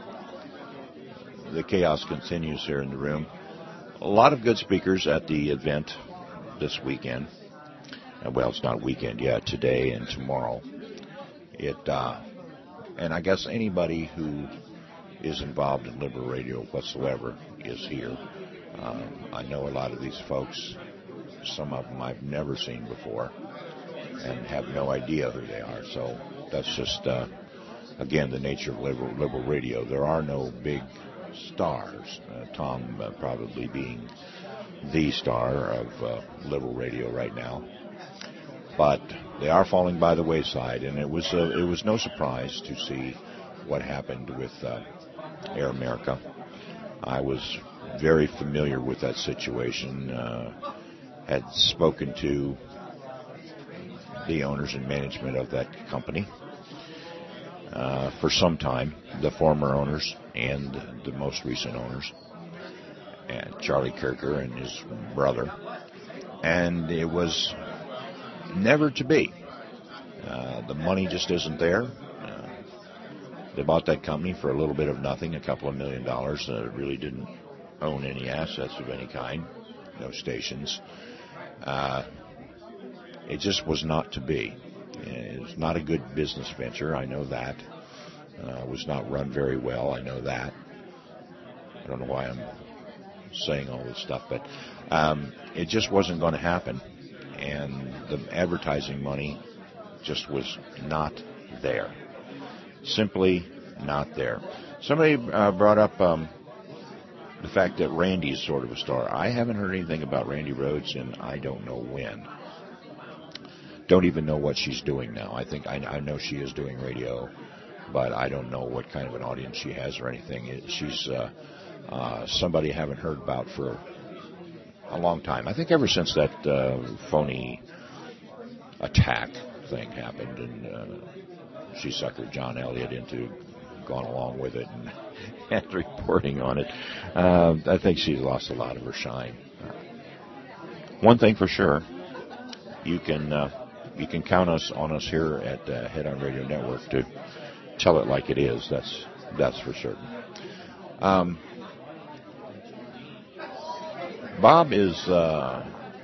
the chaos continues here in the room. A lot of good speakers at the event this weekend. Well, it's not weekend yet, today and tomorrow. It uh, and I guess anybody who is involved in liberal radio whatsoever is here. Um, I know a lot of these folks. Some of them I've never seen before and have no idea who they are. So that's just, uh, again, the nature of liberal, liberal radio. There are no big stars, uh, Tom uh, probably being the star of uh, liberal radio right now. But they are falling by the wayside, and it was uh, it was no surprise to see what happened with uh, Air America. I was very familiar with that situation, uh, had spoken to the owners and management of that company uh, for some time, the former owners and the most recent owners, and Charlie Kirker and his brother, and it was never to be. Uh, the money just isn't there. Uh, they bought that company for a little bit of nothing, a couple of million dollars. Uh, it really didn't own any assets of any kind, no stations. Uh, it just was not to be. It was not a good business venture, I know that. Uh, it was not run very well, I know that. I don't know why I'm saying all this stuff, but um, it just wasn't going to happen. And the advertising money just was not there. Simply not there. Somebody uh, brought up um, the fact that Randy's sort of a star. I haven't heard anything about Randy Rhodes, and I don't know when. Don't even know what she's doing now. I think I, I know she is doing radio, but I don't know what kind of an audience she has or anything. It, she's uh, uh, somebody I haven't heard about for a long time. I think ever since that uh, phony attack thing happened, and uh, she suckered John Elliott into going along with it and, and reporting on it. Uh, I think she's lost a lot of her shine. Uh, one thing for sure, you can uh, you can count us on us here at uh, Head On Radio Network to tell it like it is. That's that's for certain. Um, Bob is uh,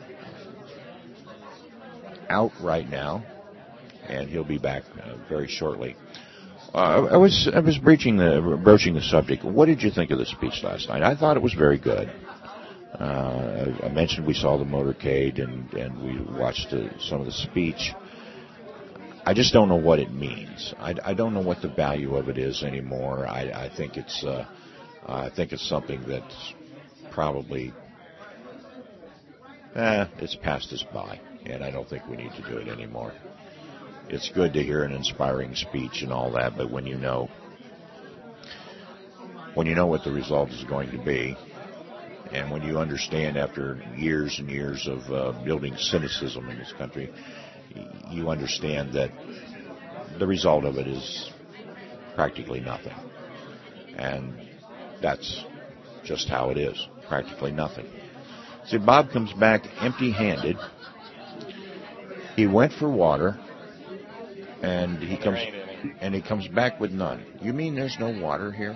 out right now, and he'll be back uh, very shortly. Uh, I was I was broaching the broaching the subject. What did you think of the speech last night? I thought it was very good. Uh, I, I mentioned we saw the motorcade and and we watched the, some of the speech. I just don't know what it means. I, I don't know what the value of it is anymore. I, I think it's uh, I think it's something that's probably eh, it's passed us by, and I don't think we need to do it anymore. It's good to hear an inspiring speech and all that, but when you know when you know what the result is going to be, and when you understand after years and years of uh, building cynicism in this country, you understand that the result of it is practically nothing. And that's just how it is, practically nothing. See, Bob comes back empty-handed. He went for water. And he comes and he comes back with none. You mean there's no water here?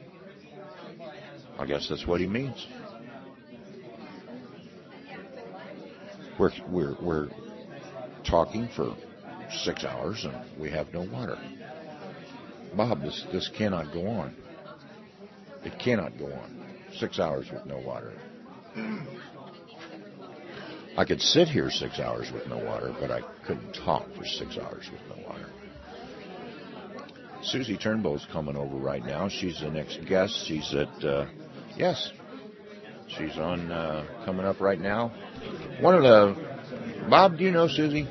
I guess that's what he means. We're we're we're talking for six hours and we have no water. Bob, this this cannot go on. It cannot go on. Six hours with no water. I could sit here six hours with no water, but I couldn't talk for six hours with no water. Susie Turnbull's coming over right now. She's the next guest. She's at, uh, yes, she's on, uh, coming up right now. One of the, Bob, do you know Susie?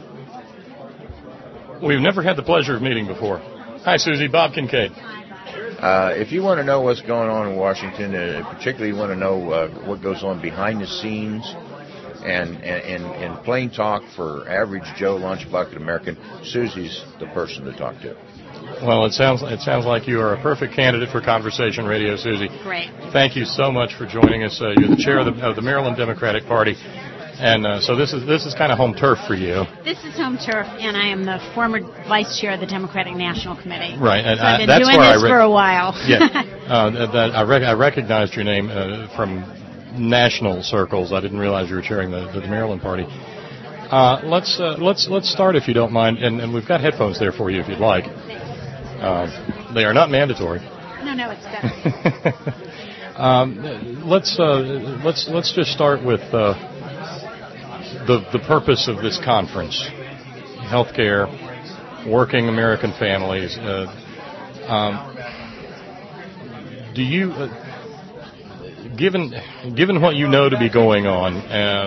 We've never had the pleasure of meeting before. Hi, Susie. Bob Kincaid. Uh, if you want to know what's going on in Washington, uh, particularly you want to know uh, what goes on behind the scenes, And in and plain talk for average Joe lunch bucket American, Susie's the person to talk to. Well, it sounds it sounds like you are a perfect candidate for Conversation Radio, Susie. Great. Thank you so much for joining us. Uh, you're the chair of the, of the Maryland Democratic Party, and uh, so this is this is kind of home turf for you. This is home turf, and I am the former vice chair of the Democratic National Committee. Right, and so I've been uh, that's doing where this I rec- for a while. Yeah, uh, that I, rec- I recognized your name uh, from national circles. I didn't realize you were chairing the, the Maryland party. Uh, let's uh, let's let's start if you don't mind, and, and we've got headphones there for you if you'd like. Uh, they are not mandatory. No, no, it's better. um, let's uh, let's let's just start with uh, the the purpose of this conference: healthcare, working American families. Uh, um, do you? Uh, Given given what you know to be going on,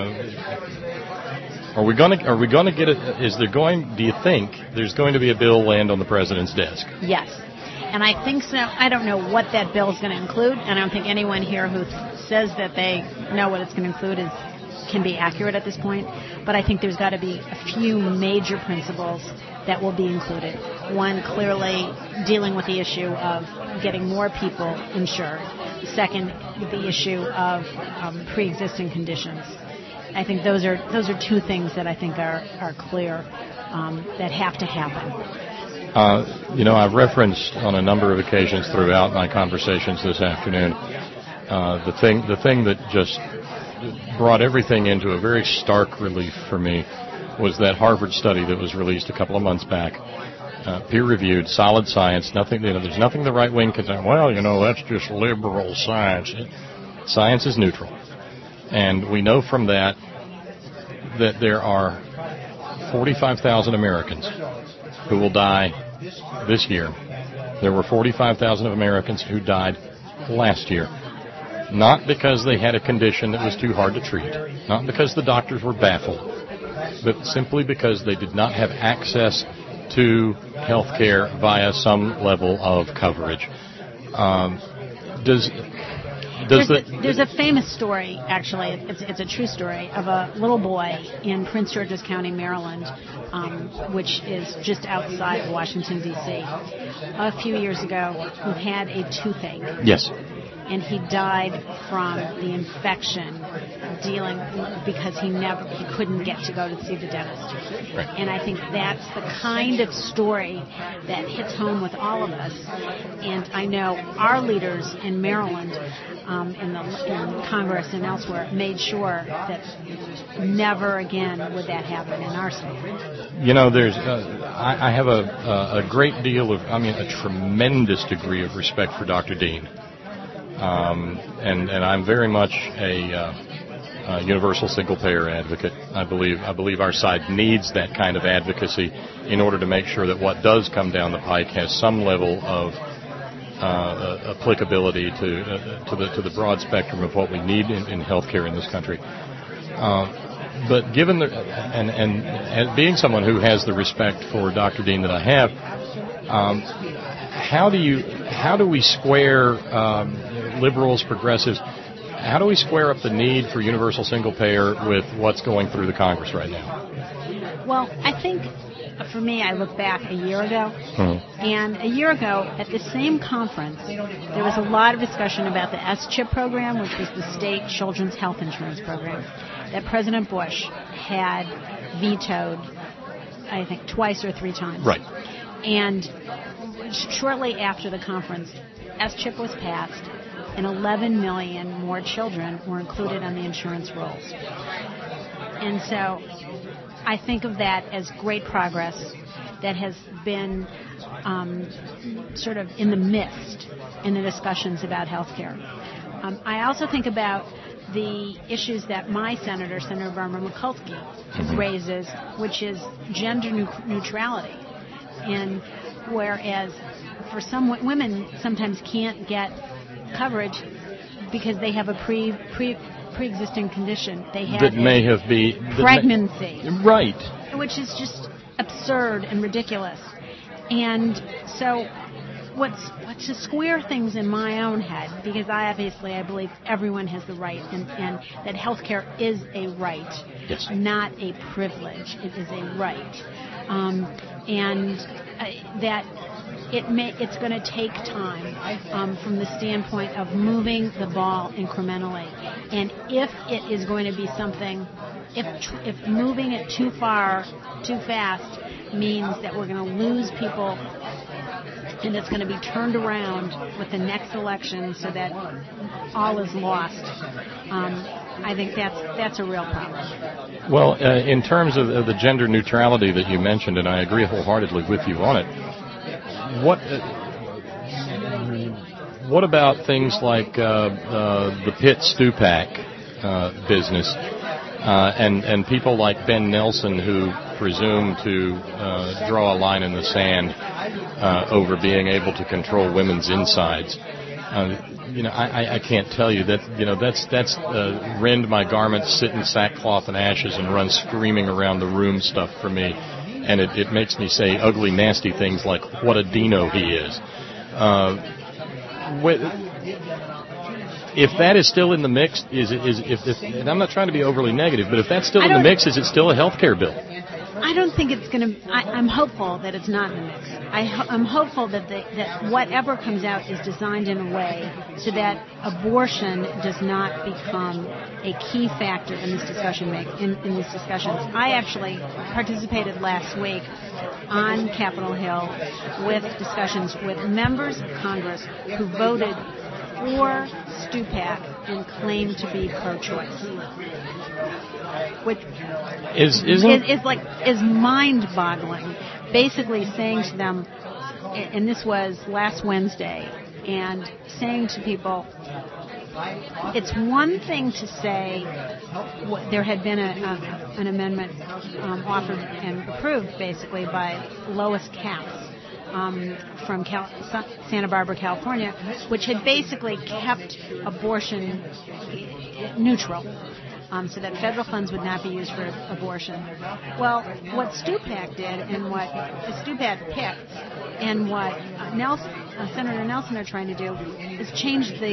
uh, are we going to are we going to get it? Is there going? Do you think there's going to be a bill land on the president's desk? Yes, and I think so. I don't know what that bill is going to include, and I don't think anyone here who says that they know what it's going to include is can be accurate at this point. But I think there's got to be a few major principles that will be included. One, clearly dealing with the issue of getting more people insured. Second, the issue of um, pre-existing conditions. I think those are those are two things that I think are, are clear um, that have to happen. Uh, you know, I've referenced on a number of occasions throughout my conversations this afternoon uh, the thing the thing that just brought everything into a very stark relief for me was that Harvard study that was released a couple of months back. Uh, peer-reviewed, solid science. Nothing. You know, there's nothing the right wing can say. Well, you know, that's just liberal science. Science is neutral, and we know from that that there are forty-five thousand Americans who will die this year. There were forty-five thousand Americans who died last year, not because they had a condition that was too hard to treat, not because the doctors were baffled, but simply because they did not have access to health care via some level of coverage. Um, does Does there's, the, a, there's a famous story, actually, it's, it's a true story, of a little boy in Prince George's County, Maryland, um, which is just outside of Washington, D C, a few years ago, who had a toothache. Yes. And he died from the infection dealing because he never he couldn't get to go to see the dentist. Right. And I think that's the kind of story that hits home with all of us. And I know our leaders in Maryland, um, in the in Congress and elsewhere, made sure that never again would that happen in our state. You know, there's uh, I, I have a, a a great deal of I mean a tremendous degree of respect for Doctor Dean. Um, and, and I'm very much a uh, uh, universal single-payer advocate. I believe I believe our side needs that kind of advocacy in order to make sure that what does come down the pike has some level of uh, applicability to uh, to the to the broad spectrum of what we need in, in healthcare in this country. Uh, but given the and, and and being someone who has the respect for Doctor Dean that I have, um, how do you how do we square um, liberals, progressives, how do we square up the need for universal single payer with what's going through the Congress right now? Well, I think for me, I look back a year ago, mm-hmm. and a year ago at the same conference, there was a lot of discussion about the S CHIP program, which was the state children's health insurance program, that President Bush had vetoed, I think, twice or three times. Right. And shortly after the conference, S CHIP was passed, and eleven million more children were included on the insurance rolls. And so I think of that as great progress that has been um, sort of in the midst in the discussions about health care. Um, I also think about the issues that my senator, Senator Barbara Mikulski, mm-hmm. raises, which is gender ne- neutrality. And whereas for some w- women sometimes can't get coverage because they have a pre pre pre-existing condition. They have that may have been pregnancy, may, right? Which is just absurd and ridiculous. And so, what's what to square things in my own head, because I obviously I believe everyone has the right, and, and that healthcare is a right, yes. not a privilege. It is a right, um, and uh, that. It may, it's going to take time um, from the standpoint of moving the ball incrementally. And if it is going to be something, if if moving it too far, too fast, means that we're going to lose people and it's going to be turned around with the next election so that all is lost, um, I think that's that's a real problem. Well, uh, in terms of, of the gender neutrality that you mentioned, and I agree wholeheartedly with you on it, What uh, what about things like uh, uh, the Pitt Stupak uh, business uh, and and people like Ben Nelson who presume to uh, draw a line in the sand uh, over being able to control women's insides? Uh, you know, I, I can't tell you that. You know, that's that's uh, rend my garments, sit in sackcloth and ashes, and run screaming around the room stuff for me. And it, it makes me say ugly, nasty things like what a dino he is. Uh, if that is still in the mix, is it, is if, if and I'm not trying to be overly negative, but if that's still in the mix, is it still a health care bill? I don't think it's going to. I'm hopeful that it's not in the mix. I ho- I'm hopeful that the, that whatever comes out is designed in a way so that abortion does not become a key factor in this discussion. Make in, in these discussions. I actually participated last week on Capitol Hill with discussions with members of Congress who voted for Stupak and claim to be pro-choice, which is is, is like is mind-boggling. Basically, saying to them, and this was last Wednesday, and saying to people, it's one thing to say what, there had been a, a, an amendment um, offered and approved, basically by Lois Capps. Um, from Cal- Santa Barbara, California, which had basically kept abortion neutral, um, so that federal funds would not be used for abortion. Well, what Stupak did, and what Stupak picked, and what Nelson, uh, Senator Nelson are trying to do is change the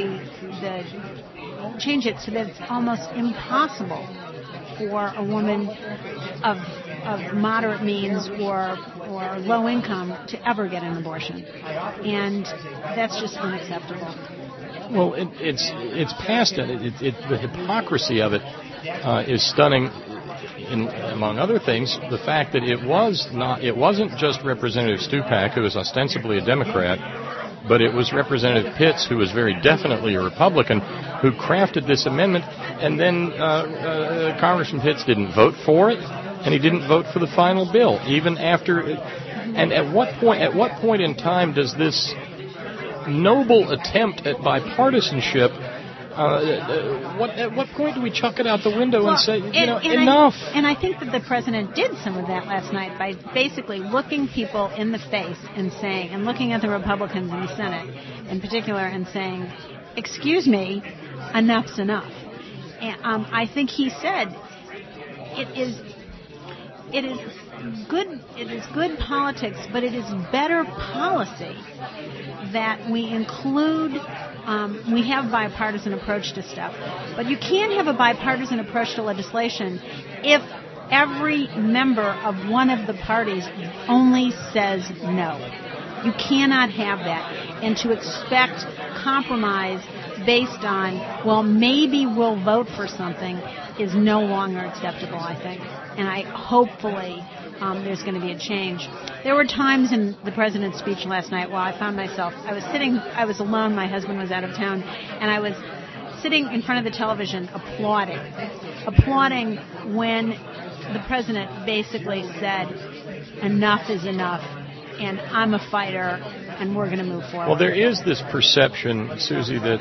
the change it so that it's almost impossible for a woman of of moderate means or or low income to ever get an abortion, and that's just unacceptable. Well, it, it's it's past it. It, it. The hypocrisy of it uh, is stunning. In, among other things, the fact that it was not, it wasn't just Representative Stupak, who is ostensibly a Democrat, but it was Representative Pitts, who was very definitely a Republican, who crafted this amendment, and then uh, uh, Congressman Pitts didn't vote for it, and he didn't vote for the final bill, even after. And at what point? At what point in time does this noble attempt at bipartisanship? Uh, what, at what point do we chuck it out the window well, and say, you and, know, and enough? I, and I think that the president did some of that last night by basically looking people in the face and saying, and looking at the Republicans in the Senate in particular and saying, excuse me, enough's enough. And um, I think he said it is it is good it is good politics, but it is better policy that we include. Um, we have a bipartisan approach to stuff, but you can't have a bipartisan approach to legislation if every member of one of the parties only says no. You cannot have that. And to expect compromise based on, well, maybe we'll vote for something is no longer acceptable, I think. And I hopefully um, there's going to be a change. There were times in the president's speech last night while I found myself, I was sitting, I was alone, my husband was out of town, and I was sitting in front of the television applauding, applauding when the president basically said, enough is enough, and I'm a fighter, and we're going to move forward. Well, there is this perception, Susie, that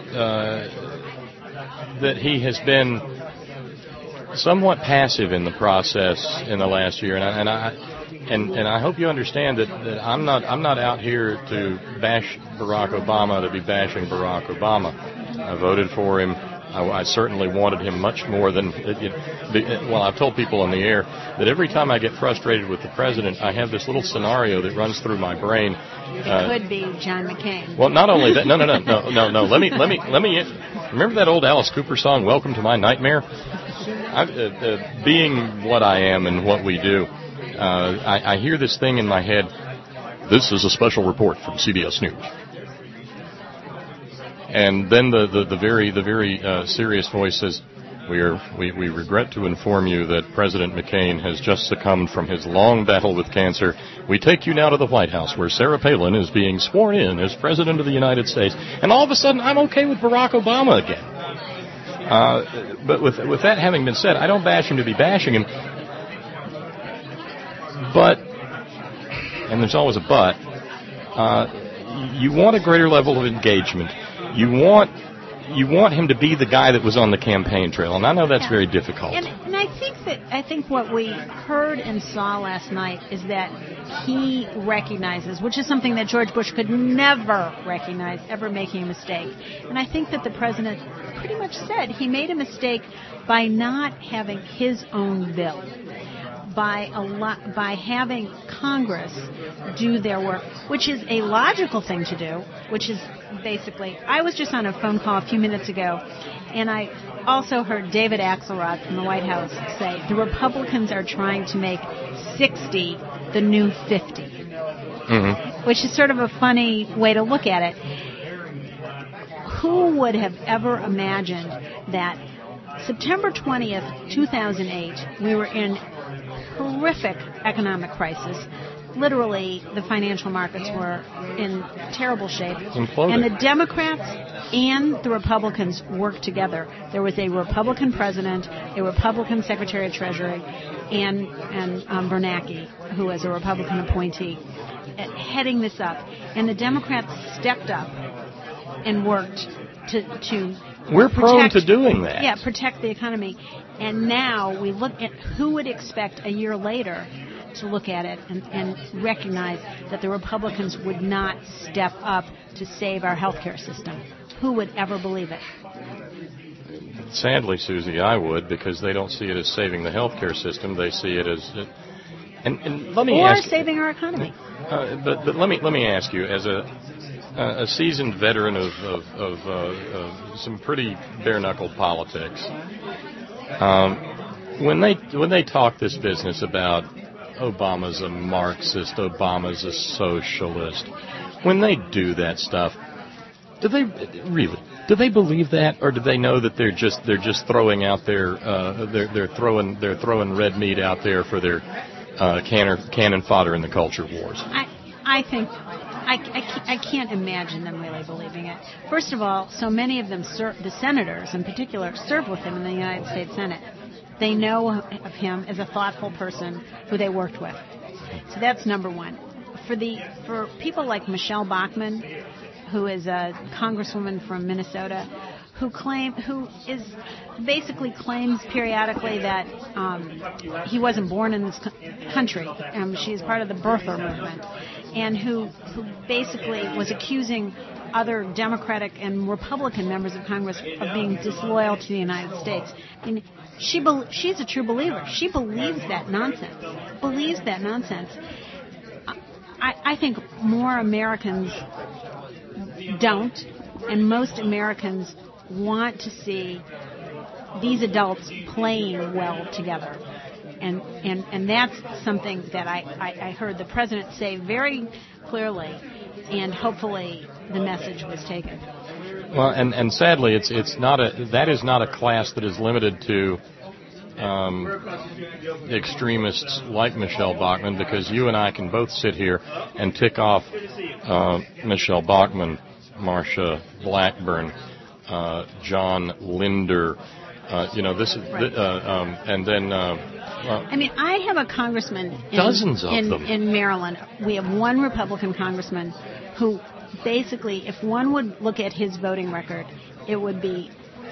uh, that he has been somewhat passive in the process in the last year, and I and I, and, and I hope you understand that, that I'm not I'm not out here to bash Barack Obama to be bashing Barack Obama. I voted for him. I, I certainly wanted him much more than, you know, well, I've told people on the air that every time I get frustrated with the president, I have this little scenario that runs through my brain. It uh, could be John McCain. Well, not only that, no, no, no, no, no, no. Let me, let me, let me. Remember that old Alice Cooper song, "Welcome to My Nightmare"? I, uh, uh, being what I am and what we do, uh, I, I hear this thing in my head. This is a special report from C B S News. And then the, the, the very the very uh, serious voice says, we, are, we, we regret to inform you that President McCain has just succumbed from his long battle with cancer. We take you now to the White House, where Sarah Palin is being sworn in as President of the United States. And all of a sudden, I'm okay with Barack Obama again. Uh, but with with that having been said, I don't bash him to be bashing him. But, and there's always a but, uh, you want a greater level of engagement. You want you want him to be the guy that was on the campaign trail, and I know that's yeah. very difficult. And, and I think that I think what we heard and saw last night is that he recognizes, which is something that George Bush could never recognize, ever making a mistake. And I think that the president pretty much said he made a mistake by not having his own bill, by a lot, by having Congress do their work, which is a logical thing to do, which is basically, I was just on a phone call a few minutes ago, and I also heard David Axelrod from the White House say the Republicans are trying to make sixty the new fifty, mm-hmm. which is sort of a funny way to look at it. Who would have ever imagined that September twentieth, two thousand eight, we were in horrific economic crisis. Literally, the financial markets were in terrible shape. Imploded. And the Democrats and the Republicans worked together. There was a Republican president, a Republican Secretary of Treasury, and, and um, Bernanke, who was a Republican appointee, heading this up. And the Democrats stepped up and worked to... to We're protect, prone to doing that. Yeah, protect the economy. And now we look at who would expect a year later to look at it and, and recognize that the Republicans would not step up to save our health care system. Who would ever believe it? Sadly, Susie, I would, because they don't see it as saving the health care system. They see it as... Uh, and, and let me or ask, saving our economy. Uh, but, but let me let me ask you, as a uh, a seasoned veteran of, of, of, uh, of some pretty bare-knuckled politics. Um, when they when they talk this business about Obama's a Marxist, Obama's a socialist, when they do that stuff, do they really? Do they believe that, or do they know that they're just they're just throwing out their uh, they're they're throwing they're throwing red meat out there for their uh, cannon cannon fodder in the culture wars? I I think I, I, I can't imagine them really believing it. First of all, so many of them, ser- the senators in particular, serve with him in the United States Senate. They know of him as a thoughtful person who they worked with. So that's number one. For the for people like Michelle Bachmann, who is a congresswoman from Minnesota, who claim who is basically claims periodically that um, he wasn't born in this co- country. Um, she is part of the birther movement, and who who basically was accusing other Democratic and Republican members of Congress of being disloyal to the United States. I mean, she be- she's a true believer. She believes that nonsense. Believes that nonsense. I, I think more Americans don't, and most Americans want to see these adults playing well together. And and, and that's something that I, I, I heard the president say very clearly, and hopefully the message was taken. Well, and, and sadly, it's it's not a that is not a class that is limited to um, extremists like Michelle Bachmann, because you and I can both sit here and tick off uh, Michelle Bachmann, Marsha Blackburn, uh, John Linder, uh, you know, this is, right. uh, um, and then. Uh, uh, I mean, I have a congressman in, dozens of in, them. in Maryland. We have one Republican congressman who basically, if one would look at his voting record, it would be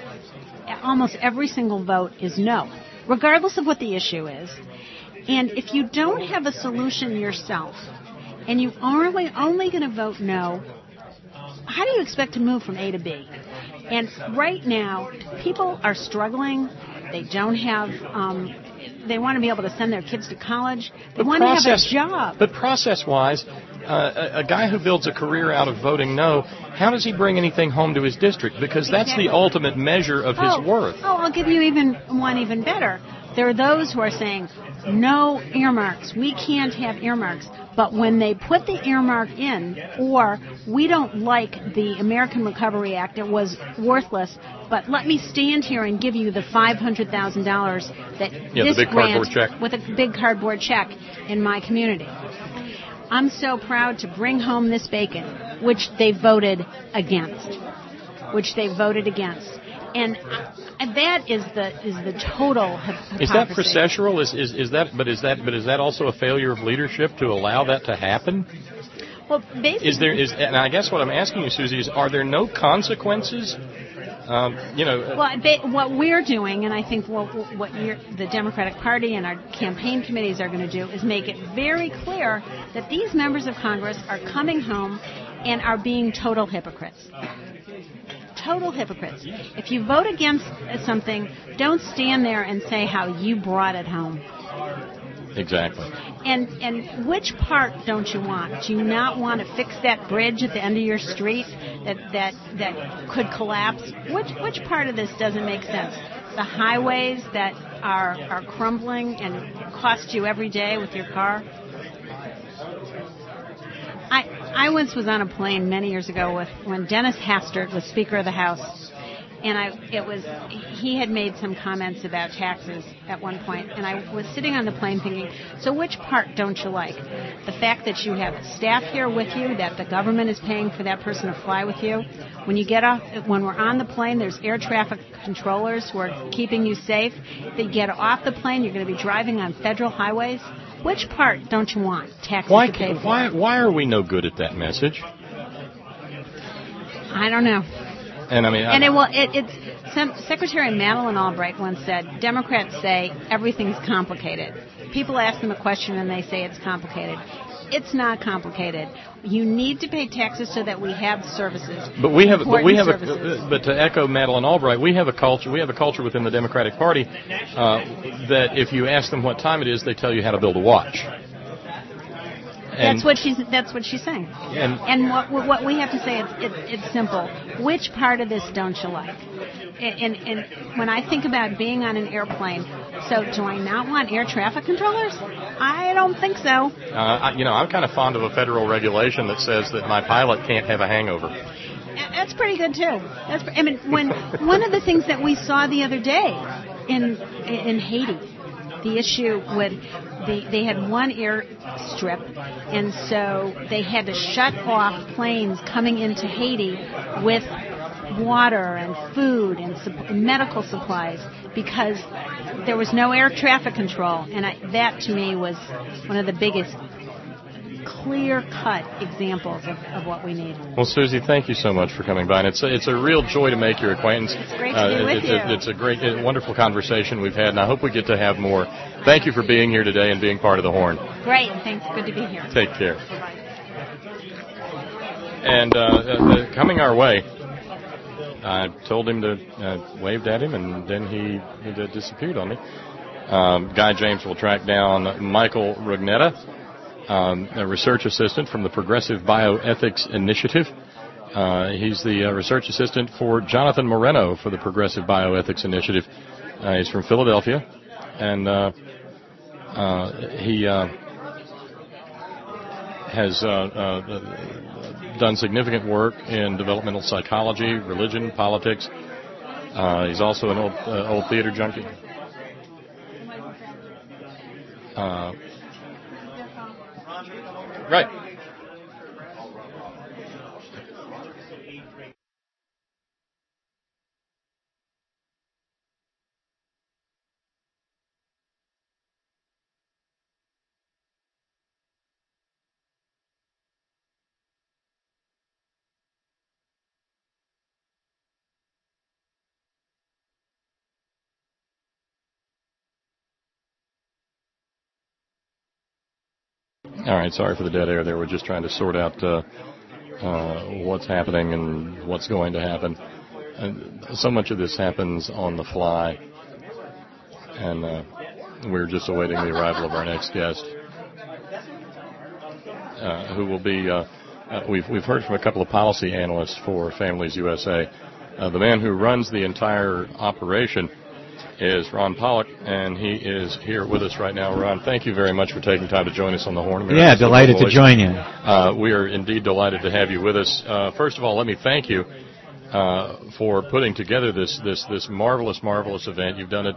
almost every single vote is no, regardless of what the issue is. And if you don't have a solution yourself, and you are only, only going to vote no, how do you expect to move from A to B? And right now, people are struggling. They don't have, um, they want to be able to send their kids to college. They but want process, to have a job. But process-wise, uh, a, a guy who builds a career out of voting no, how does he bring anything home to his district? Because that's Exactly. the ultimate measure of oh, his worth. Oh, I'll give you even one even better. There are those who are saying, no earmarks. We can't have earmarks. But when they put the earmark in, or we don't like the American Recovery Act, it was worthless, but let me stand here and give you the five hundred thousand dollars that yeah, this the big grant cardboard check. with a big cardboard check in my community. I'm so proud to bring home this bacon, which they voted against, which they voted against. And that is the is the total hypocrisy. Is that processual? Is, is is that? But is that? But is that also a failure of leadership to allow that to happen? Well, basically, is there? Is and I guess what I'm asking you, Susie, is are there no consequences? Um, you know. Well, ba- what we're doing, and I think what, what you're, the Democratic Party and our campaign committees are going to do, is make it very clear that these members of Congress are coming home and are being total hypocrites. Total hypocrites. If you vote against something, don't stand there and say how you brought it home. Exactly. And and which part don't you want? Do you not want to fix that bridge at the end of your street that that, that could collapse? Which which part of this doesn't make sense? The highways that are are crumbling and cost you every day with your car? I I once was on a plane many years ago with when Dennis Hastert was Speaker of the House, and I it was he had made some comments about taxes at one point, and I was sitting on the plane thinking, so which part don't you like? The fact that you have staff here with you, that the government is paying for that person to fly with you. When you get off, when we're on the plane, there's air traffic controllers who are keeping you safe. If you get off the plane, you're going to be driving on federal highways. Which part don't you want taxes why, to pay for? Why, why are we no good at that message? I don't know. And I mean, and I, it will. It, it's some, Secretary Madeleine Albright once said, Democrats say everything's complicated. People ask them a question and they say it's complicated. It's not complicated. You need to pay taxes so that we have services. But we have, but we have, services. a, but to echo Madeleine Albright, we have a culture. We have a culture within the Democratic Party uh, that if you ask them what time it is, they tell you how to build a watch. And that's what she's. That's what she's saying. And, and what what we have to say, it's it, it's simple. Which part of this don't you like? And, and, and when I think about being on an airplane, so do I not want air traffic controllers? I don't think so. Uh, I, you know, I'm kind of fond of a federal regulation that says that my pilot can't have a hangover. That's pretty good too. That's. I mean, when one of the things that we saw the other day in in Haiti, the issue with the they had one airstrip, and so they had to shut off planes coming into Haiti with water and food and sup- medical supplies because there was no air traffic control, and I, that to me was one of the biggest clear-cut examples of, of what we need. Well, Susie, thank you so much for coming by, and it's a, it's a real joy to make your acquaintance. It's great to be uh, with it's you. A, it's a great, a wonderful conversation we've had, and I hope we get to have more. Thank you for being here today and being part of the Horn. Great, thanks. Good to be here. Take care. And uh, uh, coming our way, I told him to uh, waved at him, and then he, he disappeared on me. Um, Guy James will track down Michael Rugnetta, um, a research assistant from the Progressive Bioethics Initiative. Uh, he's the uh, research assistant for Jonathan Moreno for the Progressive Bioethics Initiative. Uh, he's from Philadelphia, and uh, uh, he uh, has uh, uh, done significant work in developmental psychology, religion, politics. Uh, he's also an old, uh, old theater junkie. Uh, right. All right, sorry for the dead air there. We're just trying to sort out uh, uh, what's happening and what's going to happen. And so much of this happens on the fly, and uh, we're just awaiting the arrival of our next guest, uh, who will be. Uh, uh, we've we've heard from a couple of policy analysts for Families U S A. Uh, the man who runs the entire operation is Ron Pollock, and he is here with us right now. Ron, thank you very much for taking time to join us on the Horn. America's yeah, delighted to join you. Uh, we are indeed delighted to have you with us. Uh, first of all, let me thank you uh, for putting together this this this marvelous, marvelous event. You've done it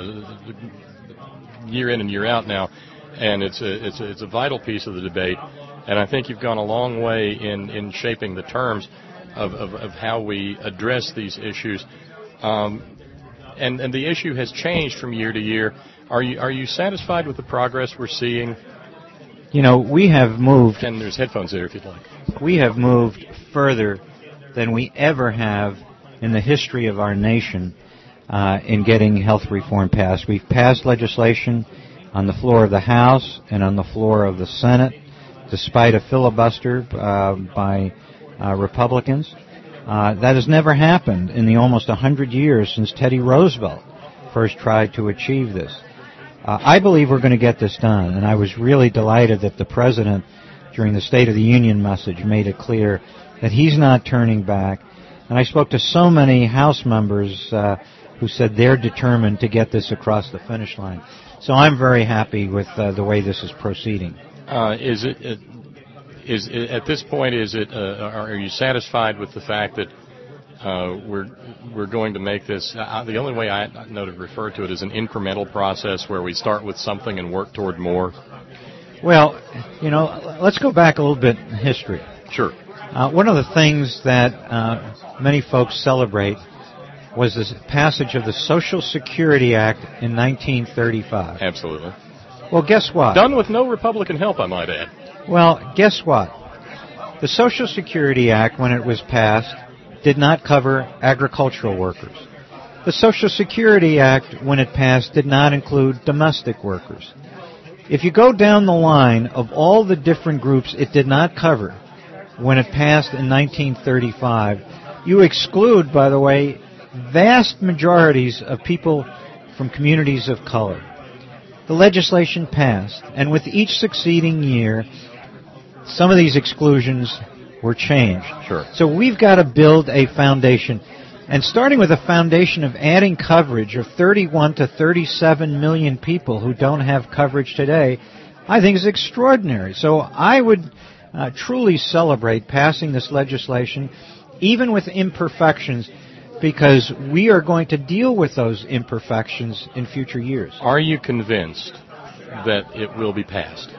uh, year in and year out now, and it's a, it's a, it's a vital piece of the debate. And I think you've gone a long way in, in shaping the terms of, of, of how we address these issues. Um, And, and the issue has changed from year to year. Are you are you satisfied with the progress we're seeing? You know, we have moved. And there's headphones there if you'd like. We have moved further than we ever have in the history of our nation uh, in getting health reform passed. We've passed legislation on the floor of the House and on the floor of the Senate, despite a filibuster uh, by uh, Republicans. Uh, that has never happened in the almost one hundred years since Teddy Roosevelt first tried to achieve this. Uh, I believe we're going to get this done, and I was really delighted that the President, during the State of the Union message, made it clear that he's not turning back. And I spoke to so many House members uh, who said they're determined to get this across the finish line. So I'm very happy with uh, the way this is proceeding. Uh, is it... it Is at this point, is it? Uh, are you satisfied with the fact that uh, we're we're going to make this? Uh, the only way I know to refer to it is an incremental process where we start with something and work toward more. Well, you know, let's go back a little bit in history. Sure. Uh, one of the things that uh, many folks celebrate was the passage of the Social Security Act in nineteen thirty-five. Absolutely. Well, guess what? Done with no Republican help, I might add. Well, guess what? The Social Security Act, when it was passed, did not cover agricultural workers. The Social Security Act, when it passed, did not include domestic workers. If you go down the line of all the different groups it did not cover when it passed in nineteen thirty-five, you exclude, by the way, vast majorities of people from communities of color. The legislation passed, and with each succeeding year, some of these exclusions were changed. Sure. So we've got to build a foundation. And starting with a foundation of adding coverage of thirty-one to thirty-seven million people who don't have coverage today, I think is extraordinary. So I would uh, truly celebrate passing this legislation, even with imperfections, because we are going to deal with those imperfections in future years. Are you convinced that it will be passed?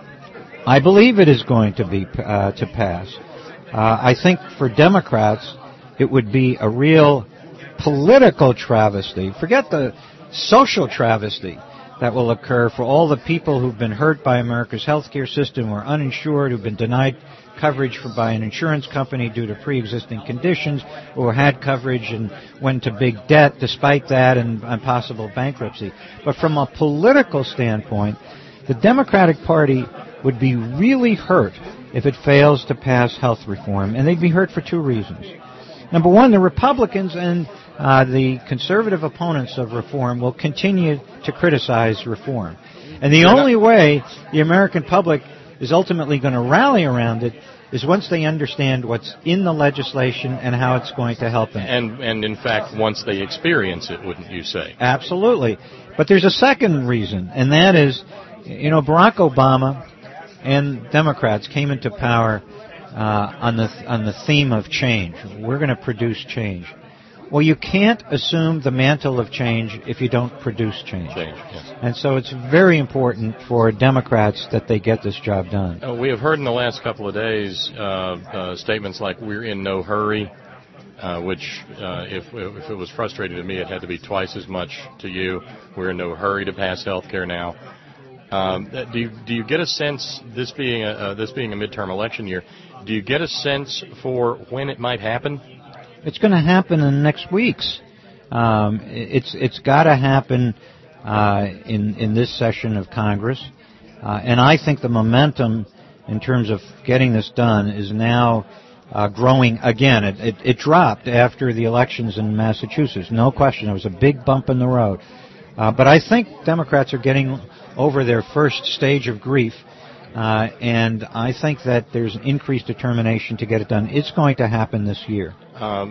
I believe it is going to be uh, to pass. Uh, I think for Democrats, it would be a real political travesty. Forget the social travesty that will occur for all the people who've been hurt by America's healthcare system, who are uninsured, who've been denied coverage for, by an insurance company due to pre-existing conditions, or had coverage and went to big debt despite that and, and possible bankruptcy. But from a political standpoint, the Democratic Party would be really hurt if it fails to pass health reform, and they'd be hurt for two reasons. Number one, the Republicans and uh, the conservative opponents of reform will continue to criticize reform. And the only way the American public is ultimately going to rally around it is once they understand what's in the legislation and how it's going to help them. And, and in fact, once they experience it, wouldn't you say? Absolutely. But there's a second reason, and that is, you know, Barack Obama and Democrats came into power uh, on the on the theme of change. We're going to produce change. Well, you can't assume the mantle of change if you don't produce change. Change, yes. And so it's very important for Democrats that they get this job done. Uh, we have heard in the last couple of days uh, uh, statements like, we're in no hurry, uh, which uh, if, if it was frustrating to me, it had to be twice as much to you. We're in no hurry to pass health care now. Um, do you, do you get a sense, this being a, uh, this being a midterm election year, do you get a sense for when it might happen? It's going to happen in the next weeks. Um, it's it's got to happen uh, in in this session of Congress, uh, and I think the momentum in terms of getting this done is now uh, growing again. It, it it dropped after the elections in Massachusetts, no question. It was a big bump in the road, uh, but I think Democrats are getting over their first stage of grief. Uh, and I think that there's an increased determination to get it done. It's going to happen this year. Um,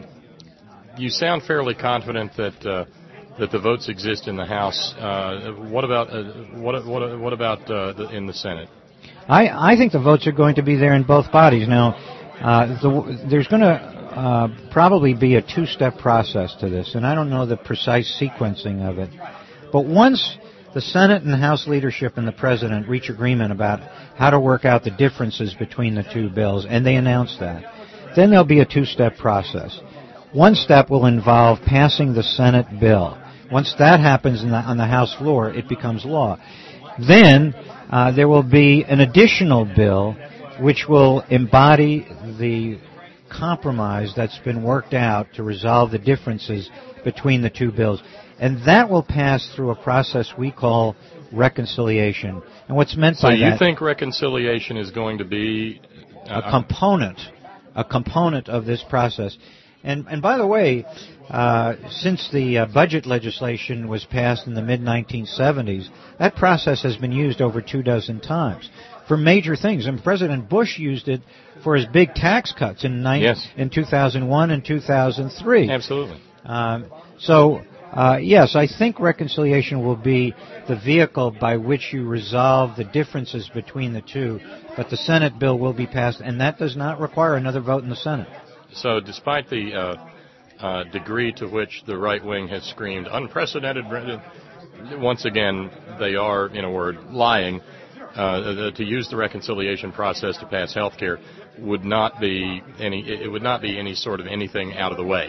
you sound fairly confident that uh, that the votes exist in the House. Uh, what about uh, what what what about uh, the, in the Senate? I, I think the votes are going to be there in both bodies. Now, uh, the, there's going to uh, probably be a two-step process to this, and I don't know the precise sequencing of it. But once the Senate and House leadership and the President reach agreement about how to work out the differences between the two bills, and they announce that, then there'll be a two-step process. One step will involve passing the Senate bill. Once that happens in the, on the House floor, it becomes law. Then uh, there will be an additional bill which will embody the compromise that's been worked out to resolve the differences between the two bills. And that will pass through a process we call reconciliation. And what's meant so by that... So you think reconciliation is going to be... Uh, a component, a component of this process. And, and by the way, uh, since the uh, budget legislation was passed in the mid nineteen seventies, that process has been used over two dozen times for major things. And President Bush used it for his big tax cuts in, nine, yes. in two thousand one and two thousand three. Absolutely. Um, so... Uh, yes, I think reconciliation will be the vehicle by which you resolve the differences between the two, but the Senate bill will be passed, and that does not require another vote in the Senate. So despite the uh, uh, degree to which the right wing has screamed unprecedented, once again, they are, in a word, lying. Uh, to use the reconciliation process to pass health care would not be any, it would not be any sort of anything out of the way.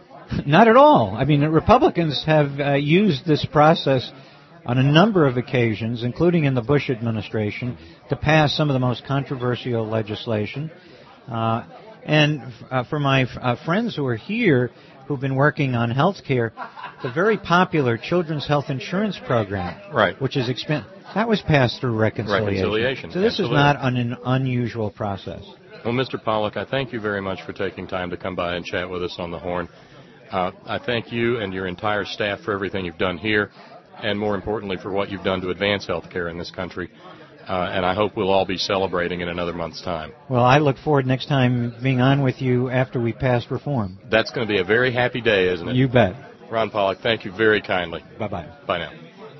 Not at all. I mean, the Republicans have uh, used this process on a number of occasions, including in the Bush administration, to pass some of the most controversial legislation. Uh, and uh, for my uh, friends who are here who've been working on health care, the very popular Children's Health Insurance Program, right. which is expen- that was passed through reconciliation. reconciliation. So this Absolutely. is not an, an unusual process. Well, Mister Pollack, I thank you very much for taking time to come by and chat with us on the Horn. Uh, I thank you and your entire staff for everything you've done here, and more importantly for what you've done to advance health care in this country. Uh, and I hope we'll all be celebrating in another month's time. Well, I look forward next time being on with you after we pass reform. That's going to be a very happy day, isn't it? You bet. Ron Pollock, thank you very kindly. Bye-bye. Bye now.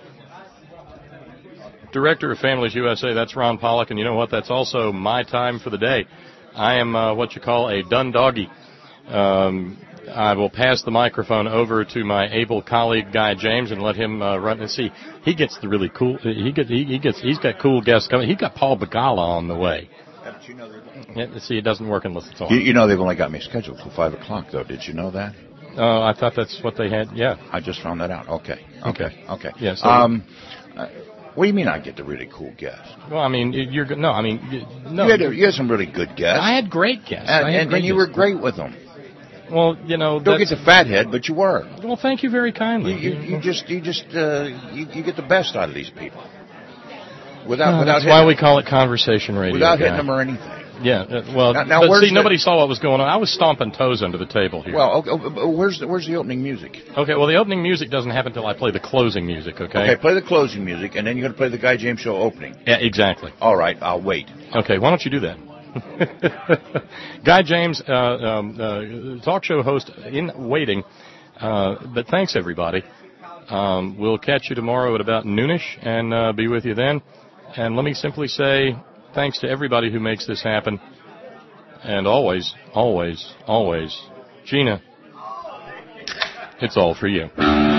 Director of Families U S A, that's Ron Pollock, and you know what? That's also my time for the day. I am uh, what you call a done doggy. Um, I will pass the microphone over to my able colleague Guy James and let him uh, run and see. He gets the really cool. He gets. He, he gets. He's got cool guests coming. He got Paul Begala on the way. Haven't you know yeah, see, it doesn't work unless it's on. You, you know they've only got me scheduled till five o'clock, though. Did you know that? Uh, I thought that's what they had. Yeah, I just found that out. Okay. Okay. Okay. okay. Yeah. So um, uh, what do you mean I get the really cool guests? Well, I mean, you're no. I mean, you, no. You had, you had some really good guests. I had great guests. And, I had and, great and you guests. were great with them. Well, you know, don't get the fathead, but you were. Well, thank you very kindly. You, you, you just, you just, uh, you, you get the best out of these people. Without, uh, without. That's why we call it conversation radio. Without guy. hitting them or anything. Yeah. Uh, well, now, now but see, the, nobody saw what was going on. I was stomping toes under the table here. Well, okay, where's the, where's the opening music? Okay. Well, the opening music doesn't happen until I play the closing music. Okay. Okay. Play the closing music, and then you're going to play the Guy James Show opening. Yeah. Exactly. All right. I'll wait. Okay. Why don't you do that? Guy James, uh, um, uh, talk show host in waiting. Uh, but thanks, everybody. Um, we'll catch you tomorrow at about noonish and uh, be with you then. And let me simply say thanks to everybody who makes this happen. And always, always, always, Gina, it's all for you.